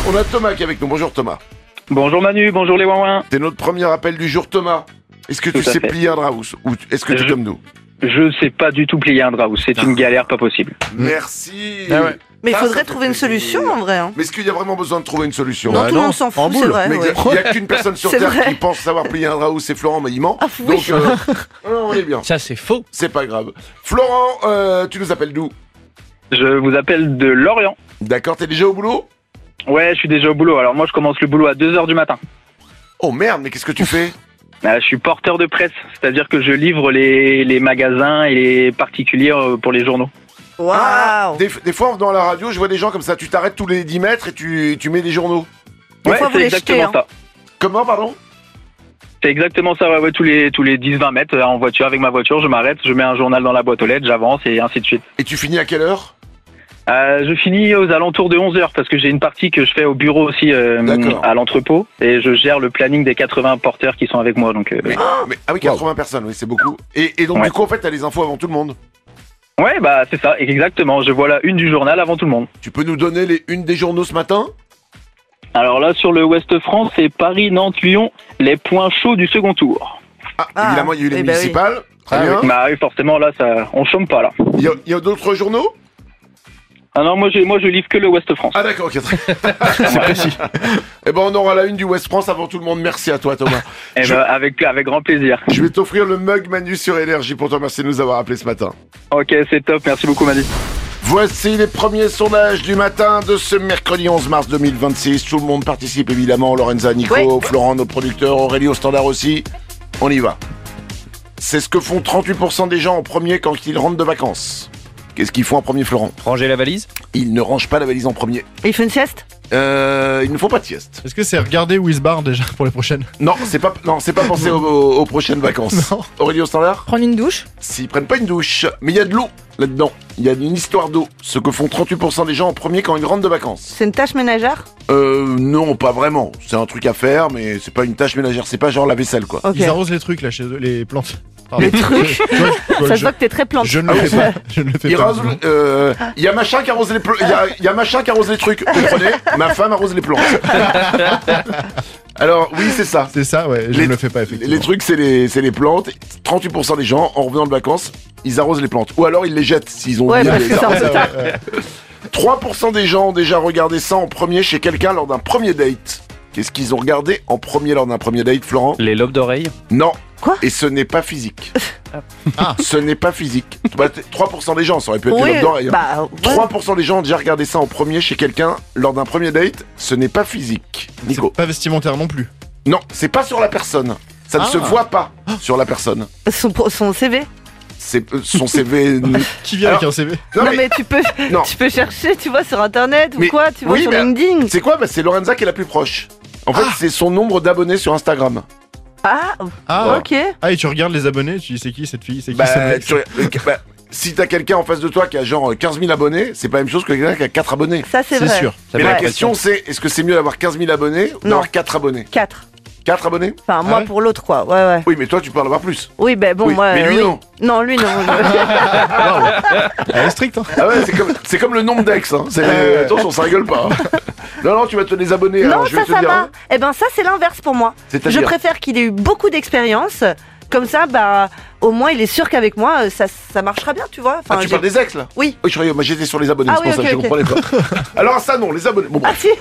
On a Thomas qui est avec nous. Bonjour Thomas. Bonjour Manu, bonjour les ouin-ouin. C'est notre premier appel du jour Thomas. Est-ce que tu sais plier un drap ou est-ce que tu es comme nous? Je sais pas du tout plier un drap, c'est une galère pas possible. Merci. Ah ouais. Mais il Ça faudrait fait trouver une plaisir. solution en vrai. Hein. Mais est-ce qu'il y a vraiment besoin de trouver une solution? Non, Bah tout le non, monde s'en en fout, c'est boule. vrai. Mais Ouais. il n'y a qu'une personne sur C'est Terre vrai. qui pense savoir plier un drap, c'est Florent, mais il ment. Ah, oui. Donc, on est bien. Ça, c'est faux. C'est pas grave. Florent, tu nous appelles d'où? Je vous appelle de Lorient. D'accord, t'es déjà au boulot? Ouais, je suis déjà au boulot. Alors moi, je commence le boulot à 2h du matin. Oh merde, mais qu'est-ce que tu fais? Je suis porteur de presse, c'est-à-dire que je livre les magasins et les particuliers pour les journaux. Waouh. Des fois, en venant à la radio, je vois des gens comme ça. Tu t'arrêtes tous les 10 mètres et tu mets des journaux. Des Ouais, fois, vous c'est les exactement jetez, ça. Comment, pardon? C'est exactement ça, ouais, tous les 10-20 mètres en voiture, avec ma voiture, je m'arrête, je mets un journal dans la boîte aux lettres, j'avance et ainsi de suite. Et tu finis à quelle heure? Je finis aux alentours de 11h parce que j'ai une partie que je fais au bureau aussi D'accord. à l'entrepôt et je gère le planning des 80 porteurs qui sont avec moi. Donc, Ah oui, 80 personnes, oui, c'est beaucoup. Et donc, Ouais. du coup, en fait, t'as les infos avant tout le monde. Ouais, bah c'est ça, exactement. Je vois la une du journal avant tout le monde. Tu peux nous donner les unes des journaux ce matin? Alors là, sur le Ouest France, c'est Paris, Nantes, Lyon, les points chauds du second tour. Ah, évidemment, il y a eu les eh ben oui. municipales. Très Ah bien. Bah oui, forcément, là, ça, on chôme pas là. Il y a d'autres journaux? Ah non, moi je livre que le Ouest France. Ah d'accord, ok. C'est précis. Eh ben, on aura la une du West France avant tout le monde. Merci à toi, Thomas. Et je- avec grand plaisir. Je vais t'offrir le mug Manu sur Énergie pour toi. Merci de nous avoir appelés ce matin. Ok, c'est top, merci beaucoup Manu. Voici les premiers sondages du matin de ce mercredi 11 mars 2026. Tout le monde participe évidemment. Lorenza, Nico, Oui. Florent, nos producteurs, Aurélie au standard aussi. On y va. C'est ce que font 38% des gens en premier quand ils rentrent de vacances. Qu'est-ce qu'ils font en premier, Florent? Ranger la valise. Ils ne rangent pas la valise en premier. Il fait une sieste? Il ne faut pas de sieste. Est-ce que c'est regarder où il se barre déjà pour les prochaines? Non, c'est pas penser aux prochaines vacances. Non. Aurélie au standard? Prendre une douche. S'ils prennent pas une douche, mais il y a de l'eau là-dedans. Il y a une histoire d'eau. Ce que font 38% des gens en premier quand ils rentrent de vacances. C'est une tâche ménagère? Non, pas vraiment. C'est un truc à faire, mais c'est pas une tâche ménagère. C'est pas genre la vaisselle, quoi. Ok. Ils arrosent les trucs là chez eux, les plantes. Pardon. Les trucs? Ouais, Ça se voit que t'es très plante. je ne le fais pas. Je ne le fais Il pas. rase, il y a machin qui arrose les il y a machin qui arrose les trucs. Comprenez? Ma femme arrose les plantes. Alors oui, c'est ça. C'est ça, ouais. Je Les- ne le fais pas effectivement. Les trucs, c'est les plantes. 38% des gens, en revenant de vacances, ils arrosent les plantes. Ou alors ils les jettent s'ils ont Ouais, oublié parce de que les ça, arroser. on peut Ah, ouais, ouais. 3% des gens ont déjà regardé ça en premier chez quelqu'un lors d'un premier date. Qu'est-ce qu'ils ont regardé en premier lors d'un premier date, Florent? Les lobes d'oreilles. Non. Quoi? Et ce n'est pas physique. Ah. Ce n'est pas physique. Bah, 3% des gens, ça aurait pu être Oui, les lobes d'oreille. Hein. bah, ouais. 3% des gens ont déjà regardé ça en premier chez quelqu'un lors d'un premier date. Ce n'est pas physique. Nico. C'est pas vestimentaire non plus. Non, c'est pas sur la personne. Ça ne Ah. se voit pas sur la personne. Son CV? C'est son CV. Qui vient Alors- avec un CV? Non, mais tu peux, Non. tu peux chercher, tu vois, sur internet ou Mais- quoi, tu vois, oui, sur mais- LinkedIn. C'est quoi? Bah, c'est Lorenza qui est la plus proche. En fait, c'est son nombre d'abonnés sur Instagram. Ah, Ah, ok. ah, et tu regardes les abonnés, tu dis c'est qui cette fille, c'est qui Bah, ce mec bah, si t'as quelqu'un en face de toi qui a genre 15 000 abonnés, c'est pas la même chose que quelqu'un qui a 4 abonnés. Ça, c'est C'est vrai. sûr. Ça Mais met la la question pression. c'est, est-ce que c'est mieux d'avoir 15 000 abonnés ou Non. d'avoir 4 abonnés? 4. 4 abonnés? Enfin, moi ouais pour l'autre, quoi. Ouais, ouais. Oui, mais toi tu peux en avoir plus. Oui, ben bon, Oui, moi. mais lui, oui. non. Non, lui, non. Elle est stricte, hein. Ah ouais, c'est comme le nombre d'ex. Hein. Attention, ça rigole pas. Hein. Non, tu vas te les abonner. Non, alors, je vais ça, te ça dire. va. Hein. Eh ben, ça, c'est l'inverse pour moi. Je C'est-à-dire préfère qu'il ait eu beaucoup d'expérience. Comme ça, bah, au moins, il est sûr qu'avec moi, ça marchera bien, tu vois. Enfin, Ah, tu j'ai- parles des ex là? Oui. Oui, je croyais, moi j'étais sur les abonnés, Ah c'est pour oui, ça que ok, je comprenais pas. Alors ça non, les abonnés. Bon, Ah, bref. si.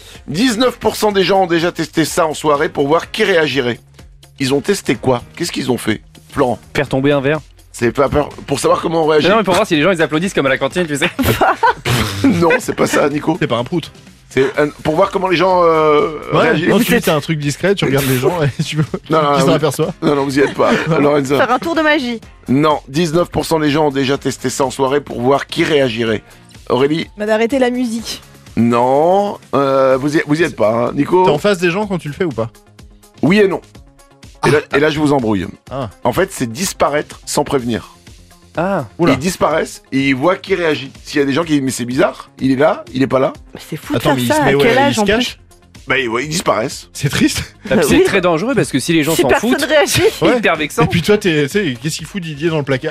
19% des gens ont déjà testé ça en soirée pour voir qui réagirait. Ils ont testé quoi? Qu'est-ce qu'ils ont fait? Florent, Faire tomber un verre. c'est pas peur pour savoir comment on réagit? Non, mais pour voir si les gens ils applaudissent comme à la cantine, tu sais. Non, c'est pas ça, Nico. C'est pas un prout. C'est pour voir comment les gens réagissent. Non, tu dis t'as un truc discret, tu regardes les gens et tu veux. Non, non, Qui non, s'en oui. aperçoit? Non, vous y êtes pas, Lorenza. Faire un tour de magie. Non, 19% des gens ont déjà testé ça en soirée pour voir qui réagirait. Aurélie? Bah, d'arrêter la musique. Non, vous y êtes pas, hein. Nico? T'es en face des gens quand tu le fais ou pas? Oui et non. Et là, je vous embrouille. Ah. En fait, c'est disparaître sans prévenir. Ah. Oula. Ils disparaissent et ils voient qui réagit. S'il y a des gens qui disent mais c'est bizarre, il est là, il est pas là. Mais c'est fou de Attends, faire mais il ça. se À met quel il âge se en plus? cache? Bah ouais, ils disparaissent. C'est triste. Ah, puis Oui. c'est très dangereux parce que si les gens Si s'en personne foutent, réagit. c'est Ouais. hyper vexant. Et puis toi, tu sais, qu'est-ce qu'il fout Didier dans le placard?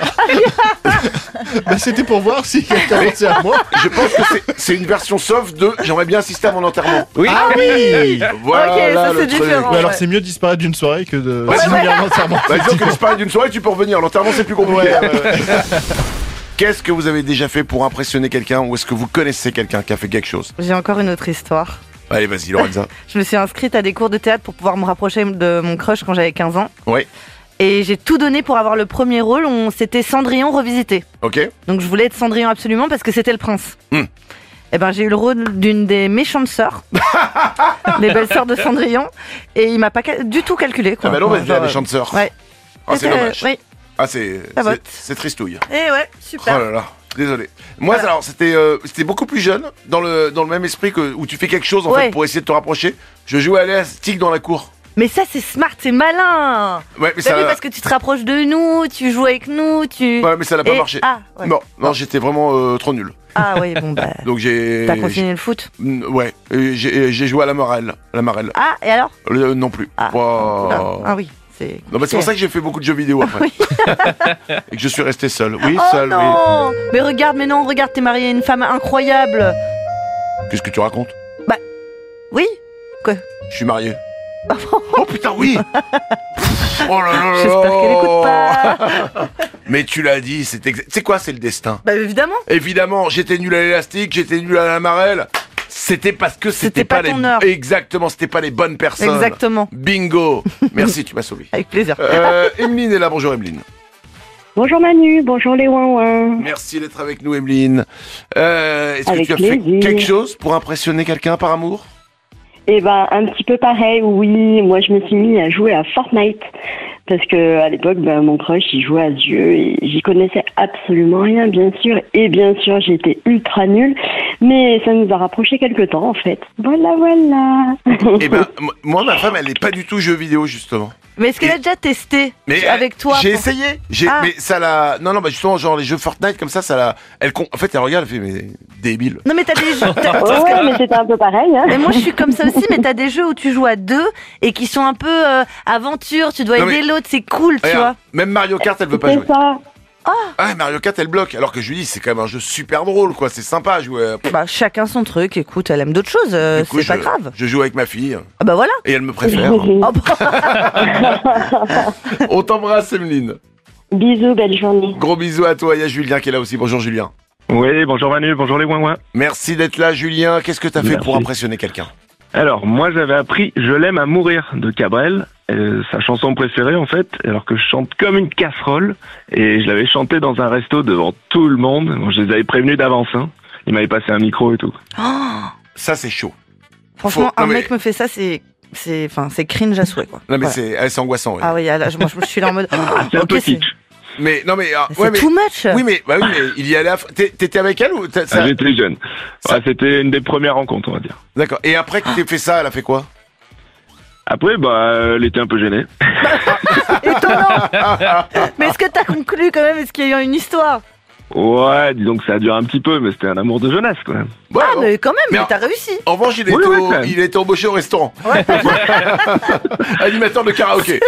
Bah c'était pour voir si quelqu'un pensait à moi. Je pense que c'est une version soft de j'aimerais bien assister à mon enterrement. Oui. Ah oui. Voilà Ok, ça, le c'est truc. différent. Mais alors ouais. c'est mieux de disparaître d'une soirée que de Ouais, signer ouais. un enterrement. Bah disons que disparaître d'une soirée, tu peux revenir. L'enterrement, c'est plus compliqué. Ouais, ouais, ouais. Qu'est-ce que vous avez déjà fait pour impressionner quelqu'un ou est-ce que vous connaissez quelqu'un qui a fait quelque chose? J'ai encore une autre histoire. Allez, vas-y, Lorenza. Je me suis inscrite à des cours de théâtre pour pouvoir me rapprocher de mon crush quand j'avais 15 ans. Ouais. Et j'ai tout donné pour avoir le premier rôle. C'était Cendrillon revisité. Ok. Donc je voulais être Cendrillon absolument parce que c'était le prince. Et ben j'ai eu le rôle d'une des méchantes sœurs, les belles sœurs de Cendrillon, et il m'a pas du tout calculé quoi. Ah bah non, Enfin, mais la genre, méchante sœur. Ouais. Ah, c'est dommage. Oui. Ah, c'est Ça vote. tristouille. Et ouais, super. Oh là là, désolé. Moi, Voilà. alors, c'était beaucoup plus jeune, dans le même esprit que où tu fais quelque chose en Ouais. fait pour essayer de te rapprocher. Je jouais à l'élastique dans la cour. Mais ça c'est smart, c'est malin. Ouais, mais T'as vu ça, parce que tu te rapproches de nous, tu joues avec nous, tu. ouais, mais ça n'a pas Et- marché. Ah, ouais. Non, j'étais vraiment trop nul. Ah oui, bon bah. Donc j'ai. T'as continué le foot. Ouais, et j'ai joué à la marelle. Ah, et alors? Non plus. Ah, Wow. oula. Ah oui, c'est. Non, mais c'est pour ça que j'ai fait beaucoup de jeux vidéo après. Et que je suis resté seul. Oui, Oh seul, oui. non! Mais regarde, t'es marié à une femme incroyable. Qu'est-ce que tu racontes? Oui? Je suis marié. Oh putain, oui! Oh là là là! J'espère qu'elle écoute pas. Mais tu l'as dit, c'est quoi, c'est le destin? Bah évidemment. Évidemment, j'étais nul à l'élastique, j'étais nul à la marelle. C'était parce que c'était C'était pas ton heure. Exactement, c'était pas les bonnes personnes. Exactement. Bingo. Merci, tu m'as sauvé. Avec plaisir. Emeline est là, bonjour Emeline. Bonjour Manu, bonjour les ouin-ouin. Merci d'être avec nous Emeline. Est-ce que Avec tu as fait plaisir. quelque chose pour impressionner quelqu'un par amour? Eh ben, un petit peu pareil, oui. Moi, je me suis mis à jouer à Fortnite. Parce que, à l'époque, ben, mon crush, il jouait à ce jeu et j'y connaissais absolument rien, bien sûr. Et bien sûr, j'étais ultra nulle. Mais ça nous a rapprochés quelque temps, en fait. Voilà, voilà. Eh ben, moi, ma femme, elle n'est pas du tout jeu vidéo, justement. Mais est-ce qu'elle a déjà testé Mais avec toi j'ai pour- essayé. Ah. Mais ça l'a. Non, bah justement, genre les jeux Fortnite comme ça l'a. En fait, elle regarde, elle fait mais débile. Non mais t'as des jeux. Ouais, mais c'était un peu pareil, hein. Mais moi je suis comme ça aussi, mais t'as des jeux où tu joues à deux et qui sont un peu aventure, tu dois Non, aider mais- l'autre, c'est cool, tu Regarde, vois. même Mario Kart, elle veut pas C'est jouer. ça. Ah, Mario Kart, elle bloque. Alors que je lui dis, c'est quand même un jeu super drôle, quoi. C'est sympa à jouer. Bah chacun son truc, écoute, elle aime d'autres choses, Du coup, c'est pas grave. Je joue avec ma fille Ah bah voilà. et elle me préfère. Oh, bah, On t'embrasse, Emeline. Bisous, belle journée. Gros bisous à toi. Il y a Julien qui est là aussi. Bonjour, Julien. Oui, bonjour Manu, bonjour les ouin-ouin. Merci d'être là, Julien. Qu'est-ce que t'as fait Merci. pour impressionner quelqu'un? Alors, moi j'avais appris Je l'aime à mourir de Cabrel, sa chanson préférée en fait, alors que je chante comme une casserole, et je l'avais chanté dans un resto devant tout le monde. Bon, je les avais prévenus d'avance, hein. Ils m'avaient passé un micro et tout. Ça, c'est chaud. franchement, Non, un mais- mec me fait ça, c'est cringe à souhait quoi. Non, mais Voilà. c'est angoissant. Ouais. Ah oui, là, moi je suis là en mode. C'est un ok, peu c'est kitsch. Mais non, mais c'est ouais, mais too much. oui, mais il y allait. T'étais avec elle ou ça... J'étais jeune. ça- Ouais, c'était une des premières rencontres, on va dire. D'accord. Et après que t'aies fait ça, elle a fait quoi? Après, bah, elle était un peu gênée. Étonnant. Mais est-ce que t'as conclu quand même? Est-ce qu'il y a eu une histoire? Ouais, disons que ça a duré un petit peu, mais c'était un amour de jeunesse, quand même. Ouais, Ah bon. mais quand même, Mais mais en- t'as réussi. En revanche, Oui, ouais, quand même. il a été embauché au restaurant. Animateur de karaoké.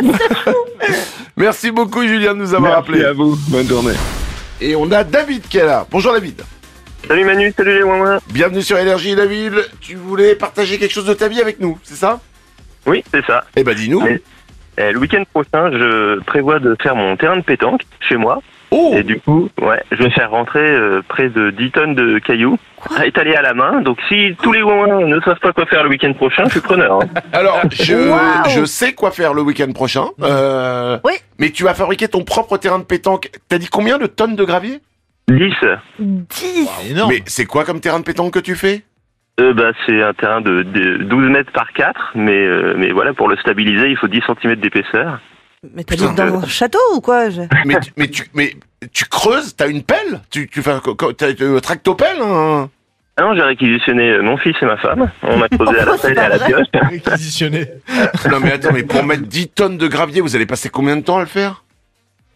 Merci beaucoup, Julien, de nous avoir Merci appelé. à vous, bonne journée. Et on a David qui est là. Bonjour, David. Salut Manu, salut les ouin-ouin. Bienvenue sur Énergie, David. Tu voulais partager quelque chose de ta vie avec nous, c'est ça? Oui, c'est ça. Eh ben, dis-nous. Oui. Le week-end prochain, je prévois de faire mon terrain de pétanque chez moi. Oh! Et du coup, ouais, je vais faire rentrer près de 10 tonnes de cailloux à étaler à la main. Donc si tous les ouin ne savent pas quoi faire le week-end prochain, je suis preneur. Hein. Alors, Waouh. je sais quoi faire le week-end prochain. Oui. Mais tu vas fabriquer ton propre terrain de pétanque. T'as dit combien de tonnes de gravier? 10, 10. Énorme. Mais c'est quoi comme terrain de pétanque que tu fais? bah, c'est un terrain de 12 mètres par 4. Mais voilà, pour le stabiliser, il faut 10 cm d'épaisseur. Mais t'habites dans un château ou quoi? Mais tu creuses? T'as une pelle? Tu fais t'as une tractopelle? Hein? Ah non, j'ai réquisitionné mon fils et ma femme. On a creusé à la Oh, c'est pelle et à la pas vrai. pioche. Réquisitionné. Non mais attends, mais pour mettre 10 tonnes de gravier, vous allez passer combien de temps à le faire?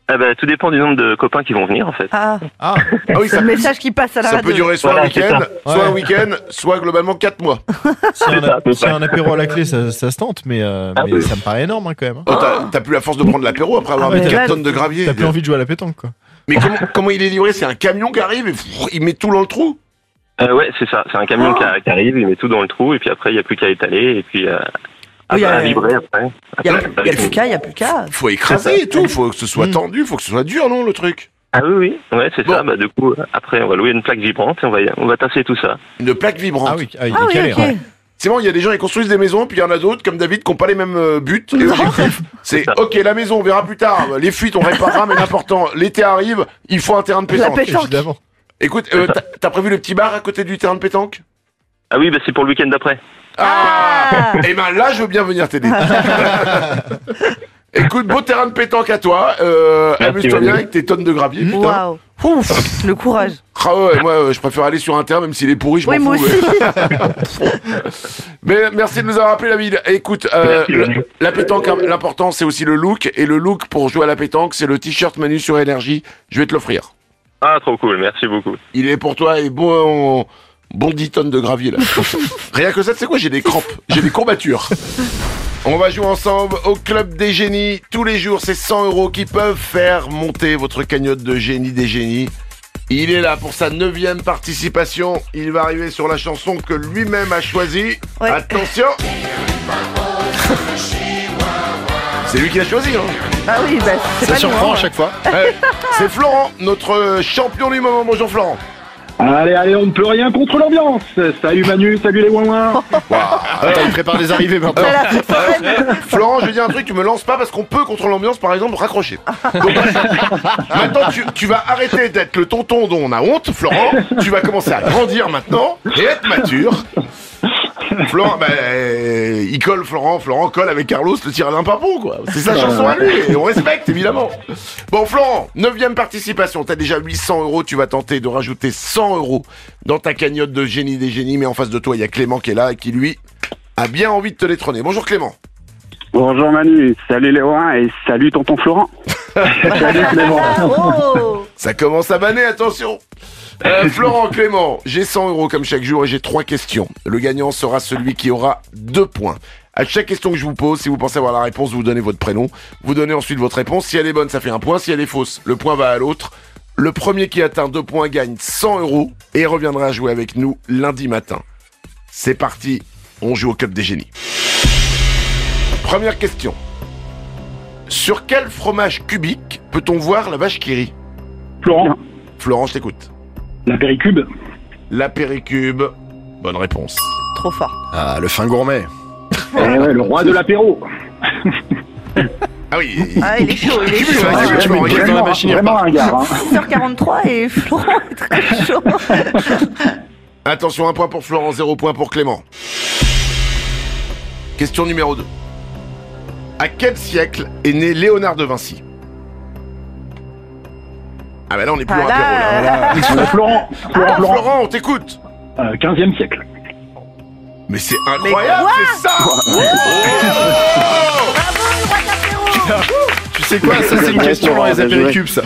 Ah bah, tout dépend du nombre de copains qui vont venir, en fait. Ah, Ah, oui, c'est le message qui passe à la ça radio. peut durer soit Voilà, un week-end, c'est soit Ouais. un week-end, soit globalement 4 mois. s'il y a un apéro à la clé, ça se tente, mais oui. ça me paraît énorme quand même. Oh, t'as plus la force de prendre l'apéro après avoir Ah, mis mais 4 là, tonnes de gravier. T'as plus envie de jouer à la pétanque, quoi. Mais comment il est livré? C'est un camion qui arrive et il met tout dans le trou? Ouais, c'est ça. C'est un camion qui arrive, il met tout dans le trou, et puis après, il n'y a plus qu'à étaler, et puis Oui, à vibrer après. Il n'y a plus qu'à. Faut écraser et tout, faut que ce soit tendu, faut que ce soit dur, non, le truc? Ah oui, ouais, c'est Bon. ça. Bah, du coup, après, on va louer une plaque vibrante, et on va tasser tout ça. Une plaque vibrante. Ah oui, il est Ah oui, calé. ok. Ouais. C'est bon, il y a des gens qui construisent des maisons, puis il y en a d'autres, comme David, qui n'ont pas les mêmes buts et objectifs. C'est, ok, la maison, on verra plus tard. Les fuites, on réparera, mais l'important, l'été arrive, il faut un terrain de La pétanque. pétanque. Évidemment. Écoute, t'as prévu le petit bar à côté du terrain de pétanque? Ah oui, bah, c'est pour le week-end d'après. Ah. Eh ben là, je veux bien venir t'aider. Écoute, beau terrain de pétanque à toi. Amuse-toi bien Manu. avec tes tonnes de gravier. Putain. Waouh. Ouf, le courage. Ah ouais, moi, je préfère aller sur un terrain, même s'il est pourri, je Oui, m'en moi fous. aussi. Mais merci de nous avoir appelé, David. Écoute, la pétanque, l'important, c'est aussi le look. Et le look pour jouer à la pétanque, c'est le t-shirt Manu sur Énergie. Je vais te l'offrir. Ah, trop cool, merci beaucoup. Il est pour toi et bon 10 tonnes de gravier, là. Rien que ça, tu sais quoi, j'ai des crampes. J'ai des courbatures. On va jouer ensemble au Club des Génies. Tous les jours, c'est 100 € qui peuvent faire monter votre cagnotte de génie des génies. Il est là pour sa 9e participation. Il va arriver sur la chanson que lui-même a choisie. Ouais. Attention. C'est lui qui l'a choisi, hein. Ah oui, bah, c'est Ça pas surprend nous, à hein. chaque fois. C'est Florent, notre champion du moment. Bonjour Florent. Allez, on ne peut rien contre l'ambiance. Salut Manu, salut les ouin-ouin. Attends, il prépare les arrivées maintenant. Voilà, c'est foraine. Florent, je vais dire un truc, tu me lances pas parce qu'on peut contre l'ambiance, par exemple, raccrocher. Donc, maintenant, tu vas arrêter d'être le tonton dont on a honte, Florent. Tu vas commencer à grandir maintenant et être mature. Florent, il colle Florent colle avec Carlos le tir d'un papon, quoi. C'est sa chanson à lui et on respecte, évidemment. Bon, Florent, 9e participation, t'as déjà 800 €, tu vas tenter de rajouter 100 € dans ta cagnotte de génie des génies, mais en face de toi, il y a Clément qui est là et qui, lui, a bien envie de te détrôner. Bonjour Clément. Bonjour Manu, salut les ouin et salut tonton Florent. Salut Clément. Oh. Ça commence à banner, attention. Florent, Clément, j'ai 100 € comme chaque jour et j'ai 3 questions. Le gagnant sera celui qui aura 2 points. À chaque question que je vous pose, si vous pensez avoir la réponse, vous donnez votre prénom. Vous donnez ensuite votre réponse. Si elle est bonne, ça fait 1 point. Si elle est fausse, le point va à l'autre. Le premier qui atteint 2 points gagne 100 € et reviendra jouer avec nous lundi matin. C'est parti, on joue au Club des Génies. Première question. Sur quel fromage cubique peut-on voir la vache qui rit? Florent, Florent, je t'écoute. la péricube. La péricube. Bonne réponse. Trop fort. Ah, le fin gourmet. Eh ouais, le roi de l'apéro. Ah oui. Ah, il est chaud, il est Tu chaud. mets ça, tu mets Vraiment, dans la vraiment, machine, il vraiment un gars. Hein. 6h43 et Florent est très chaud. Attention, 1 point pour Florent, 0 point pour Clément. Question numéro 2. À quel siècle est né Léonard de Vinci? Ah bah là, on est plus dans Ah l'apéro, là. là. Florent, Florent, Florent, on t'écoute. 15e siècle. Mais c'est incroyable, quoi c'est ça. Tu sais quoi, ça c'est une question dans les apéricubes, ça.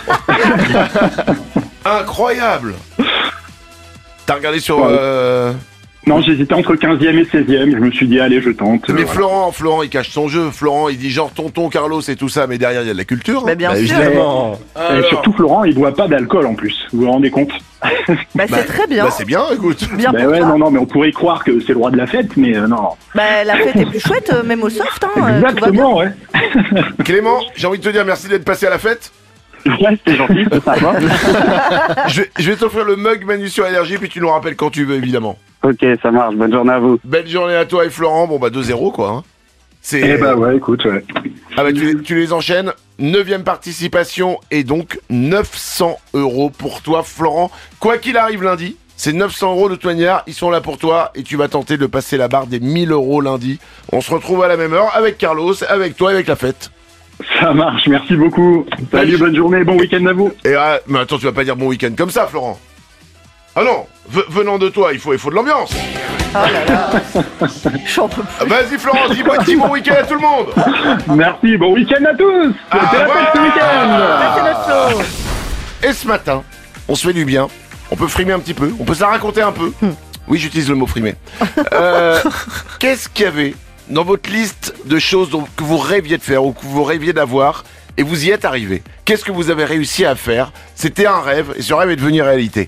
Incroyable. T'as regardé sur... Non, j'hésitais entre 15e et 16e. Je me suis dit, allez, je tente. Mais voilà. Florent, il cache son jeu. Florent, il dit genre tonton Carlos et tout ça, mais derrière, il y a de la culture. Bah, Hein. bien Bah, sûr. évidemment. Et surtout, Florent, il boit pas d'alcool en plus. Vous vous rendez compte? Bah, c'est très bien. Bah c'est bien, écoute. Bien Ben pour ouais, toi. non, mais on pourrait croire que c'est le roi de la fête, mais non. Bah, la fête est plus chouette, même au soft. Hein, tout va bien. Exactement, ouais. Clément, j'ai envie de te dire merci d'être passé à la fête. Ouais, c'est gentil, c'est sympa. Je vais t'offrir le mug Manu sur Énergie, puis tu nous rappelles quand tu veux, évidemment. Ok, ça marche. Bonne journée à vous. Belle journée à toi et Florent. Bon, bah 2-0, quoi. Hein. C'est... Eh bah ouais, écoute, ouais. Ah bah tu les enchaînes. 9e participation et donc 900 € pour toi, Florent. Quoi qu'il arrive lundi, c'est 900 € de toute manière. Ils sont là pour toi et tu vas tenter de passer la barre des 1000 € lundi. On se retrouve à la même heure avec Carlos, avec toi, avec la fête. Ça marche, merci beaucoup. Salut, bonne journée, bon week-end à vous. Et mais attends, tu vas pas dire bon week-end comme ça, Florent. Ah non, venant de toi, il faut de l'ambiance. là là. J'en peux plus. Vas-y Florent, dis bon week-end à tout le monde. Merci, bon week-end à tous. C'était la fête ce week-end. Ça, c'est notre Flo. Et ce matin, on se fait du bien. On peut frimer un petit peu. On peut se la raconter un peu. Oui, j'utilise le mot frimer. Qu'est-ce qu'il y avait dans votre liste de choses que vous rêviez de faire ou que vous rêviez d'avoir et vous y êtes arrivé? Qu'est-ce que vous avez réussi à faire? C'était un rêve et ce rêve est devenu réalité.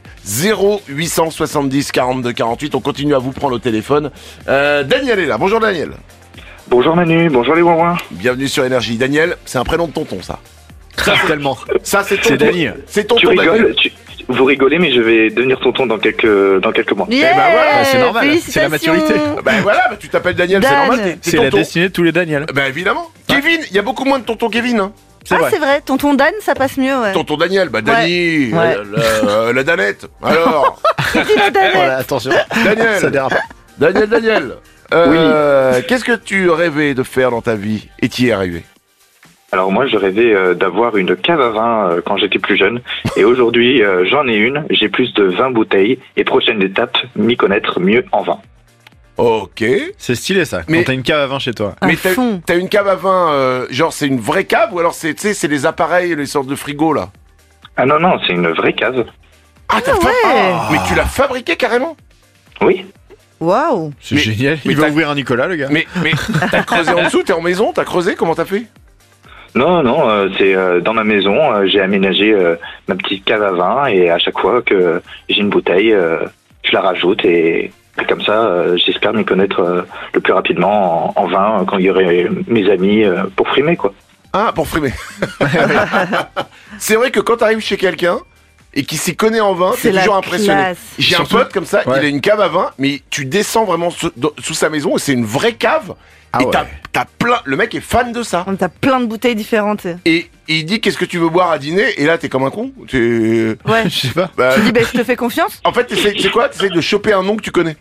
0870 42 48. On continue à vous prendre au téléphone. Daniel est là. Bonjour Daniel. Bonjour Manu, bonjour les Wouin. Bienvenue sur Énergie. Daniel, c'est un prénom de tonton ça. Tellement. Ça c'est tonton. C'est Dany. C'est Tu tonton Daniel. rigoles, vous rigolez, mais je vais devenir tonton dans quelques mois. Yeah, ben voilà, c'est normal, c'est la maturité. Ben voilà, tu t'appelles Daniel, c'est Dan. normal. t'es C'est la tonton. destinée de tous les Daniel. Ben évidemment. Kevin, il y a beaucoup moins de tonton Kevin. Hein. Ah, c'est vrai. Tonton Dan, ça passe mieux, ouais. Tonton Daniel, bah Dany, Ouais. la Danette. Alors, Qui dit la Danette? Voilà, attention. Daniel. Ça dérape. Daniel. Qu'est-ce que tu rêvais de faire dans ta vie et t'y es arrivé? Alors moi, je rêvais d'avoir une cave à vin quand j'étais plus jeune. Et aujourd'hui, j'en ai une. J'ai plus de 20 bouteilles. Et prochaine étape, m'y connaître mieux en vin. Ok. C'est stylé ça, Mais- quand t'as une cave à vin chez toi. À Mais fond. t'as une cave à vin, genre c'est une vraie cave ou alors c'est, tu sais, c'est les appareils, les sortes de frigo là? Ah non, c'est une vraie cave. Ah, ouais. Mais tu l'as fabriqué carrément? Oui. Waouh. C'est Mais- génial. mais Il va t'as- ouvrir un Nicolas, le gars. Mais t'as creusé en dessous, t'es en maison, t'as creusé, comment t'as fait? Non, c'est dans ma maison. J'ai aménagé ma petite cave à vin. Et à chaque fois que j'ai une bouteille, je la rajoute. Et comme ça, j'espère m'y connaître le plus rapidement en vin quand il y aurait mes amis pour frimer, quoi. Ah, pour frimer. C'est vrai que quand t'arrives chez quelqu'un et qui s'y connaît en vin, C'est t'es la toujours impressionné. classe. J'ai un Surtout- pote comme ça, Ouais. il a une cave à vin, mais tu descends vraiment sous sa maison et c'est une vraie cave. Ah et ouais. t'as plein. Le mec est fan de ça. T'as plein de bouteilles différentes. Et il dit qu'est-ce que tu veux boire à dîner? Et là, t'es comme un con. Ouais. Je sais pas. Bah, Tu dis, ben, je te fais confiance. en fait, c'est quoi? T'essayes de choper un nom que tu connais.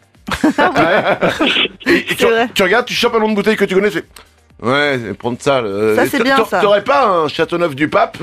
Et C'est vrai. tu regardes, tu chopes un nom de bouteille que tu connais, tu fais. Ouais, prendre ça. Ça, c'est bien, ça. T'aurais pas un Châteauneuf du Pape?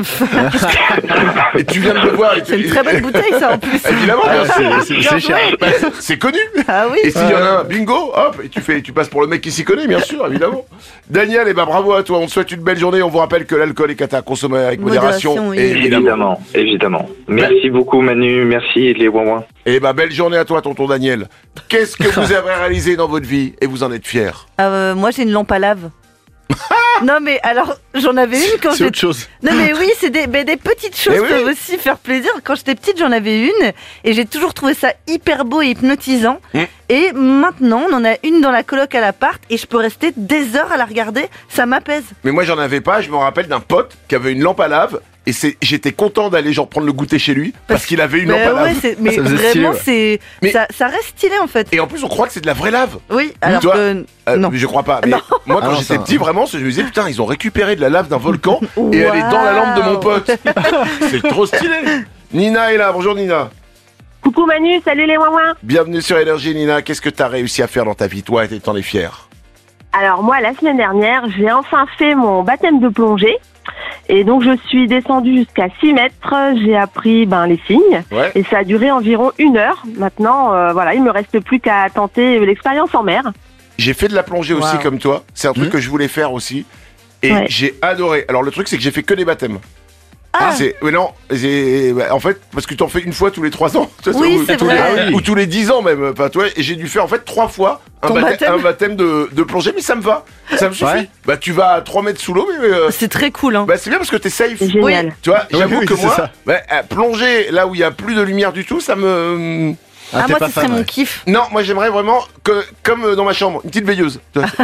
Et tu viens de le voir. C'est une très bonne bouteille, ça, en plus. Évidemment, bien sûr. C'est cher. Bah, c'est connu. Ah oui. Et s'il y en a un, bingo, hop, et tu passes pour le mec qui s'y connaît, bien sûr, évidemment. Daniel, eh ben bravo à toi. On te souhaite une belle journée. On vous rappelle que l'alcool est à consommer avec modération. Modération, oui. Et évidemment. Évidemment. Merci beaucoup, Manu. Merci, les Wouin. Eh ben belle journée à toi, tonton Daniel. Qu'est-ce que vous avez réalisé dans votre vie et vous en êtes fier? Moi, j'ai une lampe à lave. Non, mais alors, j'en avais une quand C'est j'étais. autre chose. Non, mais oui, c'est des petites choses Eh oui. peuvent aussi faire plaisir. Quand j'étais petite, j'en avais une et j'ai toujours trouvé ça hyper beau et hypnotisant. Et maintenant, on en a une dans la coloc à l'appart et je peux rester des heures à la regarder. Ça m'apaise. Mais moi j'en avais pas. Je me rappelle d'un pote qui avait une lampe à lave. Et j'étais content d'aller genre prendre le goûter chez lui parce qu'il avait une lampe à lave. Mais Ça faisait stylé, vraiment, ouais. Mais- ça reste stylé en fait. Et en plus on croit que c'est de la vraie lave. Oui, alors Tu vois, que non. Je crois pas. Mais moi quand Ah non, j'étais ça- petit vraiment, je me disais putain ils ont récupéré de la lave d'un volcan et elle est dans la lampe de mon pote. C'est trop stylé. Nina est là. Bonjour Nina. Coucou Manu, salut les Wouin. Bienvenue sur Énergie Nina. Qu'est-ce que t'as réussi à faire dans ta vie toi et t'en es fier? Alors moi, la semaine dernière, j'ai enfin fait mon baptême de plongée. Et donc je suis descendue jusqu'à 6 mètres, j'ai appris les signes. Ouais. Et ça a duré environ 1 heure. Maintenant, voilà, il me reste plus qu'à tenter l'expérience en mer. J'ai fait de la plongée aussi Wow. comme toi. C'est un truc que je voulais faire aussi. Et Ouais. j'ai adoré. Alors le truc c'est que j'ai fait que des baptêmes. Ah. Mais non, en fait, parce que t'en fais une fois tous les 3 ans. Tu vois, Oui, ou c'est tous vrai. Ou tous les 10 ans même. Enfin, toi, et j'ai dû faire en fait 3 fois Ton baptême. un baptême de plongée, mais ça me va. Ça me suffit. Ouais. Bah, tu vas à 3 mètres sous l'eau, mais C'est très cool, hein. bah, c'est bien parce que t'es safe. C'est génial. Tu vois, Oui, j'avoue oui, que c'est moi, ça. plonger là où il y a plus de lumière du tout, ça me. Ah, t'es moi, pas ce serait fan, mon ouais. kiff. Non, moi j'aimerais vraiment que, comme dans ma chambre, une petite veilleuse. Tu vois.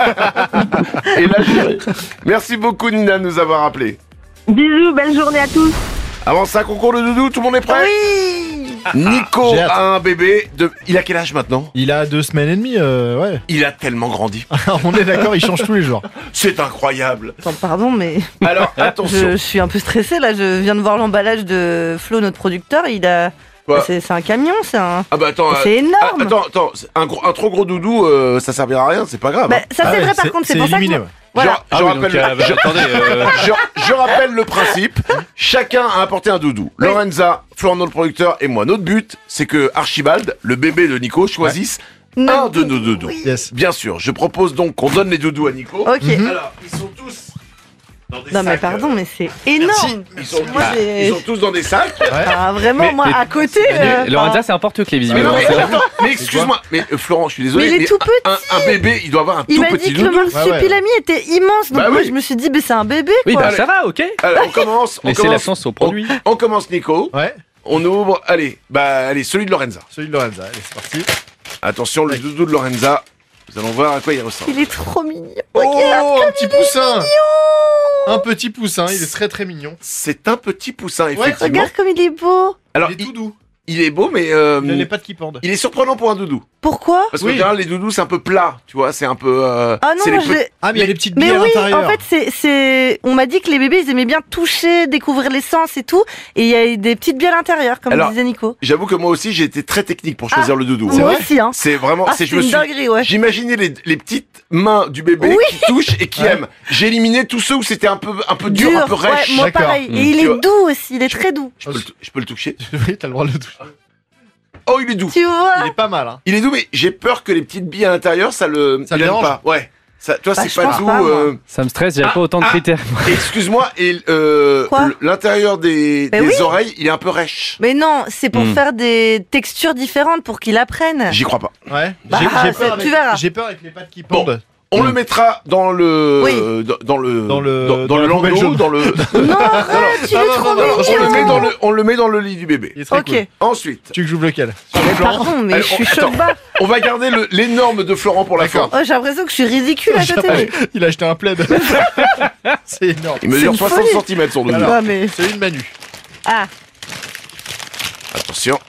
Et là, j'irai. Merci beaucoup Nina de nous avoir appelés. Bisous, belle journée à tous. Avant ça, concours de doudou, tout le monde est prêt? Oui. Nico J'ai hâte. a un bébé de... Il a quel âge maintenant? Il a 2 semaines et demie, ouais. Il a tellement grandi. On est d'accord, il change tous les jours. C'est incroyable. Attends, pardon, mais Alors, attention. je suis un peu stressée là. Je viens de voir l'emballage de Flo, notre producteur. Il a. Quoi C'est un camion, c'est un. Ah bah attends. C'est énorme. Attends, un trop gros doudou, ça servira à rien, c'est pas grave. Bah, hein. ça c'est Ah ouais, vrai par contre, c'est pour ça que. éliminé, ouais. Voilà. Je rappelle, attendez. je rappelle le principe. Chacun a apporté un doudou. Oui. Lorenza, Florent, notre producteur, et moi. Notre but, c'est que Archibald, le bébé de Nico, choisisse un de nos doudous. Yes. Bien sûr, je propose donc qu'on donne les doudous à Nico. Ok. Alors, ils sont tous dans des Non mais sacs. pardon, mais c'est énorme. Ils sont, Moi, j'ai- ils sont tous dans des sacs. Ah, vraiment, moi, à côté. Lorenza, c'est un porte-clés Mais visiblement. non, mais attends, mais excuse-moi, mais Florent, je suis désolé. Mais il est tout un bébé, il doit avoir un Il tout m'a petit dit que le doudou. marsupilami était immense, donc Bah moi oui. je me suis dit, mais c'est un bébé Oui, quoi. bah ça va, ok. Alors, on commence. Laissez la chance au produit. On commence, Nico. Ouais, On ouvre. Allez, celui de Lorenza. celui de Lorenza. Allez, c'est parti. Attention, le doudou de Lorenza. Nous allons voir à quoi il ressemble. Il est trop mignon. Oh, Regarde. un petit poussin. Un petit poussin, il est très très mignon. C'est un petit poussin, effectivement. Regarde comme il est beau. Alors, Il est tout doux. il est beau, mais Il a les pattes qui pendent. il est surprenant pour un doudou. Pourquoi? Parce qu'en Oui. général, les doudous, c'est un peu plat, tu vois, c'est un peu. Ah non, c'est moi les je l'ai- Ah, mais il y a des petites Mais billes à oui, l'intérieur. en fait, c'est. On m'a dit que les bébés, ils aimaient bien toucher, découvrir l'essence et tout. Et il y a des petites billes à l'intérieur, comme Alors, disait Nico. J'avoue que moi aussi, j'ai été très technique pour choisir le doudou. Moi aussi, hein. C'est vraiment. Ah, c'est c'est une dinguerie, ouais. J'imaginais les petites mains du bébé Oui. qui touchent et qui aiment. J'ai éliminé tous ceux où c'était un peu dur, un peu ouais, rêche. moi D'accord. pareil. Et il Tu est vois. doux aussi, il est très doux. Je peux le toucher. Oui, t'as le droit de le toucher. Oh, il est doux. Tu vois? Il est pas mal, hein. Il est doux, mais j'ai peur que les petites billes à l'intérieur, ça le Ça le il aime dérange. pas. Ouais. Ça, toi, Bah, c'est je pas pense doux. pas, moi. Ça me stresse, j'avais pas autant de critères. Excuse-moi, et Quoi l'intérieur des Ben oui. oreilles, il est un peu rêche. Mais non, c'est pour faire des textures différentes, pour qu'il apprenne. J'y crois pas. Ouais. Bah, tu verras. J'ai peur avec les pattes qui Bon. pendent. On le mettra dans le Oui. dans le Dans le- dans dans le la poubelle landau, jaune. dans le Non, arrête, il Ah, est non, trop non, non, mignon. on le met dans le lit du bébé. Il est très Ok. cool. Ensuite, Tu veux que j'ouvre lequel Mais pardon, mais Allez, je suis attends. chaud bas. on va garder l'énorme de Florent pour la fin. D'accord. Oh, j'ai l'impression que je suis ridicule à côté. Il a acheté un plaid. C'est énorme. Il mesure une 60 folie. cm son doudou. Alors. Ah, mais... C'est une Manu. Ah, Attention.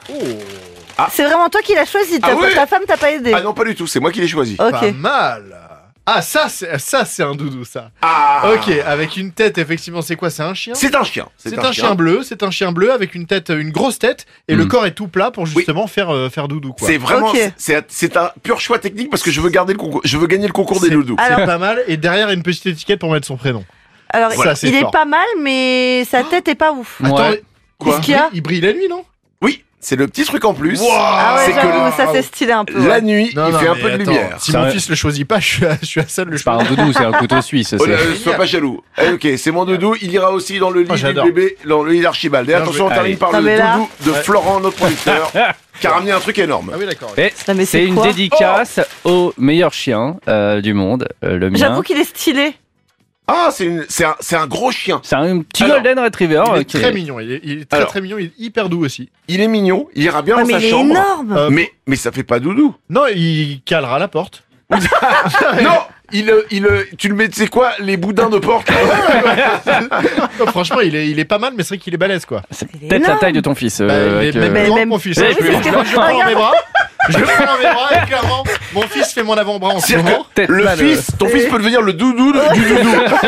c'est vraiment toi qui l'as choisi. Ah oui. Ta femme t'a pas aidé. Ah non, pas du tout, c'est moi qui l'ai choisi. Pas Ok. mal. Ah, ça c'est un doudou, ça. Ah. Ok, avec une tête, effectivement, c'est quoi? C'est un chien? C'est un chien. C'est un chien bleu, c'est un chien bleu avec une tête, une grosse tête, et le corps est tout plat pour justement faire doudou, quoi. C'est vraiment Ok. c'est un pur choix technique parce que je veux garder le concours, je veux gagner le concours des C'est- doudous. Alors- C'est pas mal, et derrière une petite étiquette pour mettre son prénom. Alors, Voilà, c'est il est fort. pas mal, mais sa tête est pas ouf. Ouais. Attends, Quoi Qu'est-ce qu'il y a? il brille la nuit, non? Oui, c'est le petit truc en plus. Ah ouais, c'est que j'avoue, ça c'est stylé un peu. la ouais. nuit, il fait un peu de lumière. Si Ça mon va- fils le choisit pas, je suis à ça de le C'est pas choisir. un doudou, c'est un couteau suisse. Oh là, c'est- sois pas jaloux. Eh, ok, c'est mon doudou. Il ira aussi dans le lit Oh, du j'adore. bébé, dans le lit d'Archibald. Et Bien attention, on joué. termine Allez. par Non, le mais là- doudou de Ouais. Florent, notre producteur, qui a ramené un truc énorme. Ah oui, d'accord. Et Non, mais c'est c'est une quoi dédicace au meilleur chien du monde, le mien. J'avoue qu'il est stylé. Ah, c'est un gros chien. C'est un petit Alors, golden retriever. Il est qui très mignon, il est très Alors. très mignon, il est hyper doux aussi. Il est mignon, il ira bien Ouais, dans mais sa il est chambre. énorme. Mais ça fait pas doudou. Non, il calera la porte. Non, tu le mets, tu sais quoi, les boudins de porte. Non, franchement, il est pas mal, mais c'est vrai qu'il est balèze, quoi. C'est Il est peut-être la énorme. taille de ton fils. Bah, il est avec, même Mais plus grand même- que mon fils. Ouais, Je oui, le c'est prends ce que- dans mes regarde. bras. Je le prends dans mes bras et clairement, mon fils fait mon avant-bras en ce C'est-à-dire moment. que le mal, fils, ton fils peut devenir le doudou du doudou.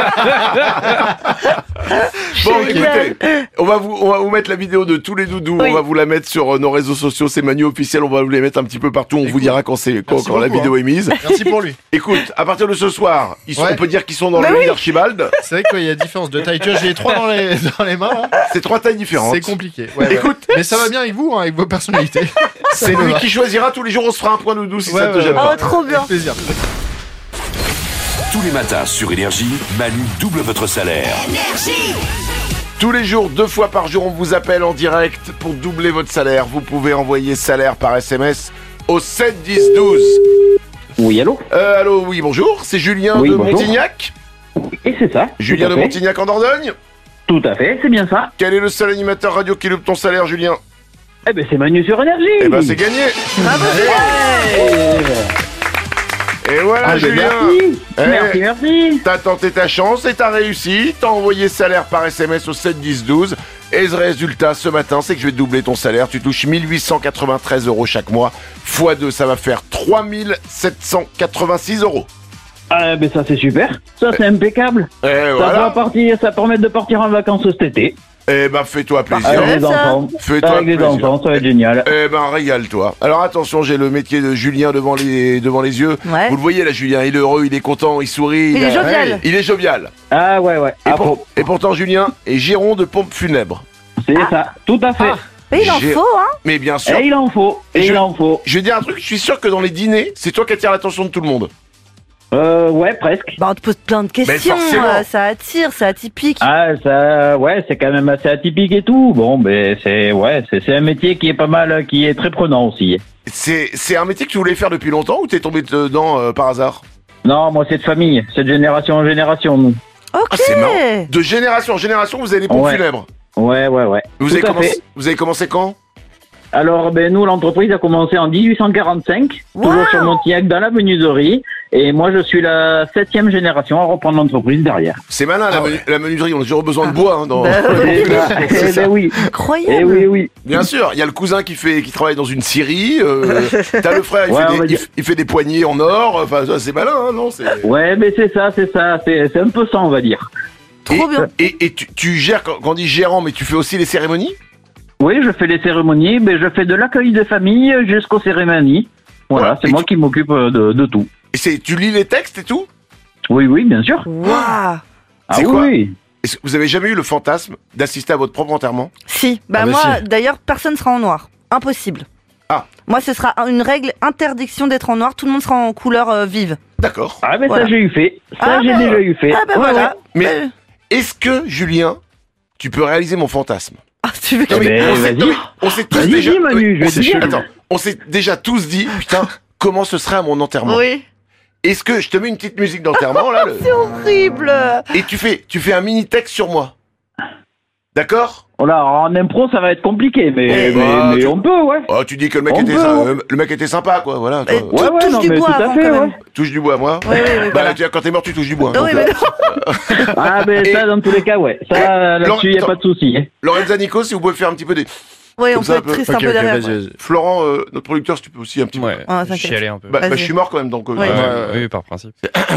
Bon, Génial. écoutez, on va vous mettre la vidéo de tous les doudous. Oui. On va vous la mettre sur nos réseaux sociaux. C'est Manu officiel. On va vous les mettre un petit peu partout. On vous Écoute, dira quand la beaucoup, vidéo est mise. Merci pour lui. Écoute, à partir de ce soir, Ouais. on peut dire qu'ils sont dans Bah le lit oui. d'Archibald. C'est vrai qu'il y a différence de taille. Tu vois, j'ai les trois dans les mains, là. C'est trois tailles différentes. C'est compliqué. Ouais, Écoute, mais ça va bien avec vous, hein, avec vos personnalités. c'est lui qui choisira tous les jours. On se fera un point doudou si Ouais, ça te ouais, gêne ouais. pas. Oh, trop bien. Avec plaisir. Tous les matins sur Énergie, Manu double votre salaire. Tous les jours, 2 fois par jour, on vous appelle en direct pour doubler votre salaire. Vous pouvez envoyer salaire par SMS au 7 10 12. Oui, allô? Allô, oui, bonjour. C'est Julien Oui, de bonjour. Montignac. Et c'est ça. Julien tout de à fait. Montignac en Dordogne. Tout à fait, c'est bien ça. Quel est le seul animateur radio qui loupe ton salaire, Julien? Eh ben, c'est Manu sur Énergie. Eh ben, c'est gagné. Bravo, Et voilà, Ah, ben, Julien. merci. Eh, Merci. T'as tenté ta chance et t'as réussi. T'as envoyé salaire par SMS au 7 10 12. Et ce résultat, ce matin, c'est que je vais doubler ton salaire. Tu touches 1893 € chaque mois. x2, ça va faire 3786 €. Ah, ben, ça, c'est super. Ça, c'est impeccable. Et Ça voilà. va permettre de partir en vacances cet été. Eh ben, fais-toi plaisir. Avec les ça. enfants. Fais-toi Avec les plaisir. enfants, ça va être génial. Eh ben, régale-toi. Alors attention, j'ai le métier de Julien devant les yeux. Ouais. Vous le voyez là, Julien, il est heureux, il est content, il sourit. Il est jovial. Il est jovial. Ah, ouais. Et pourtant, Julien est giron de pompe funèbre. C'est ça. Tout à fait. Mais il en faut, hein. Mais bien sûr. Et il en faut. Il en faut. Je vais dire un truc, je suis sûr que dans les dîners, c'est toi qui attire l'attention de tout le monde. Ouais, presque. Bah, on te pose plein de questions, forcément. ça attire, c'est atypique. Ah, ça, ouais, c'est quand même assez atypique et tout. Bon, ben, c'est un métier qui est pas mal, qui est très prenant aussi. C'est un métier que tu voulais faire depuis longtemps ou t'es tombé dedans par hasard? Non, moi, c'est de famille. C'est de génération en génération, nous. Ok. Ah, c'est marrant. De génération en génération, vous avez les pompes Ouais. funèbres. Ouais. Vous Tout à fait. avez commencé quand? Alors, ben, nous, l'entreprise a commencé en 1845, toujours sur Montignac, dans la menuiserie. Et moi, je suis la 7e génération à reprendre l'entreprise derrière. C'est malin, la menuiserie, on a toujours besoin de bois. Hein, dans... Eh ben oui. Incroyable. Eh oui. Bien sûr, il y a le cousin qui travaille dans une scierie, t'as le frère, il fait des poignées en or, enfin, ça, c'est malin, hein, non? Ouais, mais c'est ça, c'est un peu ça, on va dire. Trop bien. Et tu gères, quand on dit gérant, mais tu fais aussi les cérémonies? Oui, je fais les cérémonies, mais je fais de l'accueil de famille jusqu'aux cérémonies. Voilà, Ouais, c'est moi qui m'occupe de tout. Et tu lis les textes et tout? Oui, bien sûr. Waouh. Ah C'est quoi? oui. Est-ce que vous avez jamais eu le fantasme d'assister à votre propre enterrement? Si. Bah, Ah bah moi, si. d'ailleurs, personne sera en noir. Impossible. Ah. Moi, ce sera une règle, interdiction d'être en noir. Tout le monde sera en couleur vive. D'accord. Ah, mais Voilà. ça, j'ai eu fait. Ça, Ah, j'ai bah, déjà eu fait. Ah, bah Ouais, voilà. Mais est-ce que, Julien, tu peux réaliser mon fantasme? Ah, tu veux que... Non, mais Mais vas-y. on s'est tous Vas-y, déjà... dis, Manu, je vais on s'est- te dire. Attends, on s'est déjà tous dit, putain, comment ce serait à mon enterrement? Oui. Est-ce que je te mets une petite musique d'enterrement, là, C'est horrible. et tu fais un mini texte sur moi? D'accord? Oh là, en impro, ça va être compliqué, mais on peut, ouais. Oh, tu dis que le mec, le mec était sympa, quoi, voilà. Et toi. Ouais, touche non, du mais bois tout à avant, fait, quand ouais. même. Touche du bois, moi. Oui, Bah, voilà. quand t'es mort, tu touches du bois. Non, donc, oui, mais non. Ah, ben Et- ça, dans tous les cas, ouais. Ça, là-dessus, y a Attends. pas de souci. Lorenza Nico, si vous pouvez faire un petit peu des... Oui, on Comme ça, peut un être peu. triste Ok, un peu derrière. vas-y, vas-y. Florent, notre producteur, si tu peux aussi un petit peu. Ouais, Ah, t'inquiète. chialer un peu. Bah, Vas-y. je suis mort quand même, donc... Ouais. Oui, par principe.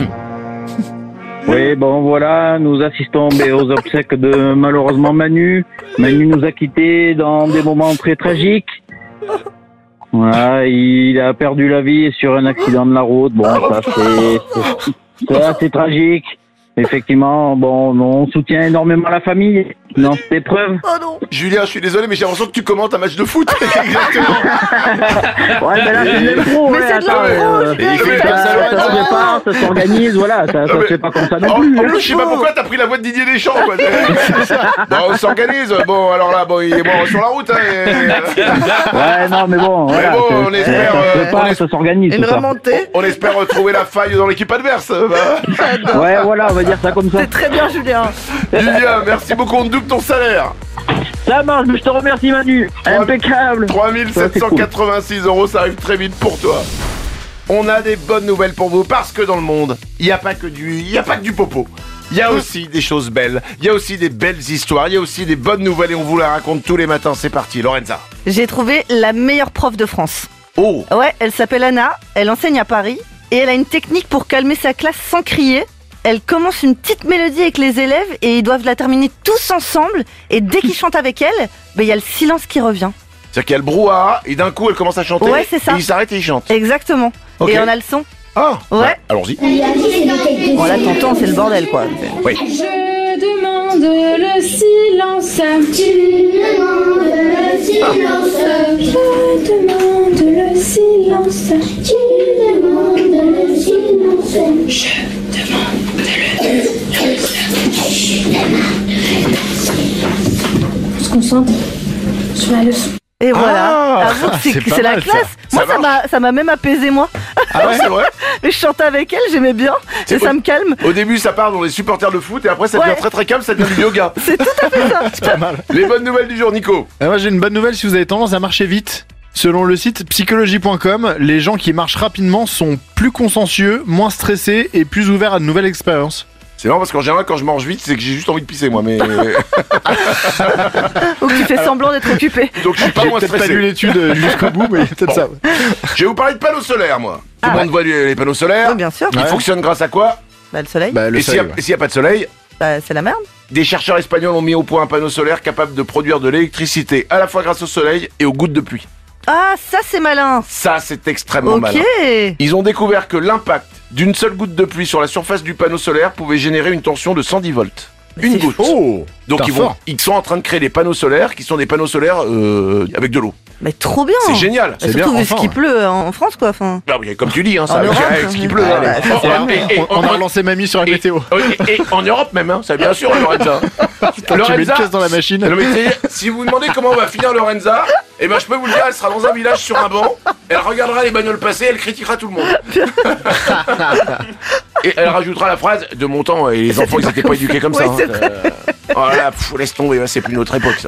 Oui, bon, voilà, nous assistons aux obsèques de, malheureusement, Manu. Manu nous a quittés dans des moments très tragiques. Voilà, il a perdu la vie sur un accident de la route. Bon, ça, c'est assez tragique. Effectivement, bon, on soutient énormément la famille dans cette épreuve. Oh non. Julien, je suis désolé, mais j'ai l'impression que tu commentes un match de foot. Exactement. Ouais, mais là, c'est de l'impro, Mais ouais, c'est de attends, l'impro, Et il fait ça, comme ça, ça se prépare, ça s'organise, voilà, ça se fait pas comme ça non En plus. hein. plus, je sais pas pourquoi t'as pris la voix de Didier Deschamps, quoi. Bon, on s'organise. Bon, alors là, bon, il est bon sur la route, hein. Ouais, non, mais bon, voilà, bon, c'est- on espère, ça se prépare, ça s'organise. Une tout ça. remontée. On espère retrouver la faille dans l'équipe adverse. Bah. Ouais, voilà, on va dire ça comme ça. C'est très bien, Julien. Julien, merci beaucoup, on te double ton salaire. Ça marche, mais je te remercie Manu. Impeccable. 3786 €, ça arrive très vite pour toi. On a des bonnes nouvelles pour vous parce que dans le monde, il n'y a pas que du popo. Il y a aussi des choses belles, il y a aussi des belles histoires, il y a aussi des bonnes nouvelles et on vous la raconte tous les matins. C'est parti, Lorenza. J'ai trouvé la meilleure prof de France. Oh, Ouais, elle s'appelle Anna, elle enseigne à Paris et elle a une technique pour calmer sa classe sans crier. Elle commence une petite mélodie avec les élèves et ils doivent la terminer tous ensemble. Et dès qu'ils chantent avec elle, il y a le silence qui revient. c'est-à-dire qu'il y a le brouhaha et d'un coup elle commence à chanter. Ouais, c'est ça. Et il s'arrête et il chante. Exactement. Ok. Et on a le son. Ah, Ouais. bah, allons-y. Bon là t'entends, c'est le bordel quoi. Oui. Je demande le silence. Tu demandes le silence. Je demande le silence. Tu demandes le silence. Je demande On se concentre sur la leçon. Et voilà. Ah, Avoue que c'est pas c'est la mal, ça. classe. Moi ça m'a même apaisé moi. Ah ouais, c'est vrai. Je chantais avec elle, j'aimais bien. C'est Et ça beau. me calme. Au début, ça part dans les supporters de foot et après, ça devient Ouais. très très calme, ça devient du yoga. C'est tout à fait ça. C'est pas mal. Les bonnes nouvelles du jour, Nico. Et moi, j'ai une bonne nouvelle si vous avez tendance à marcher vite. Selon le site psychologie.com, les gens qui marchent rapidement sont plus consciencieux, moins stressés et plus ouverts à de nouvelles expériences. C'est marrant parce qu'en général, quand je mange vite, c'est que j'ai juste envie de pisser, moi. Mais Ou que tu fais semblant d'être occupé. donc je suis pas J'ai moins peut-être pas stressé. lu l'étude jusqu'au bout, mais peut-être Bon. ça. Je vais vous parler de panneaux solaires, moi. Tout le Ah monde voit les panneaux solaires. Oui, bien sûr. Ils fonctionnent grâce à quoi? Bah le soleil, Bah, le Et s'il soleil, ouais. n'y a pas de soleil, bah, c'est la merde. des chercheurs espagnols ont mis au point un panneau solaire capable de produire de l'électricité à la fois grâce au soleil et aux gouttes de pluie. Ah ça c'est malin. Ça, c'est extrêmement Ok. malin. Ils ont découvert que l'impact d'une seule goutte de pluie sur la surface du panneau solaire pouvait générer une tension de 110 volts. Une goutte. Oh. Donc Putain, ils sont en train de créer des panneaux solaires qui sont des panneaux solaires avec de l'eau. Mais trop bien. C'est génial. Bah, surtout vu ce qui pleut en France, quoi. Enfin. Ah oui, comme tu dis, hein, ça En Europe, avec ce qui pleut. bah, hein. c'est ça. On a relancé mamie sur la météo. Et en Europe même, hein, ça bien sûr, Lorenza. Tu mets une pièce dans la machine. Non, mais si vous vous demandez comment on va finir Lorenza, eh ben je peux vous le dire, elle sera dans un village sur un banc, elle regardera les bagnoles passer, elle critiquera tout le monde. Et elle rajoutera la phrase de mon temps, et les enfants ils étaient pas éduqués comme ça. Oui, Hein. Oh là là, laisse tomber, c'est plus notre époque ça.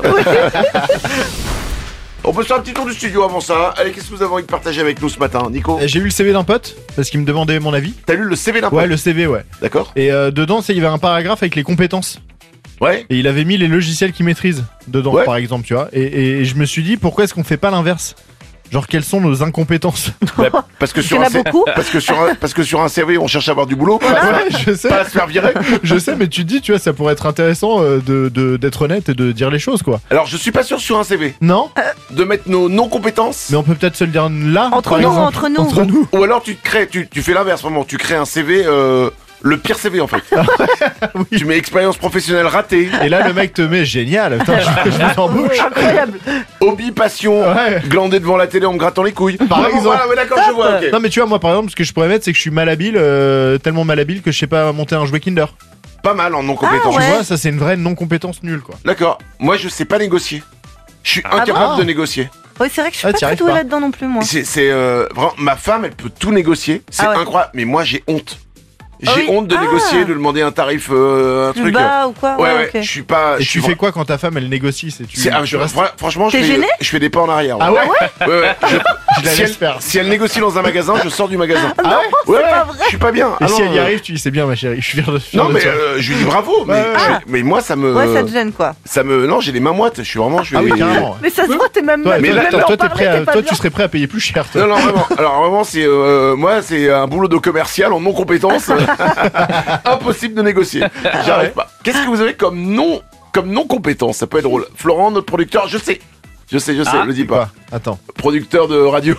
On peut se faire un petit tour du studio avant ça. Allez, qu'est-ce que vous avez envie de partager avec nous ce matin, Nico? J'ai eu le CV d'un pote parce qu'il me demandait mon avis. T'as lu le CV d'un pote? Ouais, le CV, ouais. D'accord. Et dedans, il y avait un paragraphe avec les compétences. Ouais. Et il avait mis les logiciels qu'il maîtrise dedans, par exemple, tu vois. Et je me suis dit, pourquoi est-ce qu'on fait pas l'inverse? Genre, quelles sont nos incompétences? Parce que Il y en a beaucoup. parce que sur un CV, on cherche à avoir du boulot. Ouais, je sais. Pas à se faire virer. Je sais, mais tu te dis, tu vois, ça pourrait être intéressant d'être honnête et de dire les choses, quoi. Alors, je suis pas sûr sur un CV Non? de mettre nos non-compétences. Mais on peut peut-être se le dire là, Entre par nous, exemple. entre nous. Ou alors tu fais l'inverse, vraiment. Tu crées un CV, le pire CV en fait. Oui. Tu mets expérience professionnelle ratée, Et là, le mec te met génial. Putain, je vous embauche. Incroyable. hobby, passion, Ouais. glander devant la télé en me grattant les couilles. Par exemple. Voilà, ouais, d'accord, je vois. ok. Non, mais tu vois, moi, par exemple, ce que je pourrais mettre, c'est que je suis malhabile, tellement malhabile que je sais pas monter un jouet Kinder. Pas mal en non-compétence. Ah, ouais. Tu vois, ça, c'est une vraie non-compétence nulle, quoi. D'accord. Moi, je sais pas négocier. Je suis incapable bon de négocier. Oui, c'est vrai que je suis Ah, pas t'y très arrives douée pas. là-dedans non plus, moi. C'est vraiment ma femme, elle peut tout négocier. C'est Ah ouais. incroyable. Mais moi, j'ai honte. Ah J'ai oui. honte de Ah. négocier, de demander un tarif, un Plus truc. bas ou quoi? Ouais, ok. je suis pas. Et je suis tu fais quoi quand ta femme, elle négocie? je restes- franchement, T'es gêné je fais des pas en arrière. Ah ouais? Ouais. Je la si, laisse faire. si elle négocie dans un magasin, je sors du magasin. Ah ouais? Ouais, pas vrai. je suis pas bien. Et Ah si non, elle y arrive, tu dis, c'est bien, ma chérie, je suis fier de Non, mais toi. je lui dis bravo. Mais, Ouais, ouais. mais moi, ça me. Ouais, ça te gêne, quoi. Non, j'ai les mains moites. Je suis vraiment. Ah oui, carrément. Mais ça se voit, t'es même Toi, mais même là, en toi, parler, t'es pas toi, bien. tu serais prêt à payer plus cher, toi. Non, vraiment. Alors, vraiment, c'est. Moi, c'est un boulot de commercial en non-compétence. Impossible de négocier. J'arrive pas. Qu'est-ce que vous avez comme non-compétence? Ça peut être drôle. Florent, notre producteur, je sais. Je sais, le dis pas. Attends. Producteur de radio.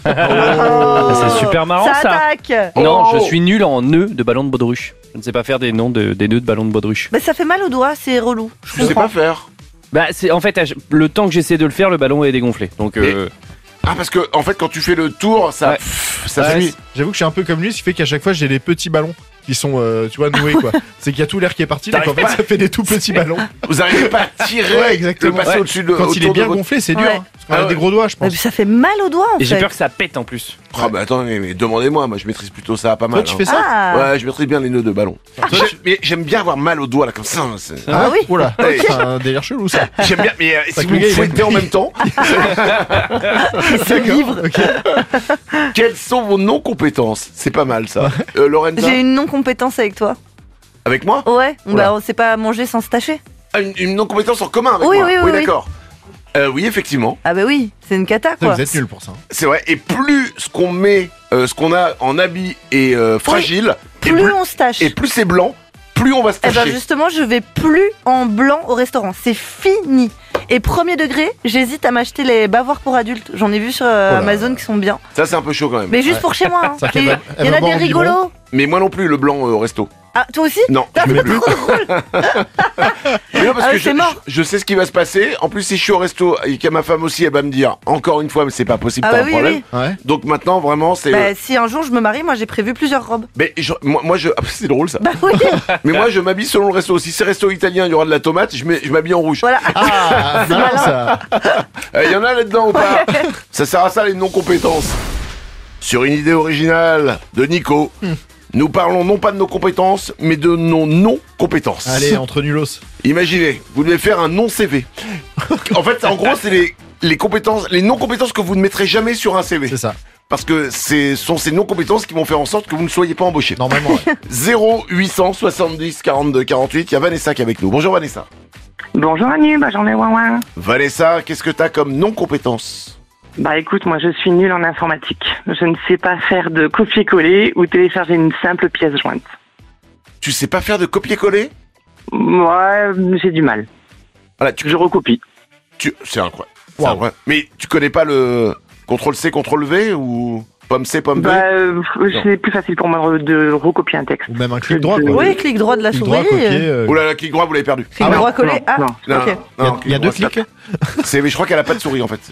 C'est super marrant Ça ça. attaque. Non, Oh. je suis nul en nœuds de ballon de baudruche. Je ne sais pas faire des nœuds de ballon de baudruche. Bah, ça fait mal aux doigts, c'est relou. Je sais pas faire. Bah, c'est en fait le temps que j'essaie de le faire, le ballon est dégonflé. Donc Ah, parce que, en fait, quand tu fais le tour, ça. Ouais. Ça Ouais, fuit. J'avoue que je suis un peu comme lui, ce qui fait qu'à chaque fois, j'ai des petits ballons qui sont, tu vois, noués, quoi. C'est qu'il y a tout l'air qui est parti, donc en fait, T'arrives ça fait des tout petits ballons. Vous arrivez pas à tirer, Ouais, exactement. le passer Ouais. au-dessus de. Quand il est autour bien de votre- gonflé, c'est dur. Ouais. Hein, parce qu'on a Ah ouais. des gros doigts, je Mais pense. ça fait mal aux doigts, en et fait. j'ai peur que ça pète en plus. Ah, mais attends, mais demandez-moi, moi je maîtrise plutôt ça pas mal. Toi, tu hein. fais ça? Ah. Ouais, je maîtrise bien les nœuds de ballon. Mais j'aime bien avoir mal aux doigts là comme ça. Ah oui. Oula, Hey. c'est un délire chelou, ça. J'aime bien, mais si que vous le me gars, il a fouettez une- en même temps, C'est libre. quelles sont vos non-compétences? C'est pas mal ça. Lorenza, J'ai une non-compétence avec toi. avec moi? Ouais, Oula. bah on sait pas manger sans se tâcher. Ah, une non-compétence en commun avec Oui, moi? oui, oui, oui. D'accord. Oui, effectivement, Ah bah oui, c'est une cata, quoi. Vous êtes nuls pour ça. c'est vrai. Et plus ce qu'on met, ce qu'on a en habit est fragile, Plus on se tâche. et plus c'est blanc, plus on va se Eh ben tâcher. justement, je vais plus en blanc au restaurant. C'est fini. Et premier degré, j'hésite à m'acheter les bavoirs pour adultes. J'en ai vu sur Amazon qui sont bien. Ça, c'est un peu chaud quand même. Mais juste pour chez moi. Hein. C'est-à-dire qu'elle Et va- elle il y en va a boire des en biberon. rigolos. Mais moi non plus, le blanc au resto. Ah, toi aussi? Non, je mets plus. Mais non, parce Ah que oui, c'est mort. je sais ce qui va se passer. En plus, si je suis au resto et qu'il y a ma femme aussi, elle va me dire encore une fois, mais c'est pas possible, Ah t'as bah un oui, problème. oui. Ouais. Donc maintenant, vraiment, c'est. Bah, si un jour je me marie, moi j'ai prévu plusieurs robes. Mais moi, c'est drôle ça. Bah oui. Mais moi, je m'habille selon le resto. Si c'est resto italien, il y aura de la tomate. Je m'habille en rouge. Voilà. Ah, C'est malin, malin. ça. Il y en a là-dedans ou pas? Ça sert à ça les non-compétences. Sur une idée originale de Nico, nous parlons non pas de nos compétences, mais de nos non-compétences. Allez, entre nulos. Imaginez, vous devez faire un non-CV. En fait, en gros, c'est les compétences, les non-compétences que vous ne mettrez jamais sur un CV. C'est ça. Parce que sont ces non-compétences qui vont faire en sorte que vous ne soyez pas embauché. Normalement, ouais. 0870 42 48, il y a Vanessa qui est avec nous. Bonjour Vanessa. Bonjour Manu, bah j'en ai ouin. Vanessa, qu'est-ce que t'as comme non-compétence? Bah écoute, moi je suis nulle en informatique. Je ne sais pas faire de copier-coller ou télécharger une simple pièce jointe. Tu sais pas faire de copier-coller? Ouais, j'ai du mal. Voilà, Je recopie. c'est incroyable. C'est Wow. incroyable. Mais tu connais pas le CTRL-C, CTRL-V ou... Pomme C, pomme B. C'est plus facile pour moi de recopier un texte. Ou même un clic droit, quoi. Oui, clic droit de la Clic souris. droit, copier, Oh là là, clic droit, vous l'avez perdu. Clic droit collé. Ah, Non, ok. non, Il y a deux clic droit, clics. mais je crois qu'elle a pas de souris en fait.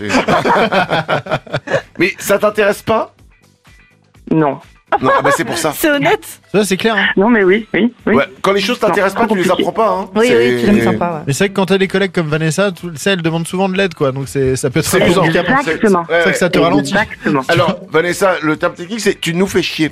Mais ça t'intéresse pas? Non. Non, bah c'est pour ça. C'est honnête. Ça, c'est clair. Hein. Non, mais oui. Ouais, quand les choses t'intéressent pas, tu les apprends pas. Hein. Oui, tu l'aimes sympa. Ouais. Mais c'est vrai que quand t'as des collègues comme Vanessa, elle demande souvent de l'aide, quoi. Donc ça peut être C'est amusant. amusant. Exactement. C'est vrai que ça te ralentit. Exactement. Alors, Vanessa, le terme technique, c'est tu nous fais chier.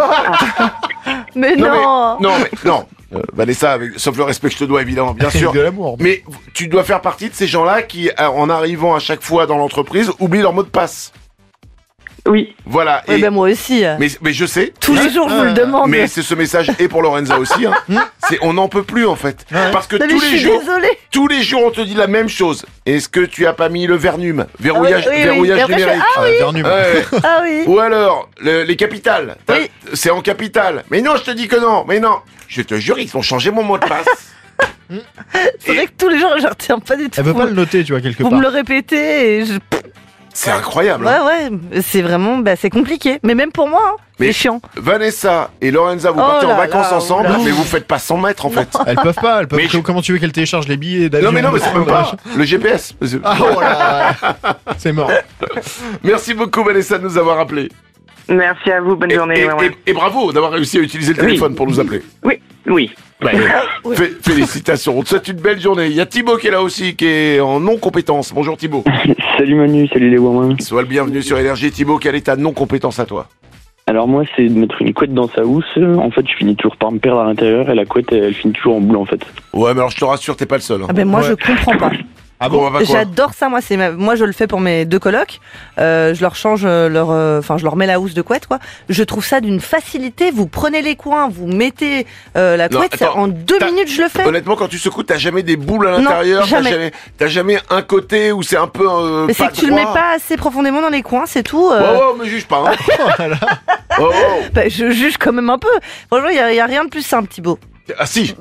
Mais non. Non. Vanessa, sauf le respect que je te dois, évidemment, bien sûr. De l'amour. Mais tu dois faire partie de ces gens-là qui, en arrivant à chaque fois dans l'entreprise, oublient leur mot de passe. Oui. Voilà. Ouais, ben moi aussi. Mais je sais. Tous les jours, je vous le demande. Mais c'est ce message et pour Lorenza aussi. Hein. On n'en peut plus en fait. Parce que tous les jours, on te dit la même chose. Est-ce que tu as pas mis le Vernum, verrouillage numérique. Vernum. Ah oui. Ou alors les capitales. C'est en capitale. Mais non, je te dis que non. Mais non. Je te jure, ils ont changé mon mot de passe. C'est vrai que tous les jours, je retiens pas du tout. Elle peut pas le noter, tu vois, quelque part. Vous me le répétez et je... C'est incroyable. Hein. Ouais, c'est vraiment, c'est compliqué. Mais même pour moi, hein, c'est chiant. Vanessa et Lorenza, vous partez en vacances ensemble, mais vous faites pas 100 mètres en fait. Elles peuvent pas. Comment tu veux qu'elles téléchargent les billets d'avion? Non, mais c'est même pas le GPS. Ah, oh là. C'est mort. Merci beaucoup Vanessa de nous avoir appelés. Merci à vous, bonne journée. Et bravo d'avoir réussi à utiliser le téléphone pour nous appeler. Oui. Félicitations, on te souhaite une belle journée. Il y a Thibaut qui est là aussi, qui est en non-compétence. Bonjour Thibaut. Salut Manu, salut les Wouin. Sois le bienvenu sur Énergie. Thibaut, quelle est ta non-compétence à toi? Alors moi, c'est de mettre une couette dans sa housse. En fait, je finis toujours par me perdre à l'intérieur et la couette, elle finit toujours en boule en fait. Ouais, mais alors je te rassure, t'es pas le seul. Hein. Ah ben moi, je comprends pas. Ah bon, j'adore ça, moi je le fais pour mes deux colocs. Je leur change je leur mets la housse de couette quoi. Je trouve ça d'une facilité. Vous prenez les coins, vous mettez la couette, en 2 minutes je le fais. Honnêtement, quand tu secoues, t'as jamais des boules à l'intérieur. T'as jamais un côté où c'est un peu. Mais c'est que tu le mets pas assez profondément dans les coins, c'est tout. Oh, me juge pas. Hein. Bah, je juge quand même un peu. Franchement, il y a rien de plus simple, Thibaut. Ah si.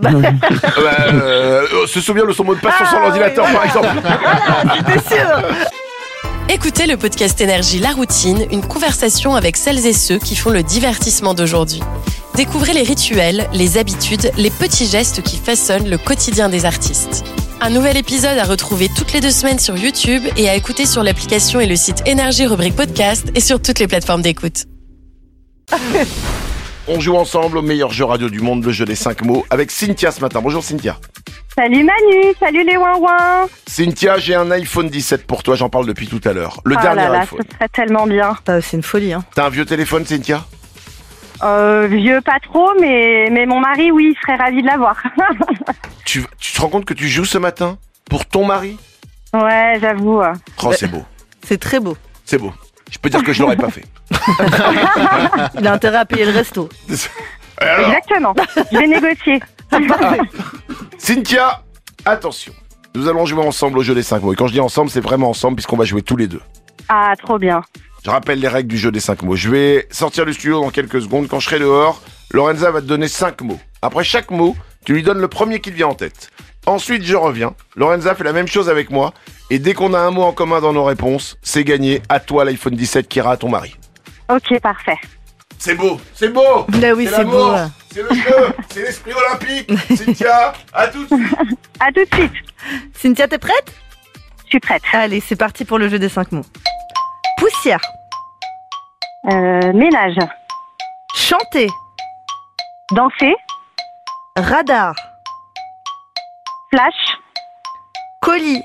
Se souvient de son mot de passe sur son ordinateur par exemple. J'étais sûr. Écoutez le podcast Énergie La Routine, une conversation avec celles et ceux qui font le divertissement d'aujourd'hui. Découvrez les rituels, les habitudes, les petits gestes qui façonnent le quotidien des artistes. Un nouvel épisode à retrouver toutes les 2 semaines sur YouTube et à écouter sur l'application et le site Énergie rubrique podcast et sur toutes les plateformes d'écoute. On joue ensemble au meilleur jeu radio du monde, le jeu des 5 mots, avec Cynthia ce matin. Bonjour Cynthia. Salut Manu, salut les ouin-ouin. Cynthia, j'ai un iPhone 17 pour toi, j'en parle depuis tout à l'heure. Le dernier iPhone. Ce serait tellement bien. C'est une folie. Hein. T'as un vieux téléphone Cynthia? Vieux pas trop, mais mon mari, oui, il serait ravi de l'avoir. Tu te rends compte que tu joues ce matin pour ton mari? Ouais, j'avoue. Oh, c'est beau. C'est très beau. C'est beau. Je peux dire que je l'aurais pas fait. Il a intérêt à payer le resto. Exactement. Je vais négocier. Cynthia, attention. Nous allons jouer ensemble au jeu des 5 mots. Et quand je dis ensemble, c'est vraiment ensemble puisqu'on va jouer tous les deux. Ah, trop bien. Je rappelle les règles du jeu des 5 mots. Je vais sortir du studio dans quelques secondes. Quand je serai dehors, Lorenza va te donner 5 mots. Après chaque mot, tu lui donnes le premier qui te vient en tête. Ensuite, je reviens. Lorenza fait la même chose avec moi. Et dès qu'on a un mot en commun dans nos réponses, c'est gagné. À toi l'iPhone 17 qui ira à ton mari. Ok, parfait. C'est beau, c'est beau. Là oui, c'est beau. C'est le jeu, c'est l'esprit olympique. Cynthia, à tout de suite. À tout de suite. Cynthia, t'es prête? Je suis prête. Allez, c'est parti pour le jeu des 5 mots. Poussière. Ménage. Chanter. Danser. Radar. Flash. Colis.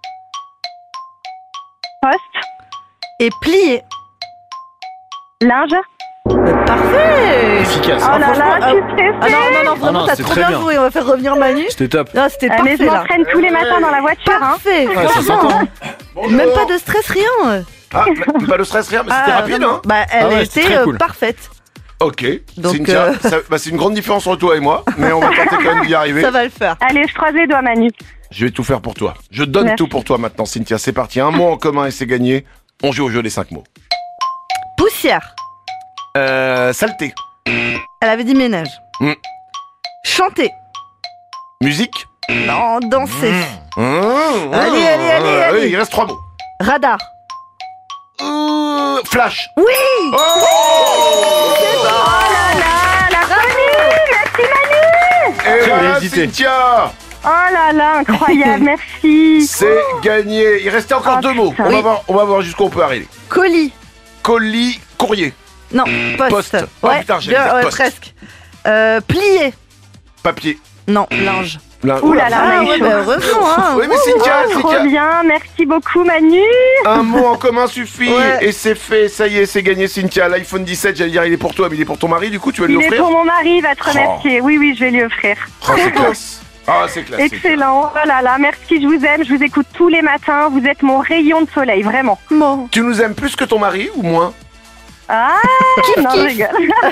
Poste. Et plier. Linge. Parfait. Efficace. Oh là là, je suis stressée. Non, vraiment, t'as trop bien joué. On va faire revenir Manu. C'était top. Non, c'était parfait. Mais je m'entraîne tous les matins dans la voiture. Parfait. Ah, ça s'entend. Même pas de stress, rien. Ah, pas de stress, rien, mais c'était rapide, hein. Bah, elle était cool. Parfaite. Ok, donc, Cynthia, c'est une grande différence entre toi et moi, mais on va tenter quand même d'y arriver. Ça va le faire. Allez, je croise les doigts, Manu. Je vais tout faire pour toi. Je donne tout pour toi maintenant, Cynthia. C'est parti, un mot en commun et c'est gagné. On joue au jeu des 5 mots. Poussière. Saleté. Elle avait dit ménage. Chanter. Musique. Non, danser. Allez. Allez. Il reste 3 mots. Radar. Flash. Oui. Oh, Oh là là, la famille. Merci Manu. et voilà, hésité. Cynthia. Oh là là, incroyable, merci. C'est gagné. Il restait encore Oh, 2 mots. putain. On va voir jusqu'où on peut arriver. Colis. Colis, courrier, Non, poste. Poste. Oh, Ouais, putain, j'allais bien, dire ouais, poste. presque. Plié. papier. Non, linge. Ouh là là, on a eu chaud. heureusement, hein. Oui, mais Cynthia, Trop bien, merci beaucoup Manu. un mot en commun suffit Ouais. et c'est fait. Ça y est, c'est gagné, Cynthia. L'iPhone 17, j'allais dire, il est pour toi, mais il est pour ton mari. Du coup, tu vas lui Il est offrir. pour mon mari, il va te remercier. Oui, oui, je vais lui offrir. Oh, c'est classe. Ah, c'est classe. Excellent, oh là là, merci, je vous aime, je vous écoute tous les matins, vous êtes mon rayon de soleil, vraiment. Bon. Tu nous aimes plus que ton mari ou moins? Ah, non, je rigole.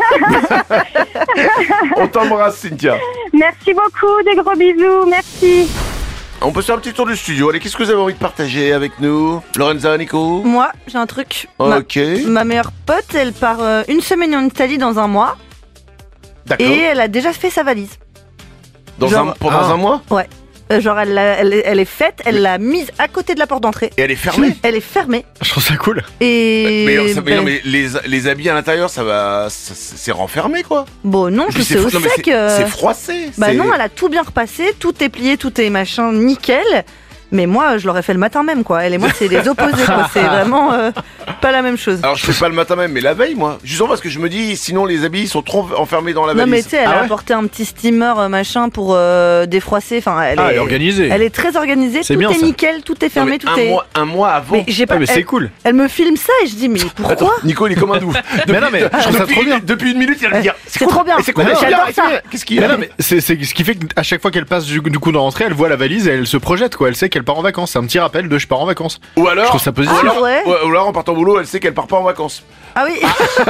On t'embrasse, Cynthia. Merci beaucoup, des gros bisous, merci. On peut faire un petit tour du studio. Allez, qu'est-ce que vous avez envie de partager avec nous? Lorenza, Nico? Moi, j'ai un truc. Ok. Ma meilleure pote, elle part une semaine en Italie dans un mois. D'accord. Et elle a déjà fait sa valise. Pendant un mois? Ouais. Genre, elle est faite, elle l'a mise à côté de la porte d'entrée. Et elle est fermée? Elle est fermée. Je trouve ça cool. Et. Mais non, mais les habits à l'intérieur, c'est renfermé, quoi. Bon, non, Puis je sais où non, mais c'est que. c'est froissé. Bah c'est- non, elle a tout bien repassé, tout est plié, tout est machin, nickel. Mais moi, je l'aurais fait le matin même, quoi. Elle et moi, c'est les opposés, quoi. C'est vraiment pas la même chose. Alors, je fais pas le matin même, mais la veille, moi. Justement parce que je me dis, sinon les habits sont trop enfermés dans la Non, valise. mais tu sais, elle a apporté un petit steamer machin pour défroisser. Enfin, elle est organisée. Elle est très organisée, C'est tout bien, est ça. nickel, tout est fermé, tout est. Un mois avant. Mais j'ai pas. mais c'est elle- cool. Elle me filme ça et je dis, mais pourquoi? Attends, Nico, il est comme un doux. Mais non, mais je trouve ça trop bien. Depuis une minute, il va me dire. C'est trop bien. Et c'est quoi? Mais non, J'adore ça. Qu'est-ce qu'il y Mais a? non, mais c'est ce qui fait qu'à chaque fois qu'elle passe du coup dans l'entrée, elle voit la valise et elle se projette, quoi. Elle sait qu'elle part en vacances. C'est un petit rappel de je pars en vacances. Ou alors, Je trouve ça positif. Ah, ouais. ou alors en partant au boulot, elle sait qu'elle part pas en vacances. Ah oui,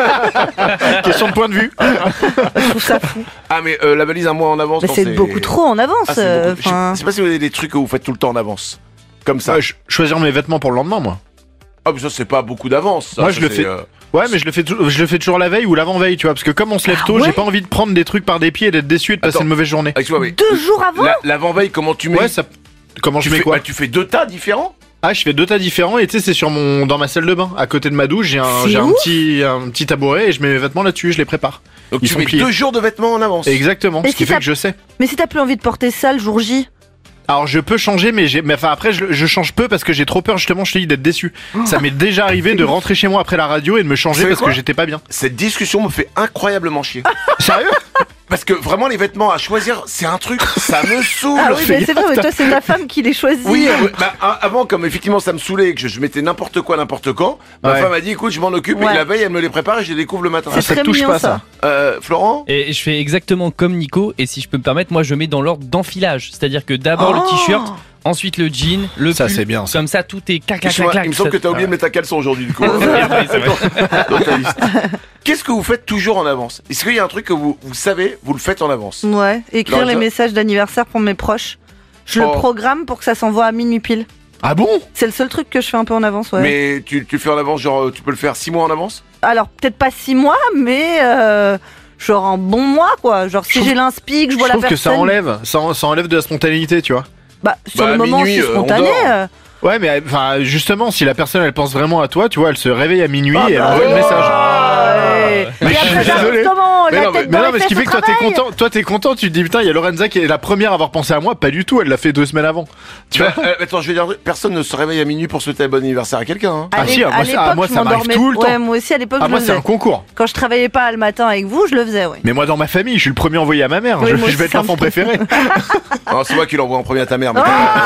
Question de point de vue. je trouve ça fou. Ah, mais la valise un mois en avance. Mais non, c'est beaucoup trop en avance. Ah, c'est beaucoup. enfin. Je sais pas si vous avez des trucs que vous faites tout le temps en avance. Comme ça. Choisir mes vêtements pour le lendemain, moi. Ah, mais ça, c'est pas beaucoup d'avance. ça. Moi, Ça, je le c'est, fais. Ouais, mais je le fais toujours la veille ou l'avant-veille, tu vois, parce que comme on se lève tôt, ouais j'ai pas envie de prendre des trucs par des pieds et d'être déçu et de passer Attends. une mauvaise journée. Excuse-moi, mais 2 jours avant. l'avant-veille, comment tu mets? Ouais, ça. Comment je tu mets fais quoi? Tu fais 2 tas différents? Ah, je fais 2 tas différents et tu sais, c'est dans ma salle de bain, à côté de ma douche, j'ai C'est un ouf. petit tabouret et je mets mes vêtements là-dessus, je les prépare. Donc Ils tu sont mets pliés. 2 jours de vêtements en avance. Exactement, Et ce qui si fait t'as- que je sais. Mais si t'as plus envie de porter ça le jour J. Alors je peux changer, mais enfin après je change peu parce que j'ai trop peur justement, je te dis, d'être déçu. Ça m'est déjà arrivé de rentrer chez moi après la radio et de me changer Vous savez parce quoi que j'étais pas bien. Cette discussion me fait incroyablement chier. Sérieux? Parce que vraiment, les vêtements à choisir, c'est un truc, ça me saoule. Ah oui, mais c'est vrai, mais toi, c'est ta femme qui les choisit. Oui, bah, avant, comme effectivement ça me saoulait et que je mettais n'importe quoi, n'importe quand, ma Ouais. femme a dit écoute, je m'en occupe Ouais. et la veille, elle me les prépare et je les découvre le matin. C'est ça très te touche mignon, pas, ça. Florent? Et je fais exactement comme Nico, et si je peux me permettre, moi je mets dans l'ordre d'enfilage. C'est-à-dire que d'abord le Oh. t-shirt, ensuite le jean, le Ça, pull. c'est bien, ça. Comme ça, tout est clac, clac, Excuse-moi, clac, il me semble que clac. t'as oublié de mettre ta caleçon aujourd'hui du coup. C'est vrai, c'est vrai. Dans ta liste. Qu'est-ce que vous faites toujours en avance? Est-ce qu'il y a un truc que vous savez, vous le faites en avance? Ouais, écrire Lorenza les messages d'anniversaire pour mes proches. Je le Oh. programme pour que ça s'envoie à minuit pile. Ah bon? C'est le seul truc que je fais un peu en avance, ouais. Mais tu le fais en avance, genre tu peux le faire 6 mois en avance? Alors, peut-être pas 6 mois, mais genre un bon mois, quoi. Genre, si Je trouve- j'ai l'inspi, que je Je vois la trouve que personne. ça enlève de la spontanéité, tu vois. Bah, sur Bah, le moment, minuit, c'est on spontané. dort. Ouais, mais enfin justement, si la personne elle pense vraiment à toi, tu vois, elle se réveille à minuit et elle bah, envoie le message. ouais. Mais Et je après, suis j'arrive désolé. comment Mais La non, tête mais dans non, les mais ce qui fesses fait que au travail. toi t'es content, tu te dis putain, il y a Lorenza qui est la première à avoir pensé à moi, pas du tout, elle l'a fait 2 semaines avant. Tu vois? Attends, je vais dire un truc, personne ne se réveille à minuit pour souhaiter un bon anniversaire à quelqu'un. Hein. Ah si, À l'époque, moi je ça m'arrive m'endormais- tout le temps. Ouais, moi aussi, à l'époque, Ah je moi le c'est faisais. un concours. Quand je travaillais pas le matin avec vous, je le faisais, oui. Mais moi dans ma famille, je suis le premier envoyé à ma mère. Oui, je moi je vais aussi, être ça me l'enfant fait- préféré. Ah, c'est moi qui l'envoie en premier à ta mère. Mais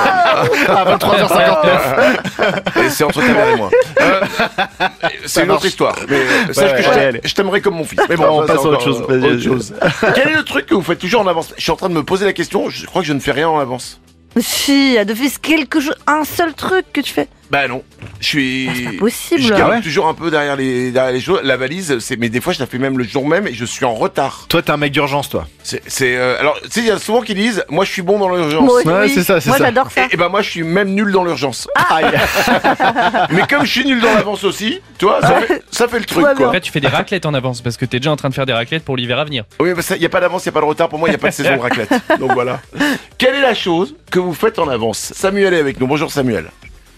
À 23h59. Et c'est entre ta mère et moi. C'est une autre histoire. Mais sache Ouais, que allez. je t'aimerais comme mon fils. Mais Bon, on ça, passe c'est à autre encore, chose. Vas-y, autre vas-y. chose. Quel est le truc que vous faites toujours en avance? Je suis en train de me poser la question. Je crois que je ne fais rien en avance. Si, il y a de fait quelque chose, un seul truc que tu fais. Bah non. Je suis. C'est pas possible. Je garde Ah ouais toujours un peu derrière les choses. La valise, mais des fois je la fais même le jour même et je suis en retard. Toi t'es un mec d'urgence, toi. Alors, tu sais, il y a souvent qui disent, moi je suis bon dans l'urgence. Moi, Ouais, oui. c'est ça, c'est Moi, ça. j'adore ça. Et bah moi je suis même nul dans l'urgence. Aïe. Mais comme je suis nul dans l'avance aussi, tu vois, ça fait le truc va quoi. bien. Après, tu fais des raclettes en avance parce que t'es déjà en train de faire des raclettes pour l'hiver à venir. Oui, il n'y a pas d'avance, il n'y a pas de retard. Pour moi, il n'y a pas de saison de raclette. Donc voilà. Quelle est la chose que vous faites en avance? Samuel est avec nous. Bonjour Samuel.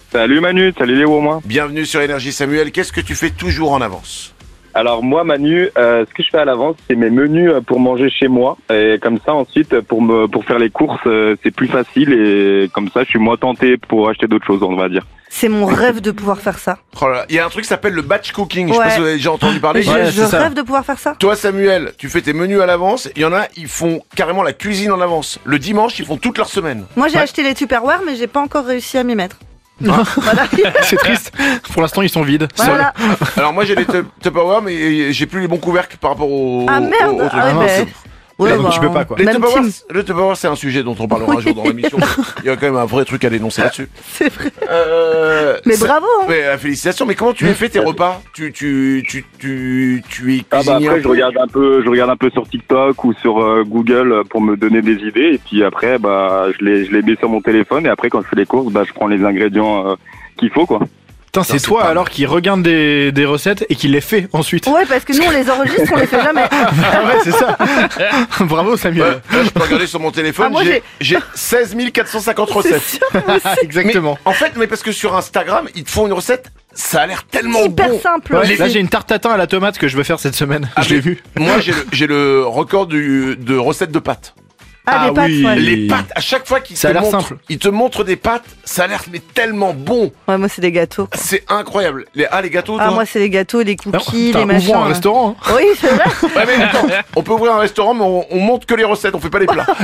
Salut Manu, salut les Womois. Bienvenue sur Énergie. Samuel, qu'est-ce que tu fais toujours en avance? Alors moi Manu, ce que je fais à l'avance, c'est mes menus pour manger chez moi. Et comme ça ensuite, pour faire les courses, c'est plus facile et comme ça je suis moins tenté pour acheter d'autres choses, on va dire. C'est mon rêve de pouvoir faire ça. Oh là là, il y a un truc qui s'appelle le batch cooking, je sais Ouais. pas si vous avez déjà entendu parler. Je rêve de pouvoir faire ça. Toi Samuel, tu fais tes menus à l'avance, il y en a, ils font carrément la cuisine en avance. Le dimanche, ils font toute leur semaine. Moi j'ai acheté les Tupperware mais j'ai pas encore réussi à m'y mettre. C'est triste. Pour l'instant, ils sont vides. Voilà. Alors moi j'ai les Tupperware mais j'ai plus les bons couvercles par rapport au Ah merde. au truc. Ah ouais, ben, ouais, donc tu peux pas, quoi. Les Même Tupperware, team. le Tupperware, c'est un sujet dont on parlera un jour dans l'émission. Il y a quand même un vrai truc à dénoncer là-dessus. C'est vrai. Mais bravo, hein. Mais félicitations. Mais comment tu les fais tes repas? Tu es cuisinier Après je regarde un peu sur TikTok ou sur Google pour me donner des idées et puis après je les mets sur mon téléphone et après quand je fais les courses, je prends les ingrédients qu'il faut quoi. Putain, c'est toi alors qui regarde des recettes et qui les fait ensuite. Ouais, parce que nous on les enregistre, on les fait jamais. Ouais, c'est ça. Bravo Samuel. Là, je peux regarder sur mon téléphone, Ah, moi, j'ai 16 450 recettes. Exactement. Mais, en fait, parce que sur Instagram, ils te font une recette, ça a l'air tellement Hyper bon. simple. Ouais, là j'ai une tarte tatin à la tomate que je veux faire cette semaine. Je l'ai vu. Moi, j'ai le record de recettes de pâtes. Ah, des pâtes, ouais. Les pâtes, à chaque fois qu'ils Ça a te l'air montrent, simple. ils te montrent des pâtes, ça a l'air mais tellement bon. Ouais, moi c'est des gâteaux. C'est incroyable. Les gâteaux, Ah, toi? moi c'est les gâteaux, les cookies, T'as les machins. ouvert un restaurant. Hein. Oui, c'est vrai. Ouais, mais attends, on peut ouvrir un restaurant, mais on monte que les recettes, on fait pas les plats.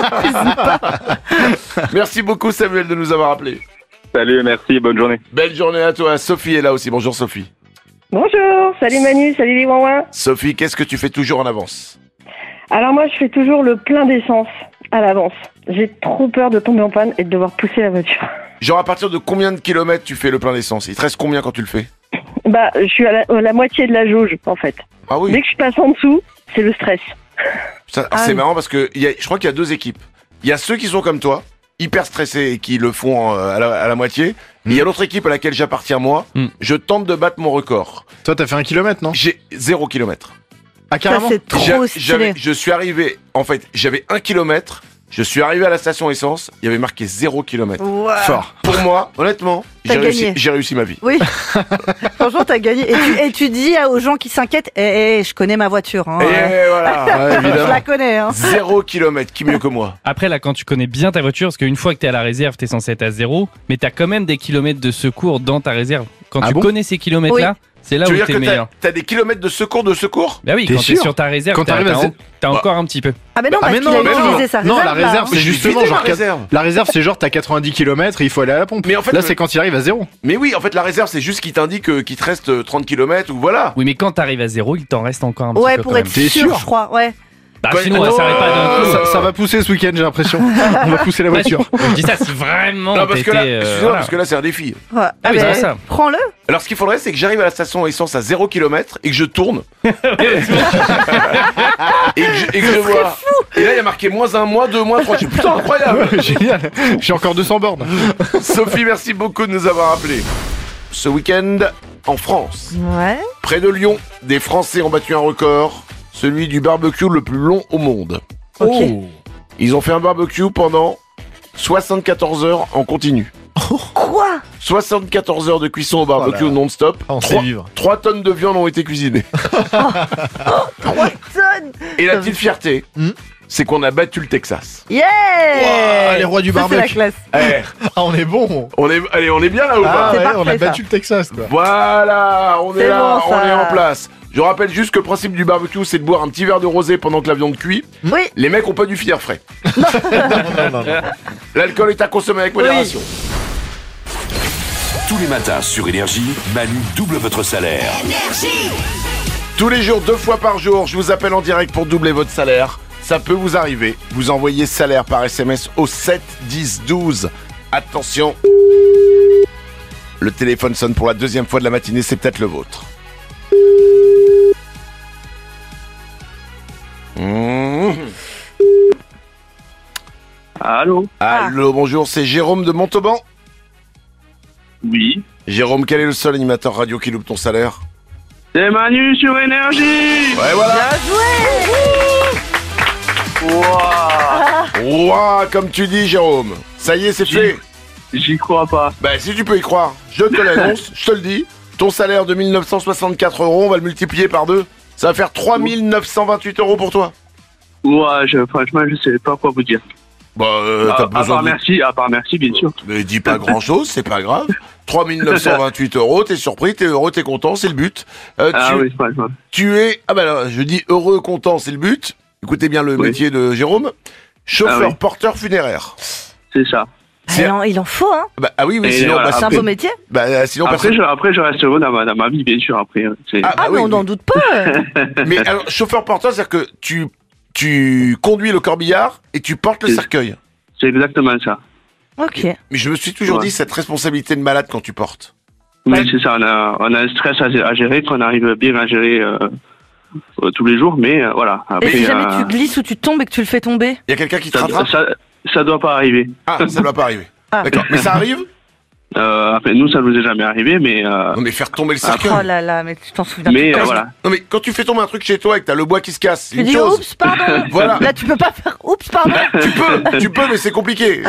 Merci beaucoup Samuel de nous avoir appelés. Salut, merci, bonne journée. Belle journée à toi. Sophie est là aussi. Bonjour Sophie. Bonjour, salut Manu, salut les Ouin. Sophie, qu'est-ce que tu fais toujours en avance? Alors moi je fais toujours le plein d'essence à l'avance. J'ai trop peur de tomber en panne et de devoir pousser la voiture. Genre à partir de combien de kilomètres tu fais le plein d'essence? Il te reste combien quand tu le fais? Bah je suis à la moitié de la jauge en fait. Ah oui. Dès que je passe en dessous, c'est le stress. C'est oui. marrant parce que je crois qu'il y a deux équipes. Il y a ceux qui sont comme toi, hyper stressés et qui le font à la moitié. Et il y a l'autre équipe à laquelle j'appartiens moi. Je tente de battre mon record. Toi t'as fait 1 kilomètre non? J'ai 0 kilomètre. Ah carrément. Ça c'est trop stylé. Je suis arrivé, en fait, j'avais 1 kilomètre. Je suis arrivé à la station essence, il y avait marqué 0 km. Wow. Fort. Pour moi, honnêtement, T'as gagné. j'ai réussi ma vie. Oui. Franchement, t'as gagné. Et tu dis aux gens qui s'inquiètent, je connais ma voiture. Hein, Et voilà, ouais, je évidemment. la connais. Hein. 0 km, qui mieux que moi? Après, là, quand tu connais bien ta voiture, parce qu'une fois que t'es à la réserve, t'es censé être à 0, mais t'as quand même des kilomètres de secours dans ta réserve. Quand tu connais ces kilomètres-là, c'est là tu où veux dire t'es que meilleur. t'as des kilomètres de secours? Bah oui, T'es quand t'es sûr sur ta réserve, Quand t'arrives à t'as encore un petit peu. Ah, mais non, parce qu'il a utilisé sa réserve. Non, la réserve, là, hein. c'est justement genre. réserve. La réserve, c'est genre t'as 90 km et il faut aller à la pompe. Mais en fait, là, c'est quand il arrive à 0. Mais oui, en fait, la réserve, c'est juste qu'il t'indique qu'il te reste 30 km ou voilà. Oui, mais quand t'arrives à 0, il t'en reste encore un petit Ouais, peu. pour quand être même. sûr, je crois. Ouais. Bah, sinon, ça s'arrête pas d'un coup. Ça va pousser ce week-end, j'ai l'impression. On va pousser la voiture. Je dis ça si vraiment. Non, parce que là, t'étais, excusez-moi, voilà. parce que là, c'est un défi. Ouais. Ah oui, c'est pour ça. Prends-le. Alors, ce qu'il faudrait, c'est que j'arrive à la station essence à 0 km et que je tourne. et que je vois. Et là, il y a marqué -1, -2, -3. Je dis, putain, incroyable. Génial. J'ai encore 200 bornes. Sophie, merci beaucoup de nous avoir appelés. Ce week-end, en France, Ouais. près de Lyon, des Français ont battu un record, celui du barbecue le plus long au monde. Ok. Oh. Ils ont fait un barbecue pendant 74 heures en continu. Quoi? 74 heures de cuisson au barbecue Oh là. non-stop. On sait vivre. 3 tonnes de viande ont été cuisinées. 3 tonnes. Et la petite fierté, c'est qu'on a battu le Texas. Yeah. Wow, les rois du Ça, c'est la barbecue. classe. Eh, Ah, on est bon. on est bien là ou pas? C'est ouais, on a parfait, battu le Texas, quoi. Voilà, on est C'est là, bon, ça. on est en place. Je rappelle juste que le principe du barbecue, c'est de boire un petit verre de rosé pendant que la viande cuit. Oui. Les mecs ont pas du fier frais. Non. L'alcool est à consommer avec modération. Tous les matins sur Énergie, Manu double votre salaire. Tous les jours, 2 fois par jour, je vous appelle en direct pour doubler votre salaire. Ça peut vous arriver. Vous envoyez salaire par SMS au 7 10 12. Attention. Le téléphone sonne pour la 2e fois de la matinée, c'est peut-être le vôtre. Allô? Allô, bonjour, c'est Jérôme de Montauban. Oui. Jérôme, quel est le seul animateur radio qui loupe ton salaire? C'est Manu sur Énergie. Ouais, voilà. Wow. Ouah, comme tu dis, Jérôme. Ça y est, c'est fait. J'y crois pas. Bah si tu peux y croire, je te l'annonce, je te le dis. Ton salaire de 1964 €, on va le multiplier par 2. Ça va faire 3928 € pour toi. Ouais, franchement, je sais pas quoi vous dire. Bah, t'as besoin à part merci, bien sûr. Mais dis pas grand chose, c'est pas grave. 3928 €, t'es surpris, t'es heureux, t'es content, c'est le but. Oui, franchement. Tu es, je dis heureux, content, c'est le but. Écoutez bien le métier de Jérôme. Chauffeur porteur funéraire. C'est ça. Il en faut, hein. Oui, sinon, voilà, c'est un beau métier. Sinon, après, je reste heureux dans ma vie, bien sûr. Après, mais on n'en doute pas. Mais alors, chauffeur porteur, c'est-à-dire que tu conduis le corbillard et tu portes le cercueil. C'est exactement ça. Ok. Mais je me suis toujours dit cette responsabilité de malade quand tu portes. Oui, c'est ça. On a un stress à gérer qu'on arrive bien à gérer tous les jours, mais voilà. Après, et si jamais tu glisses ou tu tombes et que tu le fais tomber, il y a quelqu'un qui te rattrape. Ça doit pas arriver. Ça doit pas arriver. D'accord. Mais ça arrive. Après, nous, ça nous est jamais arrivé, mais. Non, mais faire tomber le cercueil. Oh là là, mais tu t'en souviens. Mais voilà. Non, mais quand tu fais tomber un truc chez toi et que t'as le bois qui se casse, tu dis oups, pardon. Voilà. Là, tu peux pas faire oups, pardon. Tu peux, mais c'est compliqué.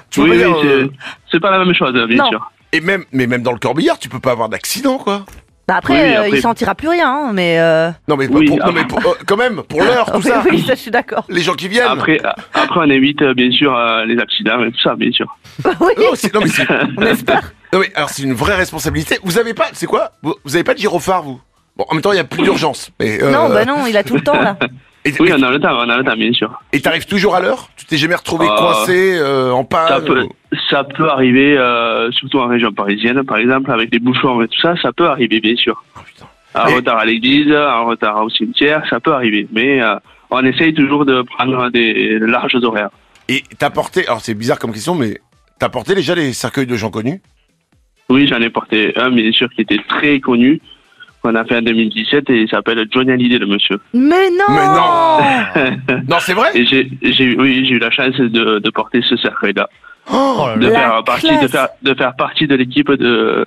C'est pas la même chose, bien sûr. Et même dans le corbillard, tu peux pas avoir d'accident, quoi. Bah après, il sentira plus rien, hein, mais. Non mais, quand même, pour l'heure, tout ça. Oui, ça, je suis d'accord. Les gens qui viennent. Après, on évite bien sûr les accidents et tout ça, bien sûr. Oui. On espère. Non mais alors c'est une vraie responsabilité. Vous avez pas, c'est quoi ? Vous avez pas de gyrophare, vous ? Bon, en même temps, il y a plus d'urgence. Mais non, il a tout le temps là. Oui, on a le temps, bien sûr. Et t'arrives toujours à l'heure ? Tu t'es jamais retrouvé coincé, en panne ? Ça peut arriver, surtout en région parisienne, par exemple, avec des bouchons et tout ça, ça peut arriver, bien sûr. En retard à l'église, en retard au cimetière, ça peut arriver. Mais on essaye toujours de prendre des larges horaires. Et t'as porté, alors c'est bizarre comme question, mais t'as porté déjà les cercueils de gens connus ? Oui, j'en ai porté un, bien sûr, qui était très connu. On a fait en 2017 et il s'appelle Johnny Hallyday, le monsieur. Mais non. Non, c'est vrai. Et j'ai eu la chance de porter ce cercueil-là. De faire partie de l'équipe de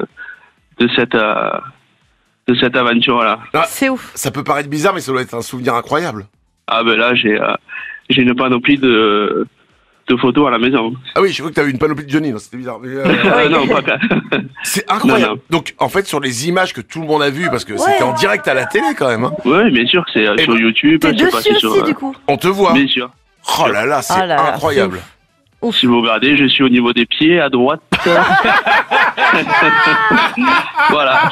cette aventure-là. C'est ouf. Ça peut paraître bizarre, mais ça doit être un souvenir incroyable. Ah ben là, j'ai une panoplie de photos à la maison. Ah oui, je crois que t'avais une panoplie de Johnny, non, c'était bizarre. Mais non, pas. C'est incroyable. Non. Donc, en fait, sur les images que tout le monde a vues, parce que c'était en direct à la télé quand même. Hein. Oui, bien sûr, c'est sur YouTube. T'es dessus aussi, du coup. On te voit. Bien sûr. Oh là là, c'est incroyable. Si vous regardez, je suis au niveau des pieds, à droite. Voilà.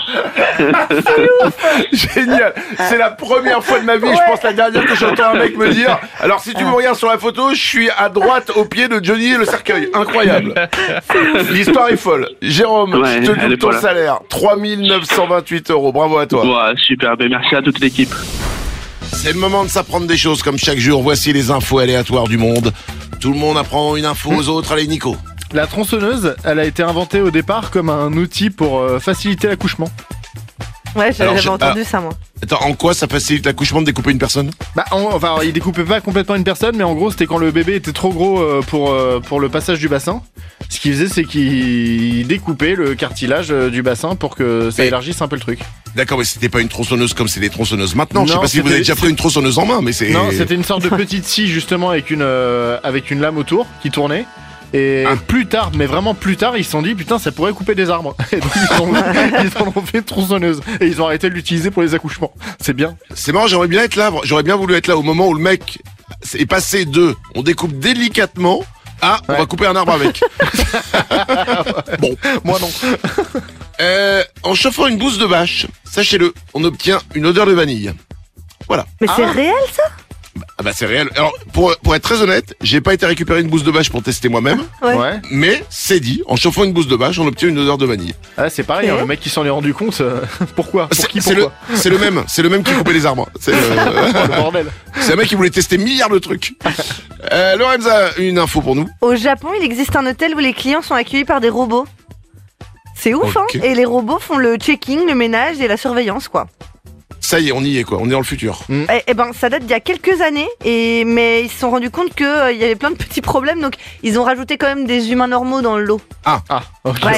Génial. C'est la première fois de ma vie, je pense la dernière que j'entends un mec me dire « Alors si tu me regardes sur la photo, je suis à droite au pied de Johnny et le cercueil. » Incroyable. L'histoire est folle. Jérôme, je te donne ton salaire. 3928 €. Bravo à toi. Ouais, super. Ben, merci à toute l'équipe. C'est le moment de s'apprendre des choses comme chaque jour. Voici les infos aléatoires du monde. Tout le monde apprend une info aux autres. Allez, Nico. La tronçonneuse, elle a été inventée au départ comme un outil pour faciliter l'accouchement. Ouais, j'avais entendu ça, moi. Attends, en quoi ça facilite l'accouchement de découper une personne ? Enfin, il découpait pas complètement une personne, mais en gros, c'était quand le bébé était trop gros pour le passage du bassin. Ce qu'il faisait, c'est qu'il découpait le cartilage du bassin pour que ça élargisse un peu le truc. D'accord, mais c'était pas une tronçonneuse comme c'est les tronçonneuses maintenant. Je sais pas si vous avez déjà pris une tronçonneuse en main, mais c'est... Non, c'était une sorte de petite scie, justement, avec une lame autour qui tournait. Et plus tard, mais vraiment plus tard, ils se sont dit putain, ça pourrait couper des arbres. Et donc ils en ont fait une tronçonneuse. Et ils ont arrêté de l'utiliser pour les accouchements. C'est bien. C'est marrant, j'aurais bien voulu être là au moment où le mec est passé de on découpe délicatement à on va couper un arbre avec. Bon, moi non. En chauffant une bouse de vache, sachez-le, on obtient une odeur de vanille. Voilà. Mais c'est réel ça ? Ah bah c'est réel. Alors pour être très honnête, j'ai pas été récupérer une bouse de vache pour tester moi-même. Ouais. Mais c'est dit, en chauffant une bouse de vache, on obtient une odeur de vanille. Ah c'est pareil, le mec qui s'en est rendu compte. Pourquoi ? Pourquoi ? C'est le même qui coupait les arbres. C'est le bordel. C'est un mec qui voulait tester milliards de trucs. Lorenza, une info pour nous. Au Japon, il existe un hôtel où les clients sont accueillis par des robots. C'est ouf, hein ? Et les robots font le checking, le ménage et la surveillance, quoi. Ça y est, on y est quoi, on est dans le futur. Eh ben, ça date d'il y a quelques années, mais ils se sont rendus compte qu'il y avait plein de petits problèmes, donc ils ont rajouté quand même des humains normaux dans le lot. Ah, ok. Ouais.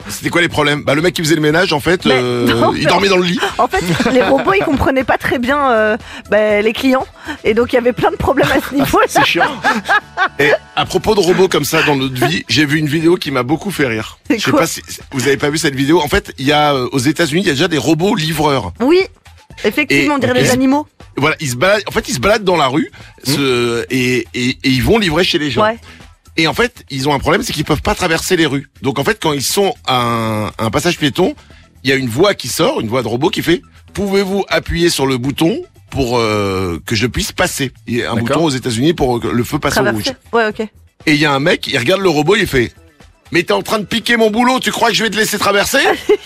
C'était quoi les problèmes? Bah le mec qui faisait le ménage en fait, il dormait dans le lit. En fait, les robots ils comprenaient pas très bien les clients et donc il y avait plein de problèmes à ce niveau. C'est chiant. Et à propos de robots comme ça dans notre vie, j'ai vu une vidéo qui m'a beaucoup fait rire. Je sais pas si vous avez pas vu cette vidéo. En fait, il y a aux États-Unis, il y a déjà des robots livreurs. Oui, effectivement, on dirait des animaux. Voilà, ils se baladent dans la rue et ils vont livrer chez les gens. Ouais. Et en fait, ils ont un problème, c'est qu'ils peuvent pas traverser les rues. Donc en fait, quand ils sont à un passage piéton, il y a une voix qui sort, une voix de robot qui fait « Pouvez-vous appuyer sur le bouton pour que je puisse passer ?» Il y a un bouton aux États-Unis pour que le feu passe au rouge. Ouais, ok. Et il y a un mec, il regarde le robot, il fait « Mais t'es en train de piquer mon boulot, tu crois que je vais te laisser traverser ?»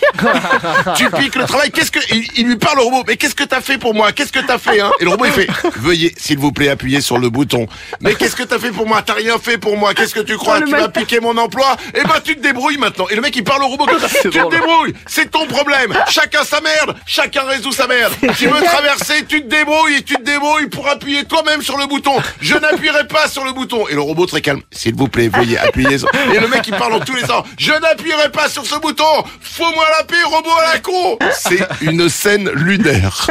Tu piques le travail, il lui parle au robot, mais qu'est-ce que t'as fait pour moi? Qu'est-ce que t'as fait, hein? Et le robot il fait, veuillez, s'il vous plaît, appuyer sur le bouton. Mais qu'est-ce que t'as fait pour moi? T'as rien fait pour moi, qu'est-ce que tu crois? Tu vas piquer mon emploi? Eh ben, tu te débrouilles maintenant. Et le mec il parle au robot comme ça, tu te débrouilles, c'est ton problème. Chacun sa merde, chacun résout sa merde. Tu veux traverser, tu te débrouilles pour appuyer toi-même sur le bouton. Je n'appuierai pas sur le bouton. Et le robot très calme, s'il vous plaît, veuillez appuyer sur... Et le mec il parle en tous les sens, je n'appuierai pas sur ce bouton, faut-moi la paix, robot à la con. C'est une scène lunaire.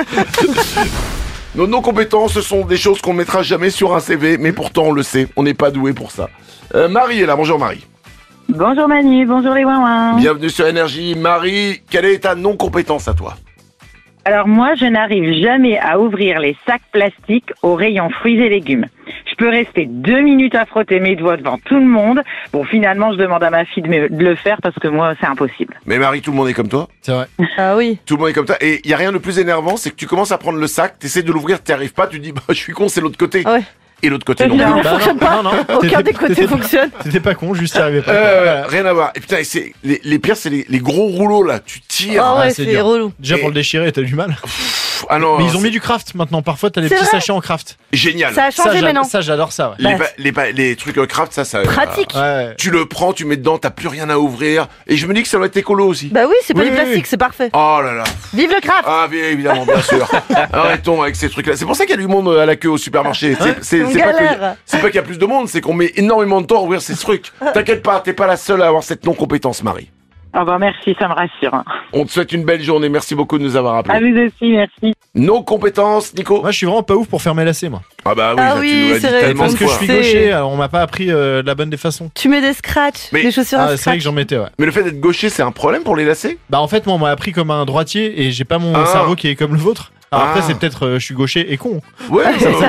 Nos non-compétences, ce sont des choses qu'on ne mettra jamais sur un CV, mais pourtant on le sait, on n'est pas doué pour ça. Marie est là, bonjour Marie. Bonjour Manu, bonjour les ouin-ouin. Bienvenue sur Énergie. Marie, quelle est ta non-compétence à toi? Alors moi, je n'arrive jamais à ouvrir les sacs plastiques au rayon fruits et légumes. Je peux rester 2 minutes à frotter mes doigts devant tout le monde. Bon, finalement, je demande à ma fille de le faire parce que moi, c'est impossible. Mais Marie, tout le monde est comme toi. C'est vrai. Ah oui. Tout le monde est comme toi. Et il y a rien de plus énervant, c'est que tu commences à prendre le sac, t'essaies de l'ouvrir, t'y arrives pas, tu dis, bah, je suis con, c'est l'autre côté. Ouais. Et l'autre côté non Évidemment, plus. fonctionne pas. Aucun des côtés fonctionne. T'étais pas con, juste t'y arrivais pas. Rien à voir. Et putain, c'est les pires, c'est les gros rouleaux là. Tu tires. Ah ouais, c'est relou. Déjà pour le déchirer, t'as du mal. Ah non. Mais ils ont mis du craft maintenant. Parfois, t'as des petits sachets en craft. Génial. Ça a changé maintenant. Ça, j'adore ça. Ouais. Les trucs craft, ça. Pratique. Ouais. Tu le prends, tu mets dedans, t'as plus rien à ouvrir. Et je me dis que ça doit être écolo aussi. Bah oui, c'est pas du plastique, c'est parfait. Oh là là. Vive le craft. Ah oui, évidemment, bien sûr. Arrêtons avec ces trucs-là. C'est pour ça qu'il y a du monde à la queue au supermarché. C'est pas qu'il y a plus de monde, c'est qu'on met énormément de temps à ouvrir ces trucs. T'inquiète pas, t'es pas la seule à avoir cette non-compétence, Marie. Ah bah merci, ça me rassure. On te souhaite une belle journée, merci beaucoup de nous avoir appelés. À vous aussi, merci. Non-compétence, Nico? Moi, je suis vraiment pas ouf pour faire mes lacets, moi. Ah bah oui, ça, tu nous l'as dit tellement parce de que fois. je suis gaucher, alors on m'a pas appris de la bonne des façons. Tu mets des scratchs, des chaussures à c'est vrai scratch. que j'en mettais, ouais. Mais le fait d'être gaucher, c'est un problème pour les lacets? Bah en fait, moi, on m'a appris comme un droitier et j'ai pas mon cerveau qui est comme le vôtre. Alors après, c'est peut-être je suis gaucher et con. Ouais,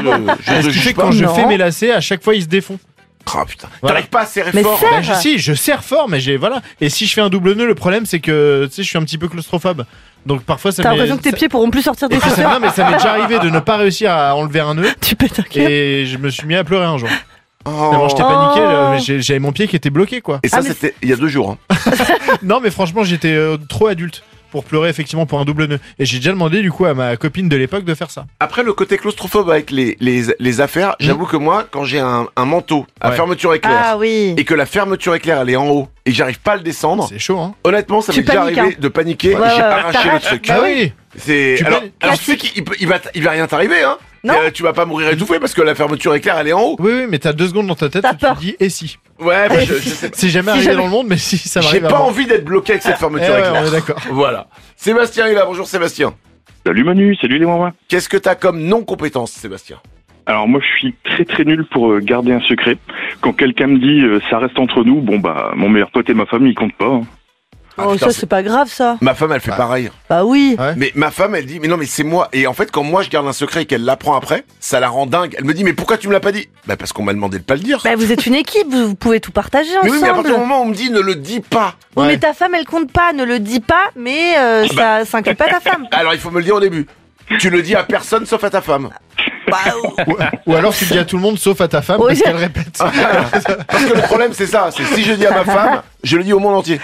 ce qui fait que quand je fais mes lacets, à chaque fois, ils se défont. Oh putain, t'arrives pas à serrer fort. Bah, je serre fort, mais voilà. Et si je fais un double nœud, le problème c'est que tu sais, je suis un petit peu claustrophobe. Donc parfois ça. T'as l'impression que tes pieds pourront plus sortir des chaussures. Non, mais ça m'est déjà arrivé de ne pas réussir à enlever un nœud. Tu pètes un câble. Et je me suis mis à pleurer un jour. D'abord, j'étais paniqué, j'avais mon pied qui était bloqué, quoi. Et ça, c'était il y a 2 jours. Hein. Non, mais franchement, j'étais trop adulte pour pleurer effectivement pour un double nœud. Et j'ai déjà demandé du coup à ma copine de l'époque de faire ça. Après le côté claustrophobe avec les affaires, j'avoue que moi quand j'ai un manteau à fermeture éclair et que la fermeture éclair elle est en haut et que j'arrive pas à le descendre, c'est chaud hein. Honnêtement ça m'est déjà arrivé de paniquer et j'ai arraché le truc. Ah oui. C'est alors tu sais qu'il va rien t'arriver hein. Non. Tu vas pas mourir étouffé parce que la fermeture éclair elle est en haut. Oui, mais t'as 2 secondes dans ta tête où tu te dis et si. Ouais, bah, je sais pas. C'est jamais arrivé dans le monde, mais si ça m'arrive. J'ai pas envie d'être bloqué avec cette fermeture éclair. On est d'accord. Voilà. Sébastien est là, bonjour Sébastien. Salut Manu, salut les mamans. Qu'est-ce que t'as comme non-compétence, Sébastien? Alors moi je suis très très nul pour garder un secret. Quand quelqu'un me dit ça reste entre nous, bon bah mon meilleur pote et ma femme ils comptent pas. Hein. Oh, putain, ça c'est pas grave ça. Ma femme elle fait pareil. Bah oui. Ouais. Mais ma femme elle dit mais non mais c'est moi. Et en fait quand moi je garde un secret et qu'elle l'apprend après, ça la rend dingue. Elle me dit mais pourquoi tu me l'as pas dit? Bah parce qu'on m'a demandé de pas le dire. Bah vous êtes une équipe, vous pouvez tout partager ensemble. Mais oui mais à partir du moment où on me dit ne le dis pas. Oui mais ta femme elle compte pas, ne le dis pas, mais ça inclut pas ta femme. Alors il faut me le dire au début. Tu le dis à personne sauf à ta femme. Ou alors tu le dis à tout le monde sauf à ta femme parce qu'elle répète. Parce que le problème c'est ça, c'est si je dis à ma femme, je le dis au monde entier.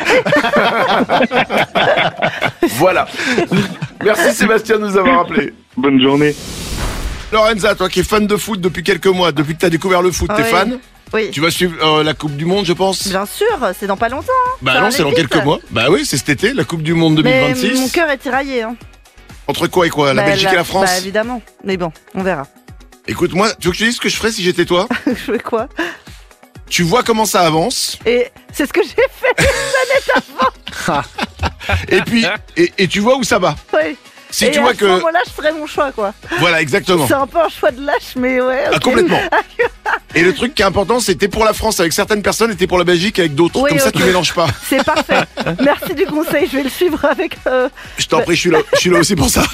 Voilà. Merci Sébastien de nous avoir appelés. Bonne journée. Lorenza, toi qui es fan de foot depuis quelques mois, depuis que t'as découvert le foot, t'es fan? Oui. Tu vas suivre la Coupe du Monde, je pense? Bien sûr, c'est dans pas longtemps. Hein. Bah non, c'est dans quelques mois. Bah oui, c'est cet été, la Coupe du Monde 2026. Mais mon cœur est tiraillé. Hein. Entre quoi et quoi? La Belgique et la France? Bah évidemment, mais bon, on verra. Écoute, moi, tu veux que je te dise ce que je ferais si j'étais toi? Je fais quoi? Tu vois comment ça avance. Et C'est ce que j'ai fait des années avant. Et puis, et tu vois où ça va. Ouais. Si et tu à vois ce que. moment-là, je ferais mon choix, quoi. Voilà, exactement. C'est un peu un choix de lâche, mais ouais. Ah, ok. complètement. Et le truc qui est important, c'était pour la France avec certaines personnes et t'es pour la Belgique avec d'autres. Oui, Comme ça, ok. tu mélanges pas. C'est parfait. Merci du conseil, je vais le suivre avec. Je t'en prie, je suis là aussi pour ça.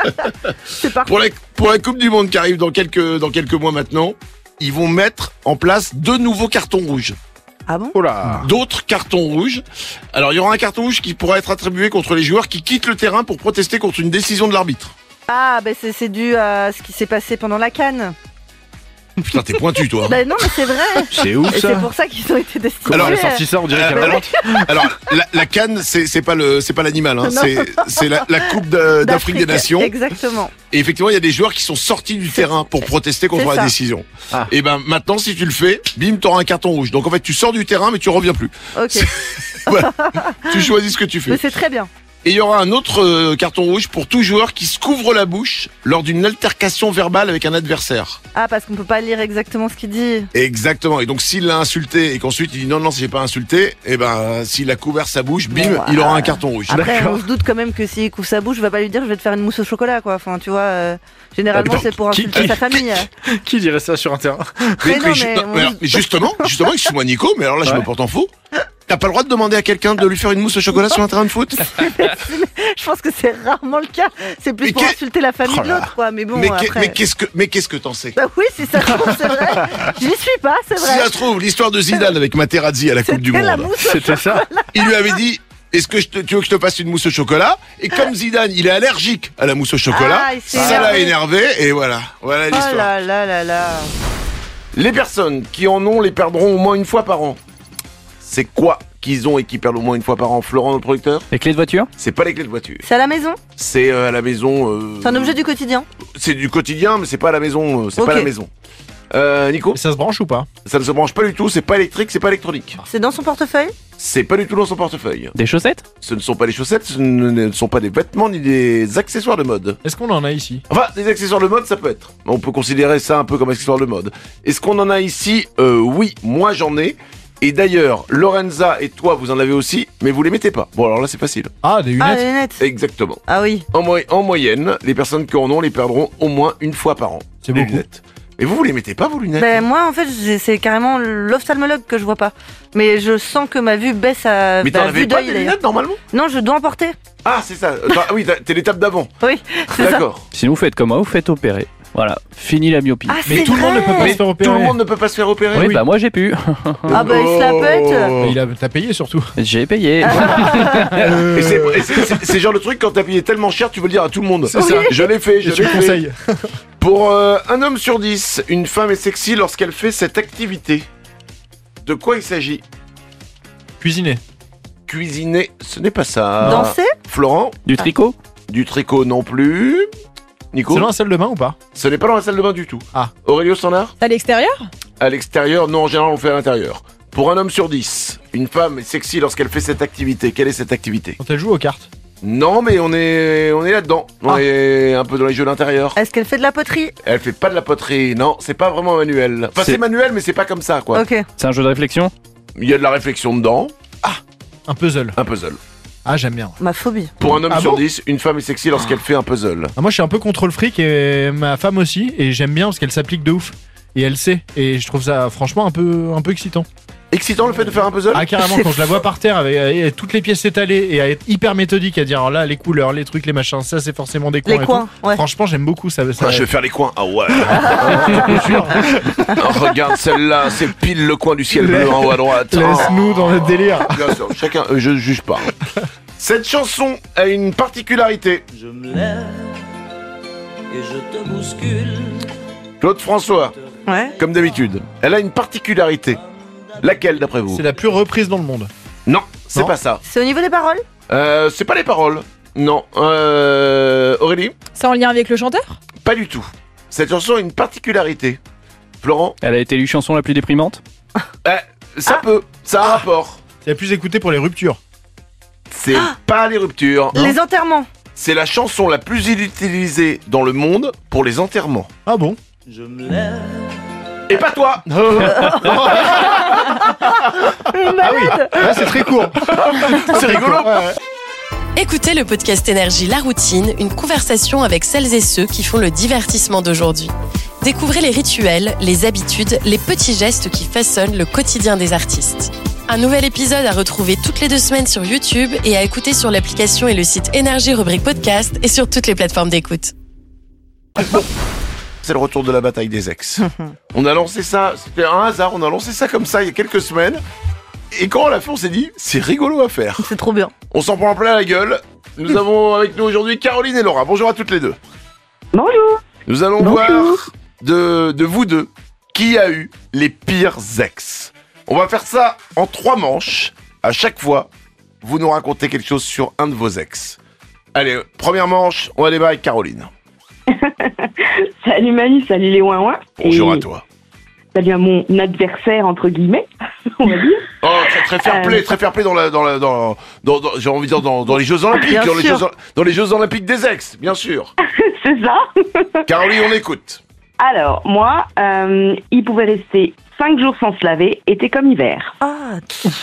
C'est parfait. Pour la Coupe du Monde qui arrive dans quelques mois maintenant, ils vont mettre en place 2 nouveaux cartons rouges. Ah bon? D'autres cartons rouges. Alors, il y aura un carton rouge qui pourra être attribué contre les joueurs qui quittent le terrain pour protester contre une décision de l'arbitre. Ah, bah c'est dû à ce qui s'est passé pendant la CAN. Putain, t'es pointu, toi. Bah non, mais c'est vrai. C'est ouf, Et ça. c'est pour ça qu'ils ont été destitués. Alors, Elle a sorti ça, on dirait qu'elle alors, invente. alors, la canne, c'est pas l'animal, hein. Non. C'est la Coupe d'Afrique des Nations. Exactement. Et effectivement, il y a des joueurs qui sont sortis du terrain pour protester contre c'est la ça. décision. Et ben maintenant, si tu le fais, bim, t'auras un carton rouge. Donc en fait, tu sors du terrain, mais tu reviens plus. Ok. Voilà. Tu choisis ce que tu fais. Mais c'est très bien. Et il y aura un autre carton rouge pour tout joueur qui se couvre la bouche lors d'une altercation verbale avec un adversaire. Ah, parce qu'on peut pas lire exactement ce qu'il dit. Exactement. Et donc s'il l'a insulté et qu'ensuite il dit non, j'ai pas insulté, et ben s'il a couvert sa bouche, bim, Bon, il aura un carton rouge. Après, on se doute quand même que s'il couvre sa bouche, je vais pas lui dire je vais te faire une mousse au chocolat, quoi. Enfin, tu vois, généralement c'est pour insulter sa famille. Qui dirait ça sur un terrain? Mais non, mais mais justement, excuse-moi Nico, mais alors là je me porte en faux. T'as pas le droit de demander à quelqu'un de lui faire une mousse au chocolat sur un terrain de foot? je pense que c'est rarement le cas. C'est plus pour insulter la famille de l'autre, quoi. Mais bon, après. Mais qu'est-ce que t'en sais? Bah oui, si ça se trouve, c'est vrai. J'y suis pas, c'est vrai. Si ça se trouve, l'histoire de Zidane avec Materazzi à la Coupe du Monde. C'était ça. Il lui avait dit, est-ce que tu veux que je te fasse une mousse au chocolat? Et comme Zidane, il est allergique à la mousse au chocolat, il s'est ça l'a énervé. énervé et voilà l'histoire. Oh là là là là. Les personnes qui en ont les perdront au moins une fois par an. C'est quoi qu'ils ont et qui perdent au moins une fois par an? Florent, le producteur? Les clés de voiture? C'est pas les clés de voiture. C'est à la maison? C'est à la maison. C'est un objet du quotidien? C'est du quotidien, mais c'est pas à la maison. C'est Ok. pas à la maison. Nico? Ça se branche ou pas? Ça ne se branche pas du tout, c'est pas électrique, c'est pas électronique. C'est dans son portefeuille? C'est pas du tout dans son portefeuille. Des chaussettes? Ce ne sont pas des chaussettes, ce ne sont pas des vêtements ni des accessoires de mode. Est-ce qu'on en a ici? Enfin, des accessoires de mode, ça peut être. On peut considérer ça un peu comme accessoires de mode. Est-ce qu'on en a ici? Oui, moi j'en ai. Et d'ailleurs, Lorenza et toi, vous en avez aussi, mais vous les mettez pas. Bon, alors là, c'est facile. Ah, des lunettes? Ah, les lunettes. Exactement. Ah oui. En moyenne, les personnes qui en ont les perdront au moins une fois par an. C'est les beaucoup. lunettes. Et vous les mettez pas, vos lunettes? Ben moi, en fait, c'est carrément l'ophtalmologue que je vois pas. Mais je sens que ma vue baisse à Mais t'en avais vue pas d'œil, des d'ailleurs. lunettes, normalement? Non, je dois en porter. Ah, c'est ça. Oui, t'es l'étape d'avant. Oui, c'est ça. D'accord. Sinon, vous faites comme moi, vous faites opérer. Voilà, fini la myopie. Ah, Mais c'est tout le monde ne peut pas se faire opérer. Tout le monde ne peut pas se faire opérer. Oui, bah moi j'ai pu. Ah bah, il se la pète. Mais t'as payé surtout. J'ai payé. Et c'est genre le truc quand t'as payé tellement cher, tu veux le dire à tout le monde. C'est ça. Je l'ai fait, je Je te l'ai fait. conseille. Pour un homme sur 10, une femme est sexy lorsqu'elle fait cette activité. De quoi il s'agit? Cuisiner. Cuisiner, ce n'est pas ça. Danser? Florent? Du tricot? Du tricot non plus. Nico? C'est dans la salle de bain ou pas? Ce n'est pas dans la salle de bain du tout. Ah. Aurélio Standard? À l'extérieur? À l'extérieur, non, en général on le fait à l'intérieur. Pour un homme sur 10, une femme est sexy lorsqu'elle fait cette activité. Quelle est cette activité? Quand elle joue aux cartes. Non, mais on est là-dedans. On est un peu dans les jeux d'intérieur. Est-ce qu'elle fait de la poterie? Elle fait pas de la poterie, non, c'est pas vraiment manuel. Enfin, c'est manuel, mais c'est pas comme ça, quoi. Ok. C'est un jeu de réflexion? Il y a de la réflexion dedans. Un puzzle. Un puzzle. Ah, j'aime bien. Ma phobie. Pour un homme Ah sur bon 10, une femme est sexy lorsqu'elle fait un puzzle. Ah, moi, je suis un peu contre le fric et ma femme aussi. Et j'aime bien parce qu'elle s'applique de ouf. Et elle sait. Et je trouve ça, franchement, un peu excitant. Excitant le fait de faire un puzzle? Ah, carrément, quand je la vois par terre avec toutes les pièces étalées et à être hyper méthodique, à dire alors là, les couleurs, les trucs, les machins, ça, c'est forcément des coins. Les et coins, tout. ouais. Franchement, j'aime beaucoup ça. Ah, je vais faire les coins. Ah ouais. Oh, regarde celle-là, c'est pile le coin du ciel bleu en haut à droite. Laisse-nous dans notre délire. Bien sûr, chacun, je juge pas. Cette chanson a une particularité. Je me lève et je te bouscule. Claude François, Ouais. comme d'habitude, elle a une particularité. Laquelle d'après vous? C'est la plus reprise dans le monde. Non, c'est Non. pas ça. C'est au niveau des paroles? C'est pas les paroles. Non. Aurélie? C'est en lien avec le chanteur? Pas du tout. Cette chanson a une particularité. Florent? Elle a été élue chanson la plus déprimante? Ça peut, ça a un rapport. C'est la plus écoutée pour les ruptures. C'est pas les ruptures. Les enterrements. C'est la chanson la plus utilisée dans le monde pour les enterrements. Ah bon? Je me lève Et pas toi. C'est très court. C'est rigolo. Écoutez le podcast Énergie La Routine, une conversation avec celles et ceux qui font le divertissement d'aujourd'hui. Découvrez les rituels, les habitudes, les petits gestes qui façonnent le quotidien des artistes. Un nouvel épisode à retrouver toutes les 2 semaines sur YouTube et à écouter sur l'application et le site Énergie rubrique podcast et sur toutes les plateformes d'écoute. C'est le retour de la bataille des ex. On a lancé ça, c'était un hasard, on a lancé ça comme ça il y a quelques semaines. Et quand on l'a fait, on s'est dit, c'est rigolo à faire. C'est trop bien. On s'en prend plein la gueule. Nous avons avec nous aujourd'hui Caroline et Laura. Bonjour à toutes les deux. Bonjour. Nous allons voir de vous deux qui a eu les pires ex. On va faire ça en 3 manches. À chaque fois, vous nous racontez quelque chose sur un de vos ex. Allez, première manche, on va démarrer avec Caroline. Salut Manu, salut les ouin-ouin. Bonjour à toi. Salut à mon adversaire, entre guillemets, on va dire. Oh, très fair play dans j'ai envie de dire dans les Jeux Olympiques, dans les Jeux Olympiques des ex, bien sûr. C'est ça. Caroline, on écoute. Alors, moi, il pouvait rester 5 jours sans se laver, été comme hiver. Ah,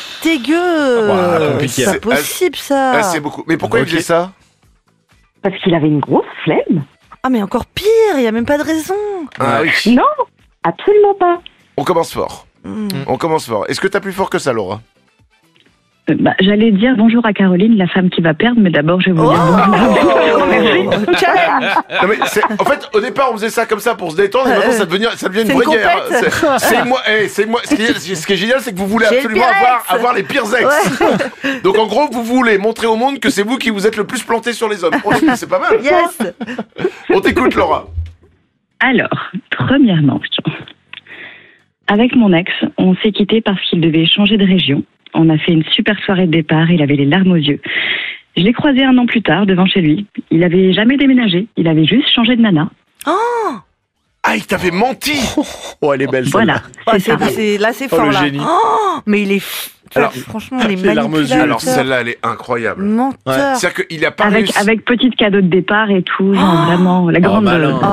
dégueu. C'est pas possible, ça. Ah, c'est beaucoup. Mais pourquoi il faisait ça? Parce qu'il avait une grosse flemme. Ah, mais encore pire, il y a même pas de raison. Ah oui. Non, absolument pas. On commence fort. On commence fort. Est-ce que t'as plus fort que ça, Laura? J'allais dire bonjour à Caroline, la femme qui va perdre, mais d'abord je vais vous dire bonjour. Non, mais en fait, au départ, on faisait ça comme ça pour se détendre, et maintenant ça devient une vraie guerre. C'est moi. Ce qui est génial, c'est que vous voulez absolument avoir les pires ex. Ouais. Donc en gros, vous voulez montrer au monde que c'est vous qui vous êtes le plus planté sur les hommes. C'est pas mal. Yes. On t'écoute, Laura. Alors, premièrement, avec mon ex, on s'est quitté parce qu'il devait changer de région. On a fait une super soirée de départ, il avait les larmes aux yeux. Je l'ai croisé 1 an plus tard, devant chez lui. Il avait jamais déménagé, il avait juste changé de nana. Oh! Ah, il t'avait menti! Oh, elle est belle, voilà. Là, c'est fort, là. Oh, mais il est... Alors, franchement, il est manipulateur. Alors, celle-là, elle est incroyable. Menteur. Ouais. C'est-à-dire qu'il a pas réussi... Avec petit cadeau de départ et tout, genre vraiment, la grande...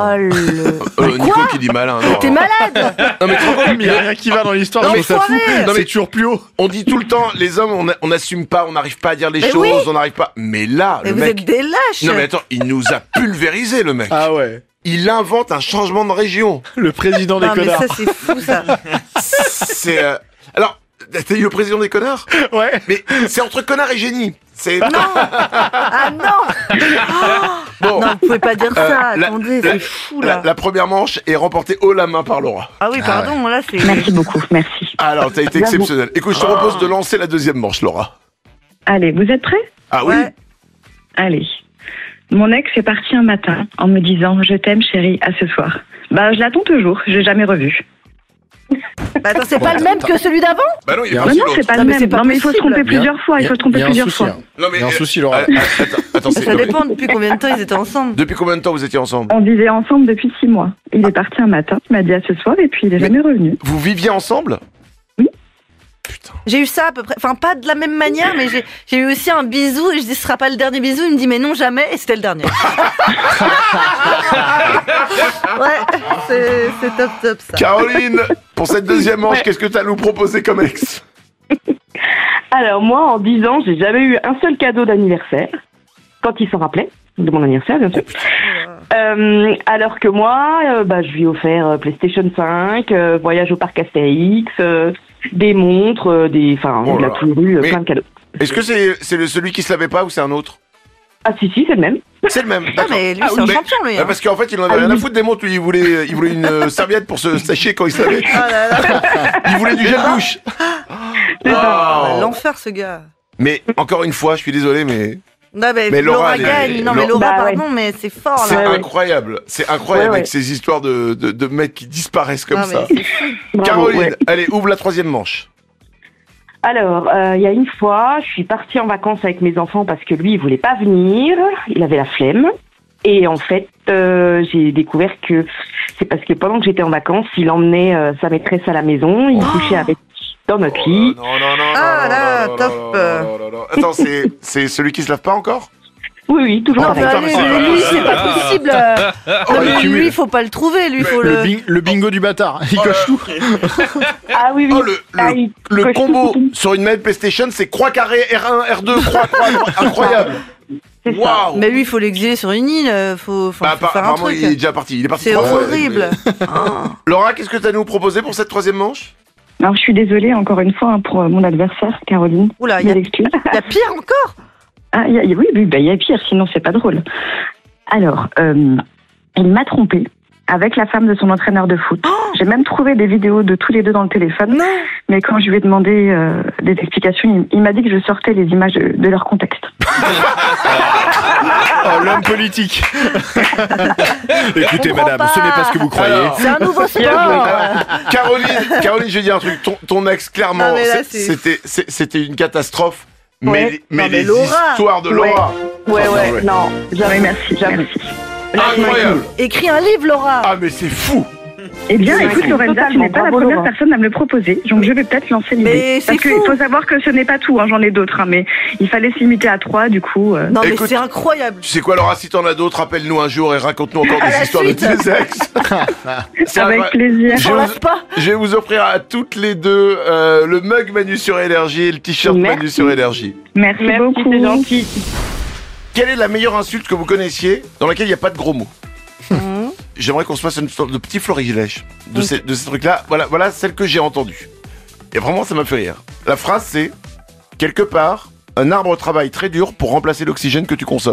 Nico qui dit malin. T'es malade! Non, mais il n'y a rien qui va dans l'histoire, non, je trouve ça fou. Non, mais toujours plus haut. On dit tout le temps, les hommes, on n'assume pas, on n'arrive pas à dire les choses, on n'arrive pas... Mais là, le mec... vous êtes des lâches! Non, mais attends, il nous a pulvérisé, le mec. Ah ouais. Il invente un changement de région. Le président des connards. Mais ça, c'est fou, ça. C'est... Alors... T'as eu le président des connards? Ouais. Mais c'est entre connard et génie. C'est... Non. Ah non. Bon. Non, vous pouvez pas dire ça. Attendez, c'est fou là. La première manche est remportée haut la main par Laura. Ah oui, pardon, là c'est... Merci beaucoup, merci. Alors, t'as été exceptionnel. Écoute, je te propose de lancer la deuxième manche, Laura. Allez, vous êtes prêts? Ah oui. Allez. Mon ex est parti un matin en me disant « Je t'aime chérie, à ce soir ». Je l'attends toujours, je l'ai jamais revu. Attends, c'est pas le même que celui d'avant? Bah non, il est non, c'est pas le même. Non, mais il faut se tromper plusieurs fois. Il faut se tromper plusieurs fois. Non, mais il y a un souci, Laura. Attends, ça dépend depuis combien de temps ils étaient ensemble. Depuis combien de temps vous étiez ensemble? On vivait ensemble depuis 6 mois. Il est parti un matin, il m'a dit à ce soir, et puis il est jamais revenu. Vous viviez ensemble? Oui. Putain. J'ai eu ça à peu près, enfin pas de la même manière, mais j'ai eu aussi un bisou et je dis ce sera pas le dernier bisou, il me dit mais non jamais et c'était le dernier. Ouais, c'est top ça. Caroline, pour cette deuxième manche, qu'est-ce que tu as à nous proposer comme ex? Alors moi, en 10 ans, j'ai jamais eu un seul cadeau d'anniversaire, quand il s'en rappelait, de mon anniversaire bien sûr. Alors que moi, je lui ai offert PlayStation 5, voyage au parc Astérix, des montres, de la tourure, plein de cadeaux. Est-ce que c'est celui qui se lavait pas ou c'est un autre? Ah si, c'est le même. C'est le même, d'accord. Ah mais lui c'est un champion lui. Parce qu'en fait il en avait rien à foutre des montres, lui il voulait une serviette pour se sécher quand il se lavait. Il voulait du gel douche. L'enfer ce gars. Mais encore une fois, je suis désolé mais... Non, mais Laura gagne. Non mais Laura pardon mais c'est fort là. C'est incroyable. C'est incroyable avec ces histoires de mecs qui disparaissent comme ça. Caroline, allez ouvre la troisième manche. Alors, il y a une fois, je suis partie en vacances avec mes enfants parce que lui, il voulait pas venir, il avait la flemme. Et en fait, j'ai découvert que c'est parce que pendant que j'étais en vacances, il emmenait sa maîtresse à la maison, il couchait avec dans notre lit. Non. Attends, c'est celui qui se lave pas encore? Oui, toujours Non, mais pareil. allez, mais lui, c'est pas possible. Non, mais lui, faut pas le trouver, lui, faut Le bingo du bâtard, il coche tout. Ah oui, oui. Le combo sur une manette PlayStation, c'est croix carré, R1, R2, croix, incroyable. Waouh. Mais lui, il faut l'exiler sur une île, faut faire un apparemment, truc. il est déjà parti. Il est parti C'est 3 fois. horrible. Laura, qu'est-ce que tu as à nous proposer pour cette 3e manche? Alors, je suis désolée encore une fois pour mon adversaire, Caroline. Oula, il y a pire encore? Ah, oui, il y a pire, sinon c'est pas drôle. Alors, il m'a trompée avec la femme de son entraîneur de foot. J'ai même trouvé des vidéos de tous les deux dans le téléphone. Mais quand je lui ai demandé des explications, il m'a dit que je sortais les images de leur contexte. Oh, l'homme politique. Écoutez, madame, ce n'est pas ce que vous croyez. Alors, c'est un nouveau sport. Caroline, je vais dire un truc. Ton ex, clairement, Non, mais là, c'était une catastrophe. Ouais. Mais les Laura. histoires de Laura. Ouais, non, jamais merci. Incroyable. Écris un livre, Laura. Ah, mais c'est fou. Eh bien, écoute, Lorenza, tu n'es pas la première personne à me le proposer, donc je vais peut-être lancer l'idée. Mais c'est Parce qu'il faut savoir que ce n'est pas tout, j'en ai d'autres, mais il fallait se limiter à 3, du coup. Non, mais Écoute, c'est incroyable. Tu sais quoi, Laura, si t'en as d'autres, appelle-nous un jour et raconte-nous encore des histoires de tes ex. Avec plaisir. Je vais vous offrir à toutes les deux le mug Manu sur Énergie et le t-shirt Manu sur Énergie. Merci beaucoup. C'est gentil. Quelle est la meilleure insulte que vous connaissiez dans laquelle il n'y a pas de gros mots? J'aimerais qu'on se fasse une sorte de petit florilège de ces trucs-là. Voilà celle que j'ai entendue. Et vraiment, ça m'a fait rire. La phrase, c'est « Quelque part, un arbre travaille très dur pour remplacer l'oxygène que tu consommes. »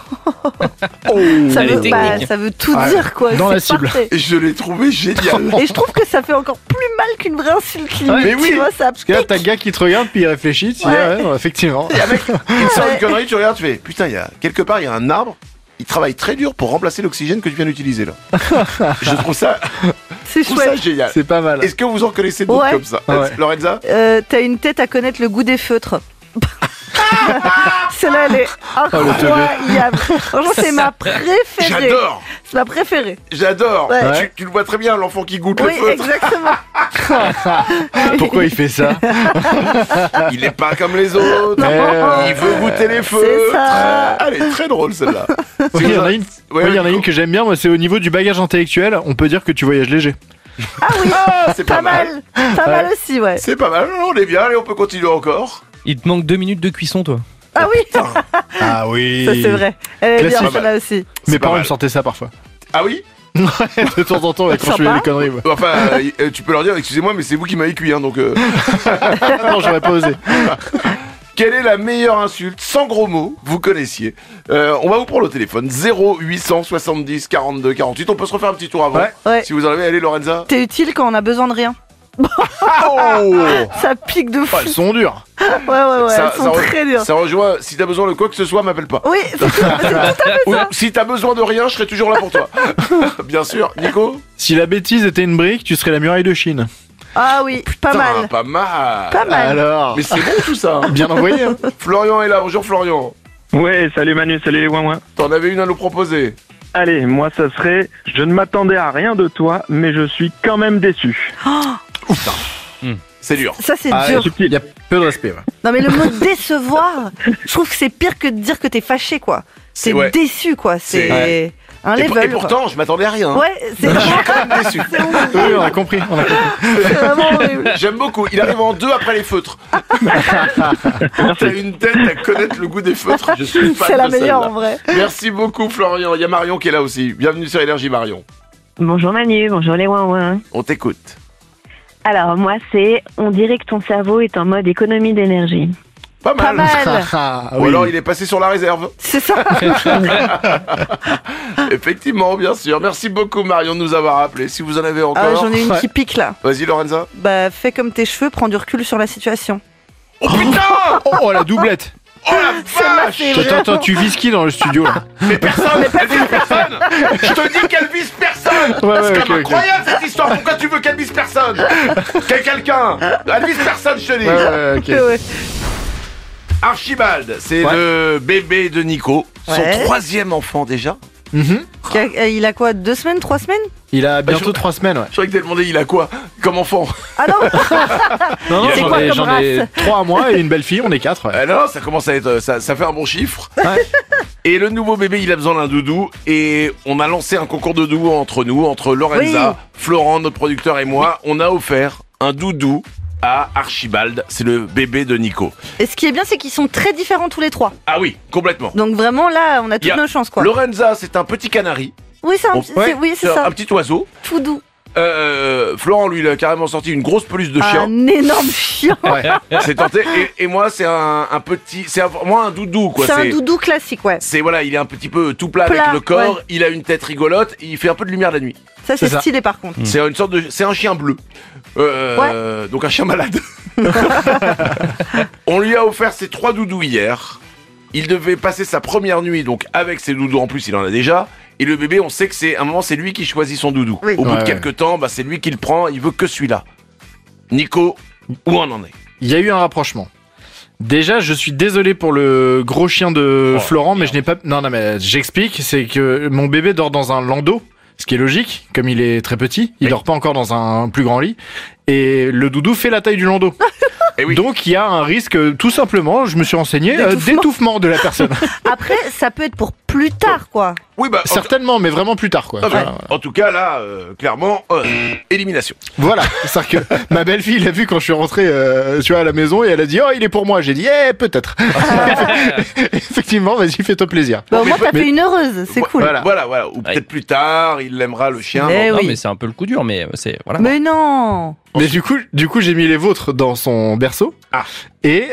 Ça veut tout dire, quoi. Dans la c'est cible. parfait. Et je l'ai trouvé génial. Et je trouve que ça fait encore plus mal qu'une vraie insulte. Mais oui, tu vois, ça parce que là, t'as le gars qui te regarde, puis il réfléchit, tu dis, non, effectivement. Et avec une sorte de connerie, tu regardes, tu fais « Putain, quelque part, il y a un arbre. Il travaille très dur pour remplacer l'oxygène que tu viens d'utiliser là. » Je trouve ça, c'est ça chouette. génial. C'est pas mal. Est-ce que vous en connaissez d'autres comme ça? Lorenza? T'as une tête à connaître le goût des feutres. Celle-là, elle est incroyable. Franchement, c'est ma préférée. J'adore. C'est ma préférée. J'adore. Ouais. Tu le vois très bien, l'enfant qui goûte le Oui, feutre. exactement. Pourquoi il fait ça? Il est pas comme les autres. Il veut goûter les feutres. C'est ça. Elle est très drôle celle-là. Il y en a une, il y en a une que j'aime bien, moi, c'est au niveau du bagage intellectuel, on peut dire que tu voyages léger. Ah oui, c'est pas mal. Pas mal aussi, ouais. C'est pas mal, on est bien, allez, on peut continuer encore. Il te manque 2 minutes de cuisson, toi. Ah oui. Ah oui. Ça, c'est vrai. Elle est bien, Classique. celle-là aussi. Mes parents me sortaient ça parfois. Ah oui? De temps en temps, quand je faisais des conneries. Ouais. Enfin, tu peux leur dire, excusez-moi, mais c'est vous qui m'avez cuit, hein, donc... Non, j'aurais pas osé. Quelle est la meilleure insulte, sans gros mots, vous connaissiez? On va vous prendre au téléphone, 0870 42 48. On peut se refaire un petit tour avant. Ouais. Si vous en avez, allez Lorenza. T'es utile quand on a besoin de rien. Ça pique de fou. Elles sont dures. Ouais, elles sont très dures. Ça rejoint, si t'as besoin de quoi que ce soit, m'appelle pas. Oui, c'est tout à fait Ou ça. si t'as besoin de rien, je serai toujours là pour toi. Bien sûr. Nico? Si la bêtise était une brique, tu serais la muraille de Chine. Ah oui, pas mal. Pas mal. Pas mal. Alors. Mais c'est bon tout ça. Bien envoyé. Hein. Florian est là. Bonjour Florian. Ouais, salut Manu, salut les ouin-ouin. T'en avais une à nous proposer? Allez, moi ça serait, je ne m'attendais à rien de toi, mais je suis quand même déçu. C'est dur. Ça, c'est dur. Il y a peu de respect. Ouais. Non, mais le mot décevoir, je trouve que c'est pire que de dire que t'es fâché, quoi. C'est déçu, quoi. C'est un level. Et pourtant, je m'attendais à rien. Ouais, c'est Je suis quand même déçu. Oui, on a compris. C'est vraiment horrible. J'aime beaucoup. Il arrive en 2 après les feutres. T'as une tête à connaître le goût des feutres. Je suis fan C'est la de meilleure, celle-là. en vrai. Merci beaucoup Florian. Il y a Marion qui est là aussi. Bienvenue sur Énergie Marion. Bonjour Manu, bonjour les ouin-ouin. On t'écoute. Alors moi c'est, on dirait que ton cerveau est en mode économie d'énergie. Pas mal. Pas mal. Ou alors il est passé sur la réserve. C'est ça. Effectivement, bien sûr. Merci beaucoup Marion de nous avoir appelé. Si vous en avez encore. Ah, j'en ai une qui pique là. Vas-y Lorenza. Bah, fais comme tes cheveux, prends du recul sur la situation. Oh putain. Oh la doublette. Oh la vache. Attends, tu vises qui dans le studio là? Mais personne. Elle vise personne. Je te dis qu'elle vise personne. C'est quand même incroyable cette histoire. Pourquoi tu veux qu'elle vise personne? Quelqu'un. Elle vise personne, je te dis. Ouais. Archibald, c'est le bébé de Nico, son 3e enfant déjà. Il a quoi, 2 semaines, 3 semaines? Il a bientôt 3 semaines, ouais. Je croyais que t'allais demander il a quoi comme enfant. Ah non. Non, C'est quoi comme j'en ai race? 3 à moi et une belle fille, on est 4. Ouais. Non, ça commence à être, ça fait un bon chiffre. Ouais. Et le nouveau bébé, il a besoin d'un doudou. Et on a lancé un concours de doudou entre nous, entre Lorenza, Florent, notre producteur et moi. On a offert un doudou à Archibald. C'est le bébé de Nico. Et ce qui est bien, c'est qu'ils sont très différents tous les trois. Ah oui, complètement. Donc vraiment, là, on a toutes nos chances, quoi. Lorenza, c'est un petit canari. Oui, c'est ça. Un petit oiseau. Tout doux. Florent, lui, il a carrément sorti une grosse peluche de chien. Un énorme chien. C'est tenté. Et moi, c'est un petit. C'est moi un doudou, quoi. C'est un doudou classique, ouais. C'est voilà, il est un petit peu tout plat avec le corps. Ouais. Il a une tête rigolote. Et il fait un peu de lumière la nuit. Ça, c'est stylé, par contre. C'est une sorte de. C'est un chien bleu. Donc un chien malade. On lui a offert ses 3 doudous hier. Il devait passer sa première nuit, donc avec ses doudous en plus, il en a déjà. Et le bébé, on sait que c'est un moment, c'est lui qui choisit son doudou. Oui. Au bout de quelques temps, c'est lui qui le prend. Il veut que celui-là. Nico, où on en est? Il y a eu un rapprochement. Déjà, je suis désolé pour le gros chien de Florent, mais je n'ai pas. Non, mais j'explique. C'est que mon bébé dort dans un landau, ce qui est logique, comme il est très petit. Il dort pas encore dans un plus grand lit. Et le doudou fait la taille du landau. Et oui. Donc il y a un risque, tout simplement, je me suis renseigné, d'étouffement de la personne. Après, ça peut être pour plus tard, quoi. Oui, certainement, mais vraiment plus tard, quoi. En tout cas, là, clairement, élimination. Voilà, c'est-à-dire que ma belle-fille l'a vu quand je suis rentré, tu vois, à la maison, et elle a dit, oh, il est pour moi. J'ai dit, peut-être. Effectivement, vas-y, fais-toi plaisir. Au moins, t'as fait une heureuse, c'est cool. Voilà. Ou peut-être plus tard, il l'aimera, le chien. Non, mais c'est un peu le coup dur, mais c'est voilà. Mais non. Mais du coup, j'ai mis les vôtres dans son berceau. Et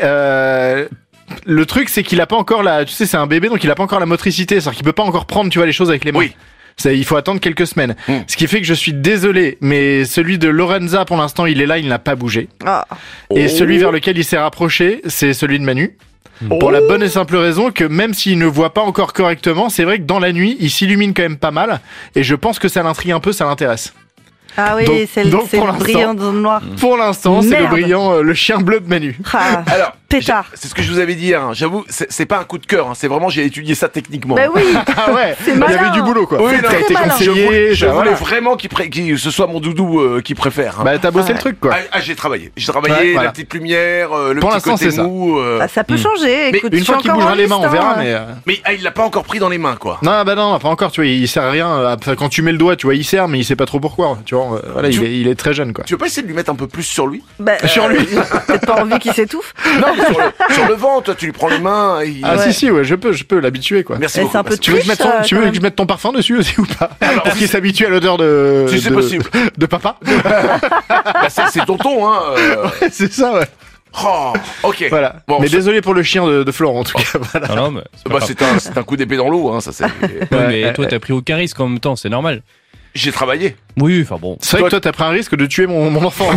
le truc, c'est qu'il a pas encore tu sais, c'est un bébé, donc il a pas encore la motricité, c'est-à-dire qu'il peut pas encore prendre, tu vois, les choses avec les mains. Oui. Il faut attendre quelques semaines. Ce qui fait que je suis désolé, mais celui de Lorenza, pour l'instant, il est là, il n'a pas bougé. Et celui vers lequel il s'est rapproché, c'est celui de Manu. Pour la bonne et simple raison que même s'il ne voit pas encore correctement, c'est vrai que dans la nuit, il s'illumine quand même pas mal. Et je pense que ça l'intrigue un peu, ça l'intéresse. Ah oui, c'est le brillant dans le noir. Pour l'instant, c'est le brillant, le chien bleu de Manu. Alors, pétard. C'est ce que je vous avais dit, hein. J'avoue, c'est pas un coup de cœur, hein. C'est vraiment, j'ai étudié ça techniquement. Bah oui. Ah ouais. Il y avait du boulot, quoi. Oui, ça a été conseillé. Je voulais vraiment que ce soit mon doudou qui préfère. Hein. Bah, t'as bossé le truc, quoi. J'ai travaillé. La petite lumière, le pour petit côté mou. Ça peut changer. Mais une fois qu'il bougera les mains, on verra. Mais il l'a pas encore pris dans les mains, quoi. Non, pas encore. Tu vois, il sert à rien. Quand tu mets le doigt, tu vois, il sert, mais il sait pas trop pourquoi. Tu vois, voilà, il est très jeune, quoi. Tu veux pas essayer de lui mettre un peu plus sur lui? Sur lui. Peut-être pas envie qu'il s'étouffe. Non, sur le vent, toi, tu lui prends les mains. Si, ouais, je peux l'habituer, quoi. Merci beaucoup. Tu veux que je mette ton parfum dessus aussi ou pas? Pour qu'il s'habitue à l'odeur de. Si c'est possible. De papa. C'est tonton, hein. Ouais, c'est ça, ouais. Oh, ok. Voilà. Bon, mais désolé pour le chien de Florent, en tout cas. Voilà. Non, mais c'est un coup d'épée dans l'eau, hein, ça c'est. Mais toi, t'as pris aucun risque en même temps, c'est normal. J'ai travaillé. Oui, enfin bon. C'est vrai que toi, t'as pris un risque de tuer mon enfant.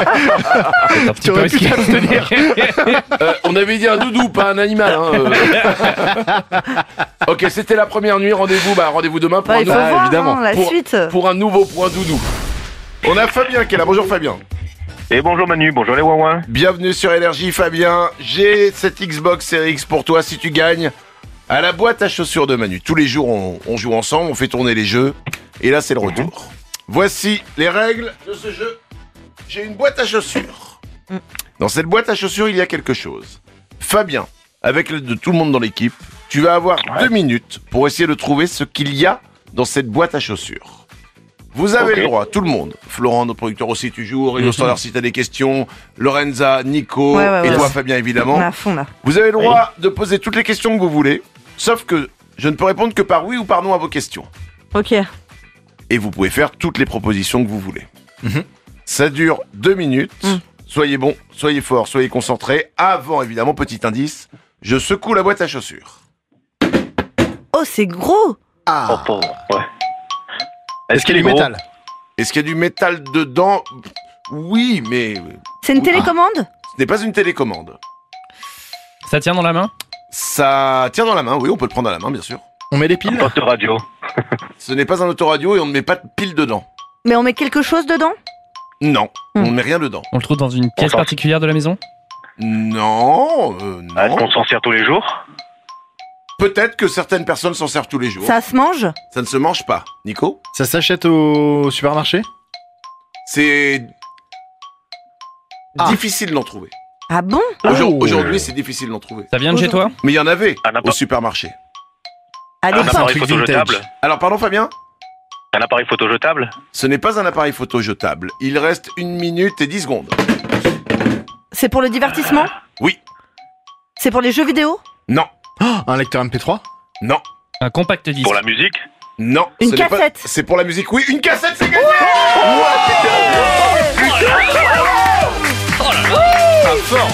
Tu aurais pu t'abstenir. On avait dit un doudou, pas un animal. Ok, c'était la première nuit. Rendez-vous demain pour évidemment. La suite. Pour un nouveau point doudou. On a Fabien qui est là. Bonjour Fabien. Et bonjour Manu, bonjour les Wawins. Bienvenue sur Énergie Fabien. J'ai cette Xbox Series X pour toi si tu gagnes à la boîte à chaussures de Manu. Tous les jours, on joue ensemble, on fait tourner les jeux. Et là, c'est le retour. Voici les règles de ce jeu. J'ai une boîte à chaussures. Dans cette boîte à chaussures, il y a quelque chose. Fabien, avec l'aide de tout le monde dans l'équipe, tu vas avoir 2 minutes pour essayer de trouver ce qu'il y a dans cette boîte à chaussures. Vous avez le droit, tout le monde. Florent, notre producteur aussi, tu joues. Aurélie Standard, si t'as des questions. Lorenza, Nico, et toi, Fabien, évidemment. On est à fond, là. Vous avez le droit de poser toutes les questions que vous voulez, sauf que je ne peux répondre que par oui ou par non à vos questions. Ok. Et vous pouvez faire toutes les propositions que vous voulez. Ça dure 2 minutes. Soyez bon, soyez fort, soyez concentrés. Avant, évidemment, petit indice, je secoue la boîte à chaussures. Oh, c'est gros. Ouais. Est-ce qu'il y a du métal? Est-ce qu'il y a du métal dedans? Oui, mais... C'est une télécommande? Ce n'est pas une télécommande. Ça tient dans la main? Ça tient dans la main, oui, on peut le prendre à la main, bien sûr. On met des piles? Un autoradio. Ce n'est pas un autoradio et on ne met pas de piles dedans. Mais on met quelque chose dedans? Non, on ne met rien dedans. On le trouve dans une pièce particulière de la maison? Non, non. Est-ce qu'on s'en sert tous les jours? Peut-être que certaines personnes s'en servent tous les jours. Ça se mange? Ça ne se mange pas. Nico? Ça s'achète au supermarché? C'est difficile d'en trouver. Ah bon? Aujourd'hui, c'est difficile d'en trouver. Ça vient de chez toi? Mais il y en avait au supermarché. À Un l'époque. appareil photo jetable. Alors, pardon, Fabien? Un appareil photo jetable. Ce n'est pas un appareil photo jetable. Il reste 1 minute et 10 secondes. C'est pour le divertissement? Oui. C'est pour les jeux vidéo? Non. Un lecteur MP3? Non. Un compact disque. Pour la musique. Non. Une ce n'est pas- cassette. C'est pour la musique. Oui, une cassette, c'est gagné. Ah, fort.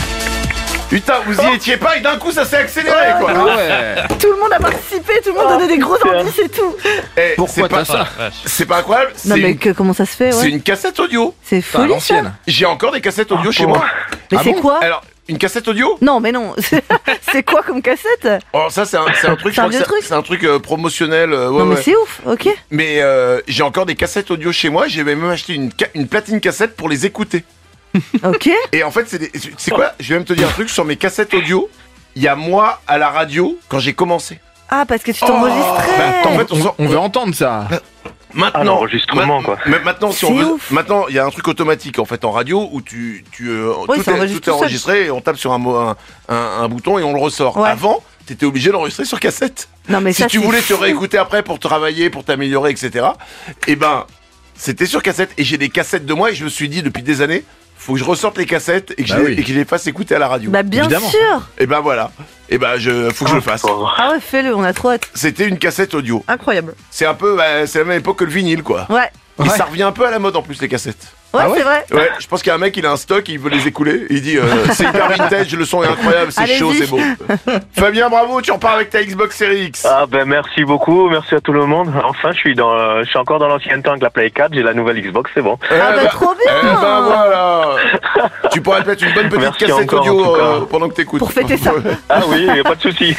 Putain, vous y étiez pas et d'un coup ça s'est accéléré quoi. Tout le monde a participé, tout le monde donnait des gros indices et tout. Eh, Pourquoi c'est pas t'as ça? C'est pas incroyable. Non c'est mais une- comment ça se fait, C'est ouais. une cassette audio. C'est folie ça. J'ai encore des cassettes audio chez moi. Mais c'est quoi? Alors, une cassette audio? Non mais non. C'est quoi comme cassette? Oh, ça c'est un truc, C'est un je crois vieux que truc. c'est un truc promotionnel. Ouais, Non mais ouais. c'est ouf, ok. Mais j'ai encore des cassettes audio chez moi. J'ai même acheté une platine cassette pour les écouter. Ok. Et en fait, c'est quoi? Je vais même te dire un truc sur mes cassettes audio. Il y a moi à la radio quand j'ai commencé. Ah parce que tu t'enregistrais. Bah, en fait, On veut entendre ça. Maintenant, l'enregistrement, quoi. Maintenant, si C'est on veut, ouf. maintenant, il y a un truc automatique en fait en radio où tout ça enregistre est tout seul. enregistré et on tape sur un bouton et on le ressort. Ouais. Avant, t'étais obligé d'enregistrer sur cassette. Non mais Si ça, tu c'est voulais te fou. réécouter après pour travailler, pour t'améliorer, etc. Eh ben, c'était sur cassette et j'ai des cassettes de moi et je me suis dit depuis des années, faut que je ressorte les cassettes et que, Bah oui. et que je les fasse écouter à la radio. Bah bien Évidemment. sûr. Et ben voilà. Et ben faut que je le fasse. Ah ouais, fais-le, on a trop hâte. C'était une cassette audio. Incroyable. C'est un peu, c'est la même époque que le vinyle quoi. Ouais. Et Ouais. ça revient un peu à la mode en plus les cassettes. Ouais, Ah ouais c'est vrai. Ouais, je pense qu'il y a un mec, il a un stock, il veut les écouler. Il dit c'est hyper vintage, le son est incroyable, c'est Allez-y. chaud, c'est beau. Fabien, bravo, tu repars avec ta Xbox Series X. Ah ben merci beaucoup, merci à tout le monde. Enfin, je suis encore dans l'ancien temps avec la Play 4, j'ai la nouvelle Xbox, c'est bon. Ah bah trop bien. Eh ben voilà. Tu pourrais te mettre une bonne petite Merci cassette encore, audio en tout cas. pendant que t'écoutes. Pour fêter ça. Ah oui, y a pas de souci.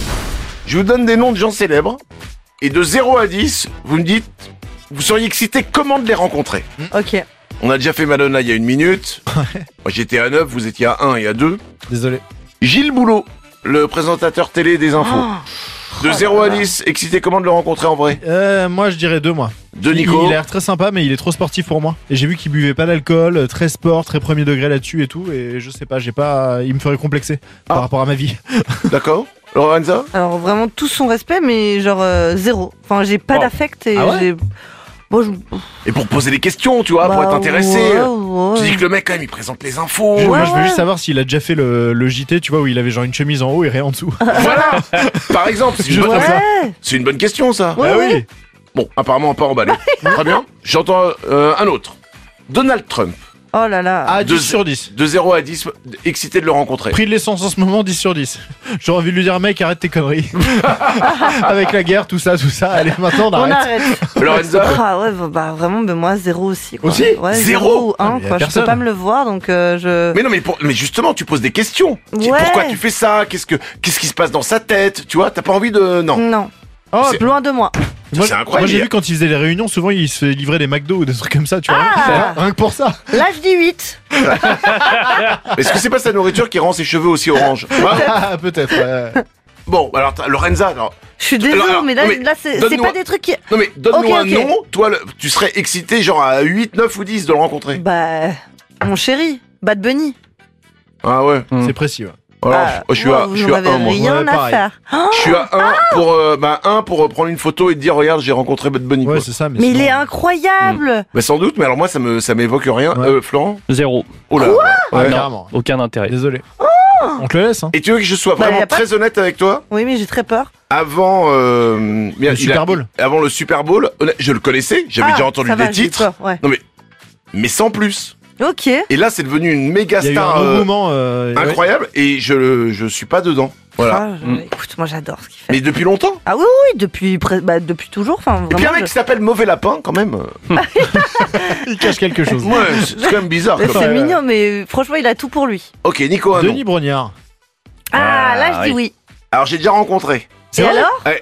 Je vous donne des noms de gens célèbres et de 0 à 10, vous me dites, vous seriez excité comment de les rencontrer. Ok. On a déjà fait Madonna il y a 1 minute. Moi j'étais à 9, vous étiez à 1 et à 2. Désolé. Gilles Boulot, le présentateur télé des infos. De 0 à 10, excité comment de le rencontrer en vrai? Moi je dirais 2 mois. De Nico. Il a l'air très sympa mais il est trop sportif pour moi. Et j'ai vu qu'il buvait pas d'alcool, très sport, très premier degré là-dessus et tout. Et je sais pas, il me ferait complexer par rapport à ma vie. D'accord. Lorenza? Alors vraiment tout son respect, mais genre 0. Enfin j'ai pas d'affect et Ah ouais j'ai. Bon, Et pour poser des questions, tu vois, pour Bah, être intéressé. ouais. Tu dis que le mec quand même il présente les infos. Moi je veux juste savoir s'il a déjà fait le JT, tu vois, où il avait genre une chemise en haut et rien en dessous. Voilà. Par exemple, c'est une, bonne... Ouais. c'est une bonne question ça. Ouais, Ah ouais. oui. Bon, apparemment pas emballé. Très bien. J'entends un autre. Donald Trump. Oh là là. Ah, 10 sur 10. De 0 à 10, excité de le rencontrer. Prix de l'essence en ce moment, 10 sur 10. J'aurais envie de lui dire, mec, arrête tes conneries. Avec la guerre, tout ça. Allez, maintenant, on On arrête. arrête. Lorenza? Ah ouais, bah vraiment, mais moi 0 aussi. Quoi. Aussi Ouais, 0 ou 1, Ah, mais y a quoi. Je personne. peux pas me le voir, donc je. Mais non, mais justement, tu poses des questions. Ouais. Pourquoi tu fais ça? Qu'est-ce qui se passe dans sa tête? Tu vois, t'as pas envie de... Non. Non. Oh, C'est- Loin de moi. moi, c'est incroyable. moi, j'ai vu quand il faisait les réunions, souvent il se livrait des McDo ou des trucs comme ça, tu vois. Ah. Rien que pour ça. Là, je dis 8. Est-ce que c'est pas sa nourriture qui rend ses cheveux aussi orange? Ouais. Peut-être. ouais. Bon, alors Lorenza, alors... Je suis désolée, Alors, mais là, non, mais là c'est donne-nous pas un- des trucs qui. Non mais donne-nous Ok, un ok. nom, toi tu serais excité genre à 8, 9 ou 10 de le rencontrer. Bah, mon chéri, Bad Bunny. Ah ouais. C'est précis, ouais. Alors, Ah, je suis à, vous je suis n'en à avez 1 moi. rien Ouais, à pareil. faire. Oh, Je suis à 1 pour prendre une photo et te dire regarde j'ai rencontré Bad Bunny. Ouais, quoi. c'est ça. Mais mais il sinon- est incroyable. Bah sans doute, mais alors moi ça m'évoque rien. Ouais. Florent? 0. Oh là. Ouais, Ouais. carrément. Aucun intérêt. Désolé. On te le laisse, hein. Et tu veux que je sois Bah, vraiment y a pas- très honnête avec toi? Oui, mais j'ai très peur. Avant Le Super Bowl. Avant le Super Bowl, je le connaissais, j'avais Ah, déjà entendu ça va, des j'ai eu titres. peur, ouais. Non mais sans plus. Ok. Et là c'est devenu une méga Il y a eu star un engouement incroyable et je suis pas dedans. Voilà. Ah, écoute, moi j'adore ce qu'il fait. Mais depuis longtemps? Ah oui, oui, depuis toujours. Enfin, Et puis un vraiment. mec qui s'appelle Mauvais Lapin quand même. Il cache quelque chose. Ouais, c'est quand même bizarre. Mais comme- c'est mignon, mais franchement, il a tout pour lui. Ok, Nico, un nom. Denis Brognard. Ah, là, je dis oui. Alors j'ai déjà rencontré. Et alors? Ouais,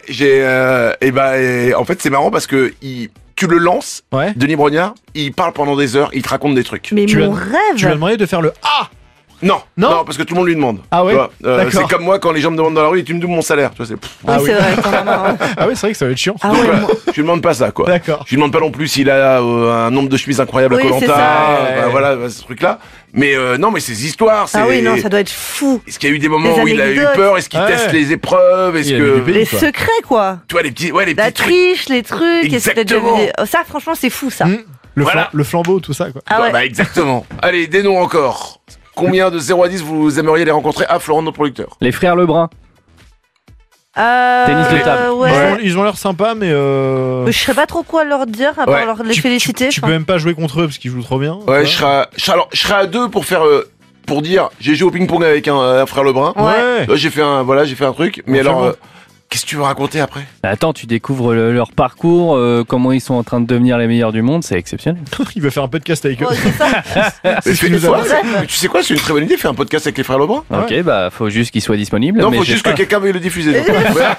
en fait c'est marrant parce que tu le lances, Ouais. Denis Brognard, il parle pendant des heures, il te raconte des trucs. Mais Tu mon Tu lui as rêve. demandé de faire le A. Non, parce que tout le monde lui demande. Ah ouais. Tu vois, D'accord. c'est comme moi quand les gens me demandent dans la rue et tu me doubles mon salaire. Tu vois, c'est. Ah oui. C'est vrai, t'en as marre. Ah oui, c'est vrai que ça va être chiant. Ah ouais, moi- Je lui demande pas ça, quoi. D'accord. Je lui demande pas non plus s'il a un nombre de chemises incroyable Oui, à Koh-Lanta. c'est ça. Voilà, ce truc-là. Mais non, mais ces histoires, c'est. Ah oui, non, ça doit être fou. Est-ce qu'il y a eu des moments Les où il a eu anecdotes. peur? Est-ce qu'il Ouais. teste les épreuves? Est-ce Il a vu du que. pays. Les quoi. secrets, quoi. Tu vois, les petits La trucs. triche, les trucs. est-ce que t'as déjà vu Exactement. des- Ça, franchement, c'est fou, ça. Voilà. Le flambeau, tout ça, quoi. Ah ouais. Bah, exactement. Allez, des noms encore. Combien de 0 à 10 vous aimeriez les rencontrer? Ah, Florent, notre producteur. Les frères Lebrun. Tennis de table. Ouais. Ils ont l'air sympas, mais. Je sais pas trop quoi leur dire, à part Ouais. leur les féliciter. Tu peux même pas jouer contre eux parce qu'ils jouent trop bien. Ouais, je serai à 2 pour faire. Pour dire, j'ai joué au ping-pong avec un frère Lebrun. Ouais. J'ai fait un truc. Mais Bon, alors, c'est bon. qu'est-ce que tu veux raconter après? Attends, tu découvres leur parcours, comment ils sont en train de devenir les meilleurs du monde, c'est exceptionnel. Il va faire un podcast avec eux. Ouais, c'est ça. Mais ce qu'il nous a dit. mais tu sais quoi, c'est une très bonne idée, faire un podcast avec les frères Lebrun. Ok, bah faut juste qu'ils soient disponibles. Non, mais faut j'ai juste pas- que quelqu'un veuille le diffuser. donc.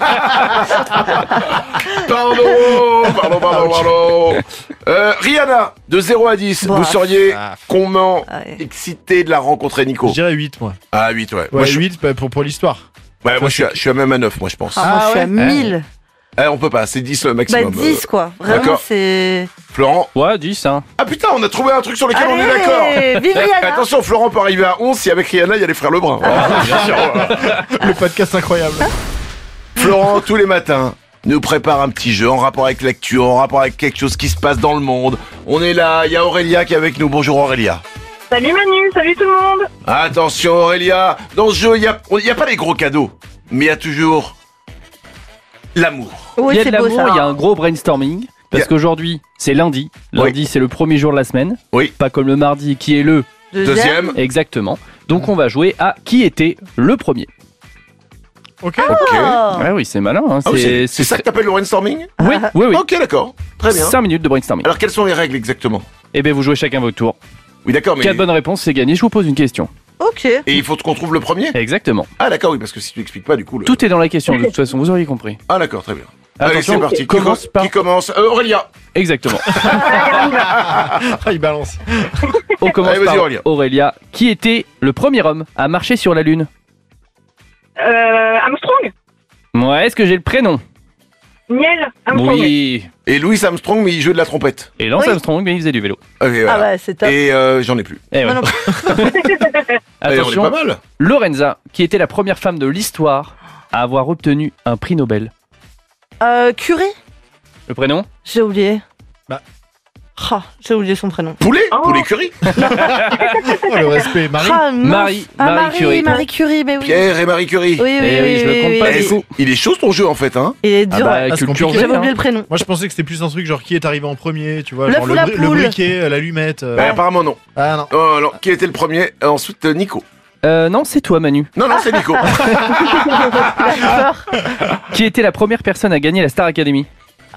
Pardon. Rihanna, de 0 à 10, Bah. vous seriez Ah. comment Ouais. excité de la rencontrer, Nico? Je dirais 8, moi. Ah, 8, ouais. Ouais, Moi, je, 8 pour l'histoire. ouais, moi, je suis à même à 9, moi, je pense. Ah, moi, je suis à 1000. On peut pas, c'est 10 le Bah, maximum. 10, quoi. Vraiment, d'accord. c'est. Florent? Ouais, 10, hein. Ah putain, on a trouvé un truc sur lequel on est Allez, d'accord. vive Rihanna. Attention, Florent peut arriver à 11 si avec Rihanna, il y a les frères Lebrun. Bien sûr. Le podcast incroyable. Florent, tous les matins, nous prépare un petit jeu en rapport avec l'actu, en rapport avec quelque chose qui se passe dans le monde. On est là, il y a Aurélia qui est avec nous. Bonjour Aurélia. Salut Manu, salut tout le monde. Attention Aurélia, dans ce jeu, il y a pas les gros cadeaux, mais il y a toujours l'amour. Oui, Il y a c'est de beau, l'amour, ça. il y a un gros brainstorming. Parce qu'aujourd'hui, c'est lundi. Lundi, c'est le premier jour de la semaine. Oui. Pas comme le mardi qui est le Deuxième. Exactement. Donc on va jouer à qui était le premier. Ok. Ok. Ouais, oui, c'est malin. Hein. Ah oui, c'est ça que t'appelles le brainstorming? Oui, oui, oui. Ok, d'accord. Très bien. 5 minutes de brainstorming. Alors quelles sont les règles exactement? Eh bien, vous jouez chacun votre tour. Oui, d'accord, mais 4 bonnes réponses, c'est gagné. Je vous pose une question. Ok. et il faut qu'on trouve le premier? Exactement. Ah d'accord, oui, parce que si tu expliques pas, du coup. Tout est dans la question, de toute façon, vous auriez compris. Ah d'accord, très bien. Allez, Attention, c'est parti. commence par- Qui commence? Aurélia. Exactement. Ah, il balance. On commence Allez, vas-y, par Aurélia. Aurélia. Qui était le premier homme à marcher sur la Lune? Armstrong. Ouais, est-ce que j'ai le prénom? Niel Armstrong. Oui. Et Louis Armstrong, mais il jouait de la trompette. Et Lance Oui. Armstrong, mais il faisait du vélo. Ok, voilà. Ah bah, c'est top. Et j'en ai plus. Eh ouais. Moi non Allez, on est Attention, pas mal. Lorenza, qui était la première femme de l'histoire à avoir obtenu un prix Nobel. Curie? Le prénom? J'ai oublié. Bah. Ah, j'ai oublié son prénom. Poulet? Poulet curry? Oh, le respect. Marie. Ah, mince. Marie Curie. Marie Curie, mais oui. Pierre et Marie Curie. Oui, oui, Eh oui, je le compte pas, Eh, du coup. il est chaud ton jeu en fait, hein? Il est dur. Ah bah, ouais. c'est culture compliqué. G, J'avais hein. oublié le prénom. Moi, je pensais que c'était plus un truc genre qui est arrivé en premier, tu vois, L'œuf genre ou la le poule briquet, l'allumette. Bah, apparemment non. Ah non. Oh, non. Qui était le premier? Ensuite Nico. Non, c'est toi, Manu. Non, non, c'est Nico. Qui était la première personne à gagner la Star Academy?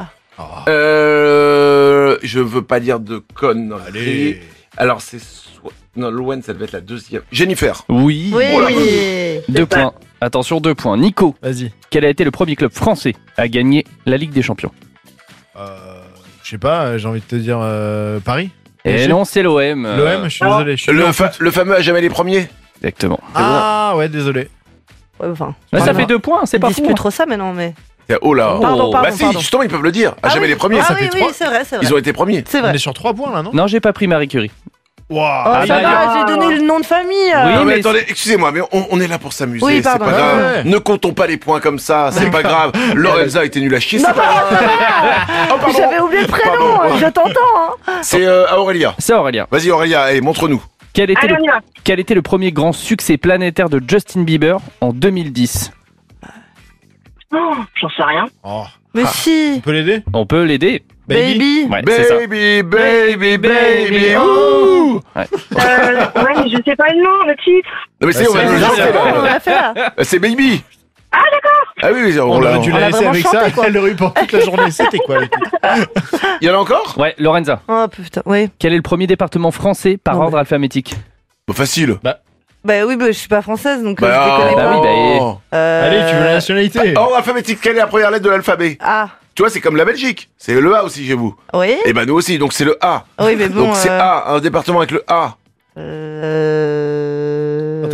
Je veux pas dire de conneries. Allez. Alors c'est non, Louen, ça devait être la deuxième. Jennifer. Oui. Oui, Oh là. oui. 2 points. Attention, 2 points. Nico, Vas-y. quel a été le premier club français à gagner la Ligue des Champions? Je sais pas, j'ai envie de te dire Paris. Et non, c'est l'OM. L'OM, je suis désolé. Je suis nul en foot. Le fameux à jamais les premiers. Exactement. Ah ouais, désolé. Ouais, enfin. Bah, ça fait 2 points, c'est Ils pas disent fou. plus hein. trop ça maintenant, mais. Oh là. Pardon, Bah pardon, si, pardon. justement, ils peuvent le dire. À Ah jamais oui. les premiers. Ah ça oui, fait oui, trois. c'est vrai, c'est vrai. Ils ont été premiers. C'est On vrai. est sur 3 points là, non? Non, j'ai pas pris Marie Curie. Waouh. Oh, ça bah, va, j'ai donné le nom de famille. Oui, non mais mais attendez, excusez-moi, mais on est là pour s'amuser, Oui, c'est pardon. pas grave. Ouais. Ne comptons pas les points comme ça, c'est pas grave. Lorenza a été nulle à chier, c'est pas grave. Oh, pardon. J'avais oublié le prénom, Pardon. je t'entends. Hein. C'est à Aurélia. C'est Aurélien. Vas-y Aurélia, allez, montre-nous. Quel était, Allez, on y va. quel était le premier grand succès planétaire de Justin Bieber en 2010? Oh, j'en sais rien. Oh. Mais On si. peut l'aider? On peut l'aider. Baby. Ouais, c'est ça. Baby, baby, baby, ouh. Ouais. Ouais, mais je sais pas le nom, le titre. Non mais c'est, on va nous le chanter On là. l'a fait là. C'est Baby. Ah, d'accord. Ah oui, oui, On l'a- aurait dû on la l'a laisser vraiment avec chanté, ça. quoi. Elle l'aurait eu pour toute la journée. C'était quoi le titre? Il y en a encore? Ouais, Lorenza. Oh putain, oui. Quel est le premier département français par Non, ordre alphabétique? Bah, facile. Bah oui, bah, je suis pas française donc je Bah, déconne bah pas. oui, oh. Allez, tu veux la nationalité? Ordre alphabétique, quelle est la première lettre de l'alphabet? Ah, Tu vois, c'est comme la Belgique. C'est le A aussi chez vous. oui. Et bah nous aussi, donc c'est le A. Oui, mais bon. Donc c'est A, un département avec le A.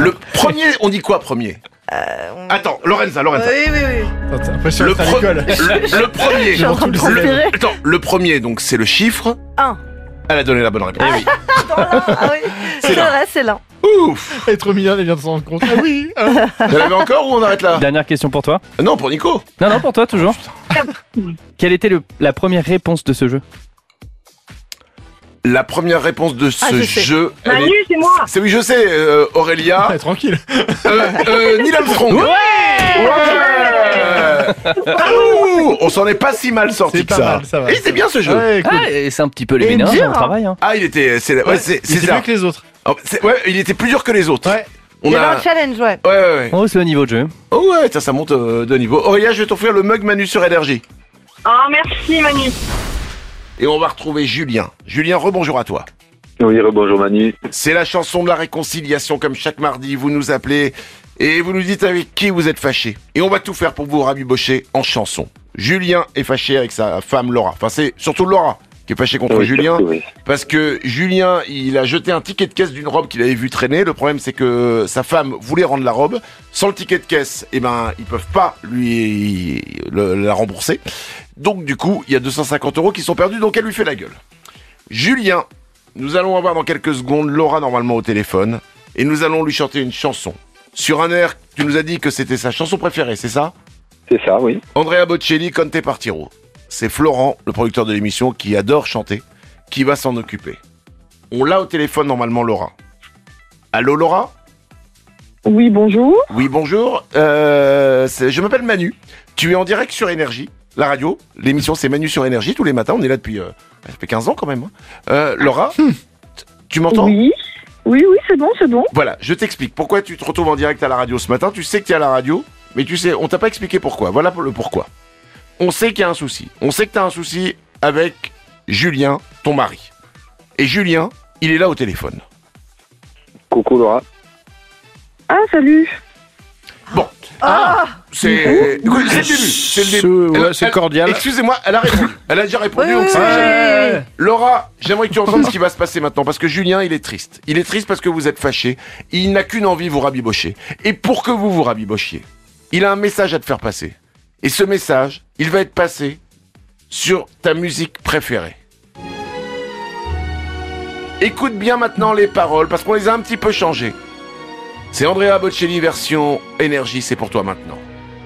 Le premier, on dit quoi premier? Attends, Lorenza. Oui. T'as l'impression d'être à l'école. Le premier. Je suis en train de transpirer. Attends, le premier, donc c'est le chiffre. 1. Elle a donné la bonne réponse. Ah oui. C'est vrai, c'est là. Ouf. Être mignonne, elle vient de s'en rendre compte. Ah oui. T'en avais encore ou on arrête là? Dernière question pour toi. Non, pour Nico. Non, pour toi toujours. Quelle était la première réponse de ce jeu? La première réponse de ce jeu. Manu, c'est moi. C'est oui, je sais, Aurélia. Tranquille. Neil Armstrong. On s'en est pas si mal sorti que pas ça. mal, ça va. Et c'est bien ce jeu. Ouais, cool. Et c'est un petit peu les ménages dans le travail. Hein. Ah, il était. C'est mieux ça. que les autres. Il était plus dur que les autres. Ouais. Il y avait un challenge, ouais. Ouais. Oh, c'est au niveau de jeu. Oh ouais, ça monte de niveau. Aurélia, je vais t'offrir le mug Manu sur Énergie. Oh, merci Manu. Et on va retrouver Julien. Julien, rebonjour à toi. Oui, rebonjour Manu. C'est la chanson de la réconciliation, comme chaque mardi, vous nous appelez et vous nous dites avec qui vous êtes fâché. Et on va tout faire pour vous rabibocher en chanson. Julien est fâché avec sa femme Laura. Enfin, c'est surtout Laura qui est fâchée contre Julien. Oui. Parce que Julien, il a jeté un ticket de caisse d'une robe qu'il avait vu traîner. Le problème, c'est que sa femme voulait rendre la robe. Sans le ticket de caisse, ils peuvent pas lui la rembourser. Donc, du coup, il y a 250 € qui sont perdus, donc elle lui fait la gueule. Julien, nous allons avoir dans quelques secondes Laura normalement au téléphone. Et nous allons lui chanter une chanson. Sur un air, tu nous as dit que c'était sa chanson préférée, c'est ça? C'est ça, oui. Andrea Bocelli, Conte Partiro. C'est Florent, le producteur de l'émission, qui adore chanter, qui va s'en occuper. On l'a au téléphone normalement, Laura. Allô, Laura? Oui, bonjour. Oui, bonjour. Je m'appelle Manu. Tu es en direct sur Énergie, la radio. L'émission, c'est Manu sur Énergie, tous les matins. On est là depuis... ça fait 15 ans quand même. Laura, tu m'entends? Oui, c'est bon. Voilà, je t'explique. Pourquoi tu te retrouves en direct à la radio ce matin? Tu sais que tu es à la radio, mais tu sais, on t'a pas expliqué pourquoi. Voilà le pourquoi. On sait qu'il y a un souci. On sait que tu as un souci avec Julien, ton mari. Et Julien, il est là au téléphone. Coucou Laura. Ah, salut. Bon. C'est le début. C'est cordial. Excusez-moi, elle a répondu. Elle a déjà répondu. Donc Laura, j'aimerais que tu entendes ce qui va se passer maintenant. Parce que Julien, il est triste. Il est triste parce que vous êtes fâchés. Il n'a qu'une envie, vous rabibocher. Et pour que vous rabibochiez, il a un message à te faire passer. Et ce message, il va être passé sur ta musique préférée. Écoute bien maintenant les paroles, parce qu'on les a un petit peu changées. C'est Andrea Bocelli version Énergie, c'est pour toi maintenant.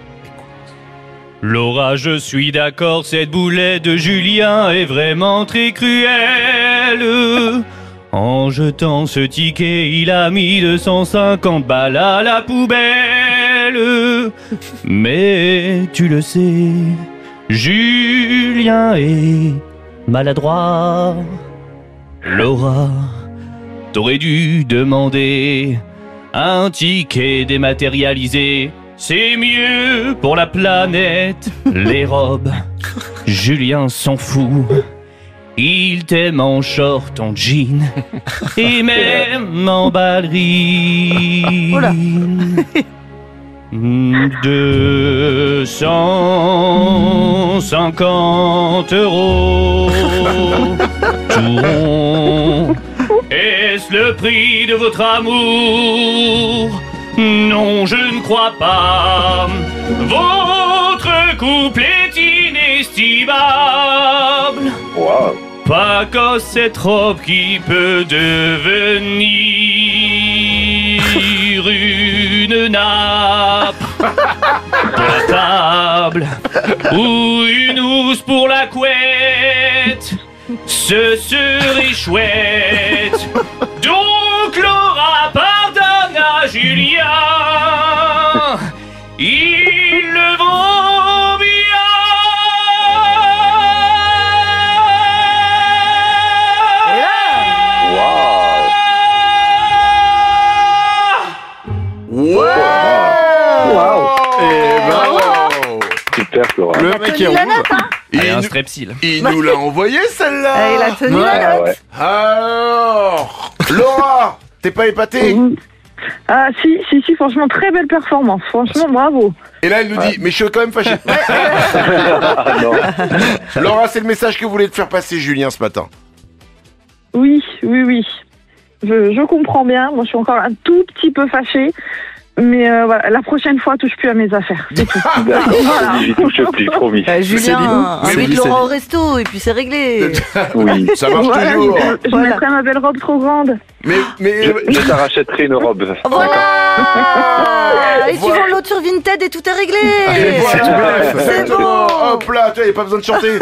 Laura, je suis d'accord, cette boulette de Julien est vraiment très cruelle. En jetant ce ticket, il a mis 250 balles à la poubelle. Mais tu le sais, Julien est maladroit. Laura, t'aurais dû demander un ticket dématérialisé. C'est mieux pour la planète. Les robes, Julien s'en fout. Il t'aime en short, en jean et même en ballerine. 250 €. Tout rond. Est-ce le prix de votre amour? Non, je ne crois pas. Votre couple est inestimable. Wow. Pas comme cette robe qui peut devenir une nappe pour la table ou une housse pour la couette. Ce serait chouette. Donc Laura pardonne à Julien. Il le vaut bien. Super Laura. Le mec est rouge. Il a un strepsil. Il nous l'a envoyé celle-là. Il a tenu la note. Ouais. Alors, Laura, t'es pas épatée? Ah, si, franchement, très belle performance. Franchement, bravo. Et là, elle nous dit, mais je suis quand même fâché. Non. Laura, c'est le message que voulait te faire passer Julien ce matin. Oui. je comprends bien. Moi, je suis encore un tout petit peu fâchée. Mais voilà, la prochaine fois, touche plus à mes affaires. C'est tout. Voilà. J'y touche plus, promis. Julien, invite Laura au resto et puis c'est réglé. Oui, ça marche toujours. Je mettrai ma belle robe trop grande. Mais je te rachèterai une robe. Voilà. Et tu vends l'autre sur Vinted et tout est réglé. Et voilà, c'est bon. Hop là, tu vois, il n'y a pas besoin de chanter.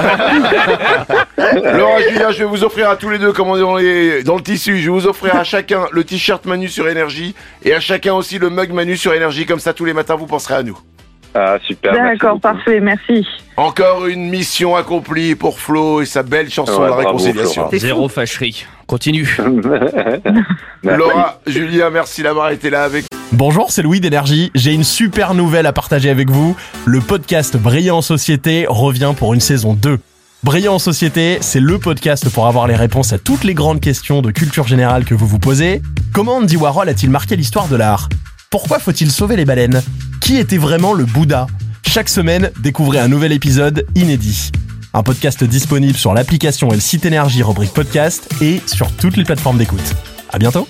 Laura, Julien, je vais vous offrir à tous les deux, comme on est dans le tissu, je vais vous offrir à chacun le t-shirt Manu sur Énergie et à chacun aussi le mug Manu sur Énergie, comme ça tous les matins vous penserez à nous. Ah, super. D'accord, parfait, merci. Encore une mission accomplie pour Flo et sa belle chanson Ouais, La bravo, Réconciliation. Flora. Zéro fâcherie. Continue. Laura, Julien, merci d'avoir été là avec nous. Bonjour, c'est Louis d'Énergie. J'ai une super nouvelle à partager avec vous. Le podcast Brillant en Société revient pour une saison 2. Brillant en Société, c'est le podcast pour avoir les réponses à toutes les grandes questions de culture générale que vous vous posez. Comment Andy Warhol a-t-il marqué l'histoire de l'art ? Pourquoi faut-il sauver les baleines ? Qui était vraiment le Bouddha ? Chaque semaine, découvrez un nouvel épisode inédit. Un podcast disponible sur l'application et le site Énergie rubrique podcast et sur toutes les plateformes d'écoute. À bientôt.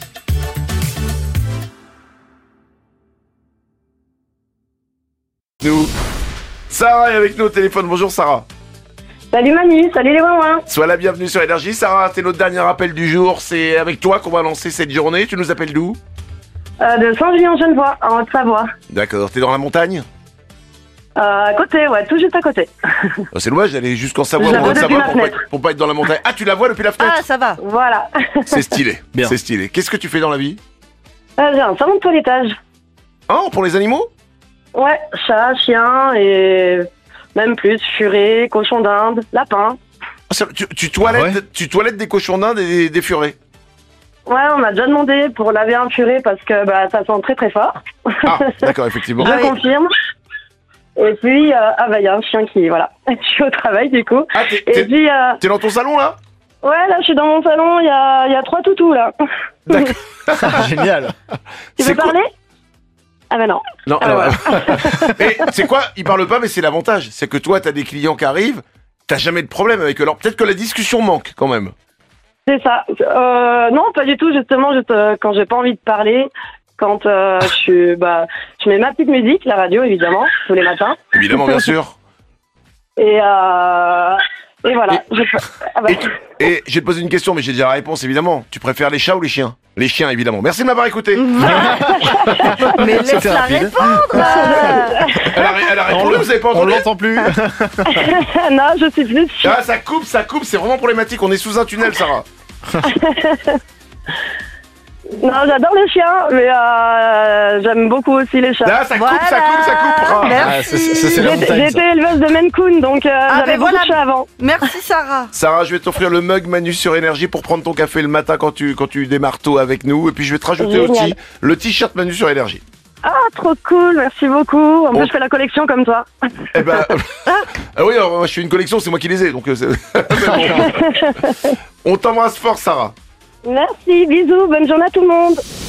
Nous. Sarah est avec nous au téléphone. Bonjour Sarah. Salut Manu, salut les ouin-ouin. Sois la bienvenue sur Énergie. Sarah, c'est notre dernier appel du jour. C'est avec toi qu'on va lancer cette journée. Tu nous appelles d'où ? De Saint-Julien-en-Genevois, en Haute-Savoie. D'accord. T'es dans la montagne ? À côté, ouais, tout juste à côté. Oh, c'est dommage d'aller jusqu'en Savoie Je la vois depuis ma pour pas être dans la montagne. Ah, tu la vois depuis la fenêtre ? Ah, ça va. Voilà. C'est stylé. Bien. C'est stylé. Qu'est-ce que tu fais dans la vie ? J'ai un salon de toilettage. Oh, pour les animaux ? Ouais, chat, chien et même plus, furet, cochon d'Inde, lapin. Ah, tu toilettes des cochons d'Inde et des furets ? Ouais, on m'a déjà demandé pour laver un furet parce que ça sent très très fort. Ah, d'accord, effectivement. Je confirme. Et puis, il y a un chien qui, voilà, je suis au travail du coup. Ah, t'es dans ton salon là ? Ouais, là, je suis dans mon salon, il y a 3 toutous là. D'accord. Génial. Tu veux parler ? Ah ben non. Non, alors. Et c'est quoi ? Ils parlent pas, mais c'est l'avantage. C'est que toi, t'as des clients qui arrivent, t'as jamais de problème avec eux. Alors peut-être que la discussion manque quand même. C'est ça. Non, pas du tout. Justement, quand j'ai pas envie de parler, quand je mets ma petite musique, la radio évidemment, tous les matins. Évidemment, bien sûr. Et voilà. Et je vais te poser une question, mais j'ai déjà la réponse évidemment. Tu préfères les chats ou les chiens ? Les chiens, évidemment. Merci de m'avoir écouté. Mais laisse-la répondre. Elle a répondu, vous avez pas entendu ? On l'entend plus. Non, je suis plus. Ah, ça coupe, c'est vraiment problématique. On est sous un tunnel, Sarah. Non, j'adore les chiens, mais j'aime beaucoup aussi les chats. Ah, ça coupe. Merci. J'étais éleveuse de Maine Coon, donc j'avais beaucoup de chats avant. Merci Sarah. Sarah, je vais t'offrir le mug Manu sur Énergie pour prendre ton café le matin quand tu démarres tôt avec nous. Et puis je vais te rajouter aussi le t-shirt Manu sur Énergie. Ah, trop cool, merci beaucoup. En plus, je fais la collection comme toi. Eh ben, ah oui, alors, moi, je fais une collection, c'est moi qui les ai, donc on t'embrasse fort, Sarah. Merci, bisous, bonne journée à tout le monde.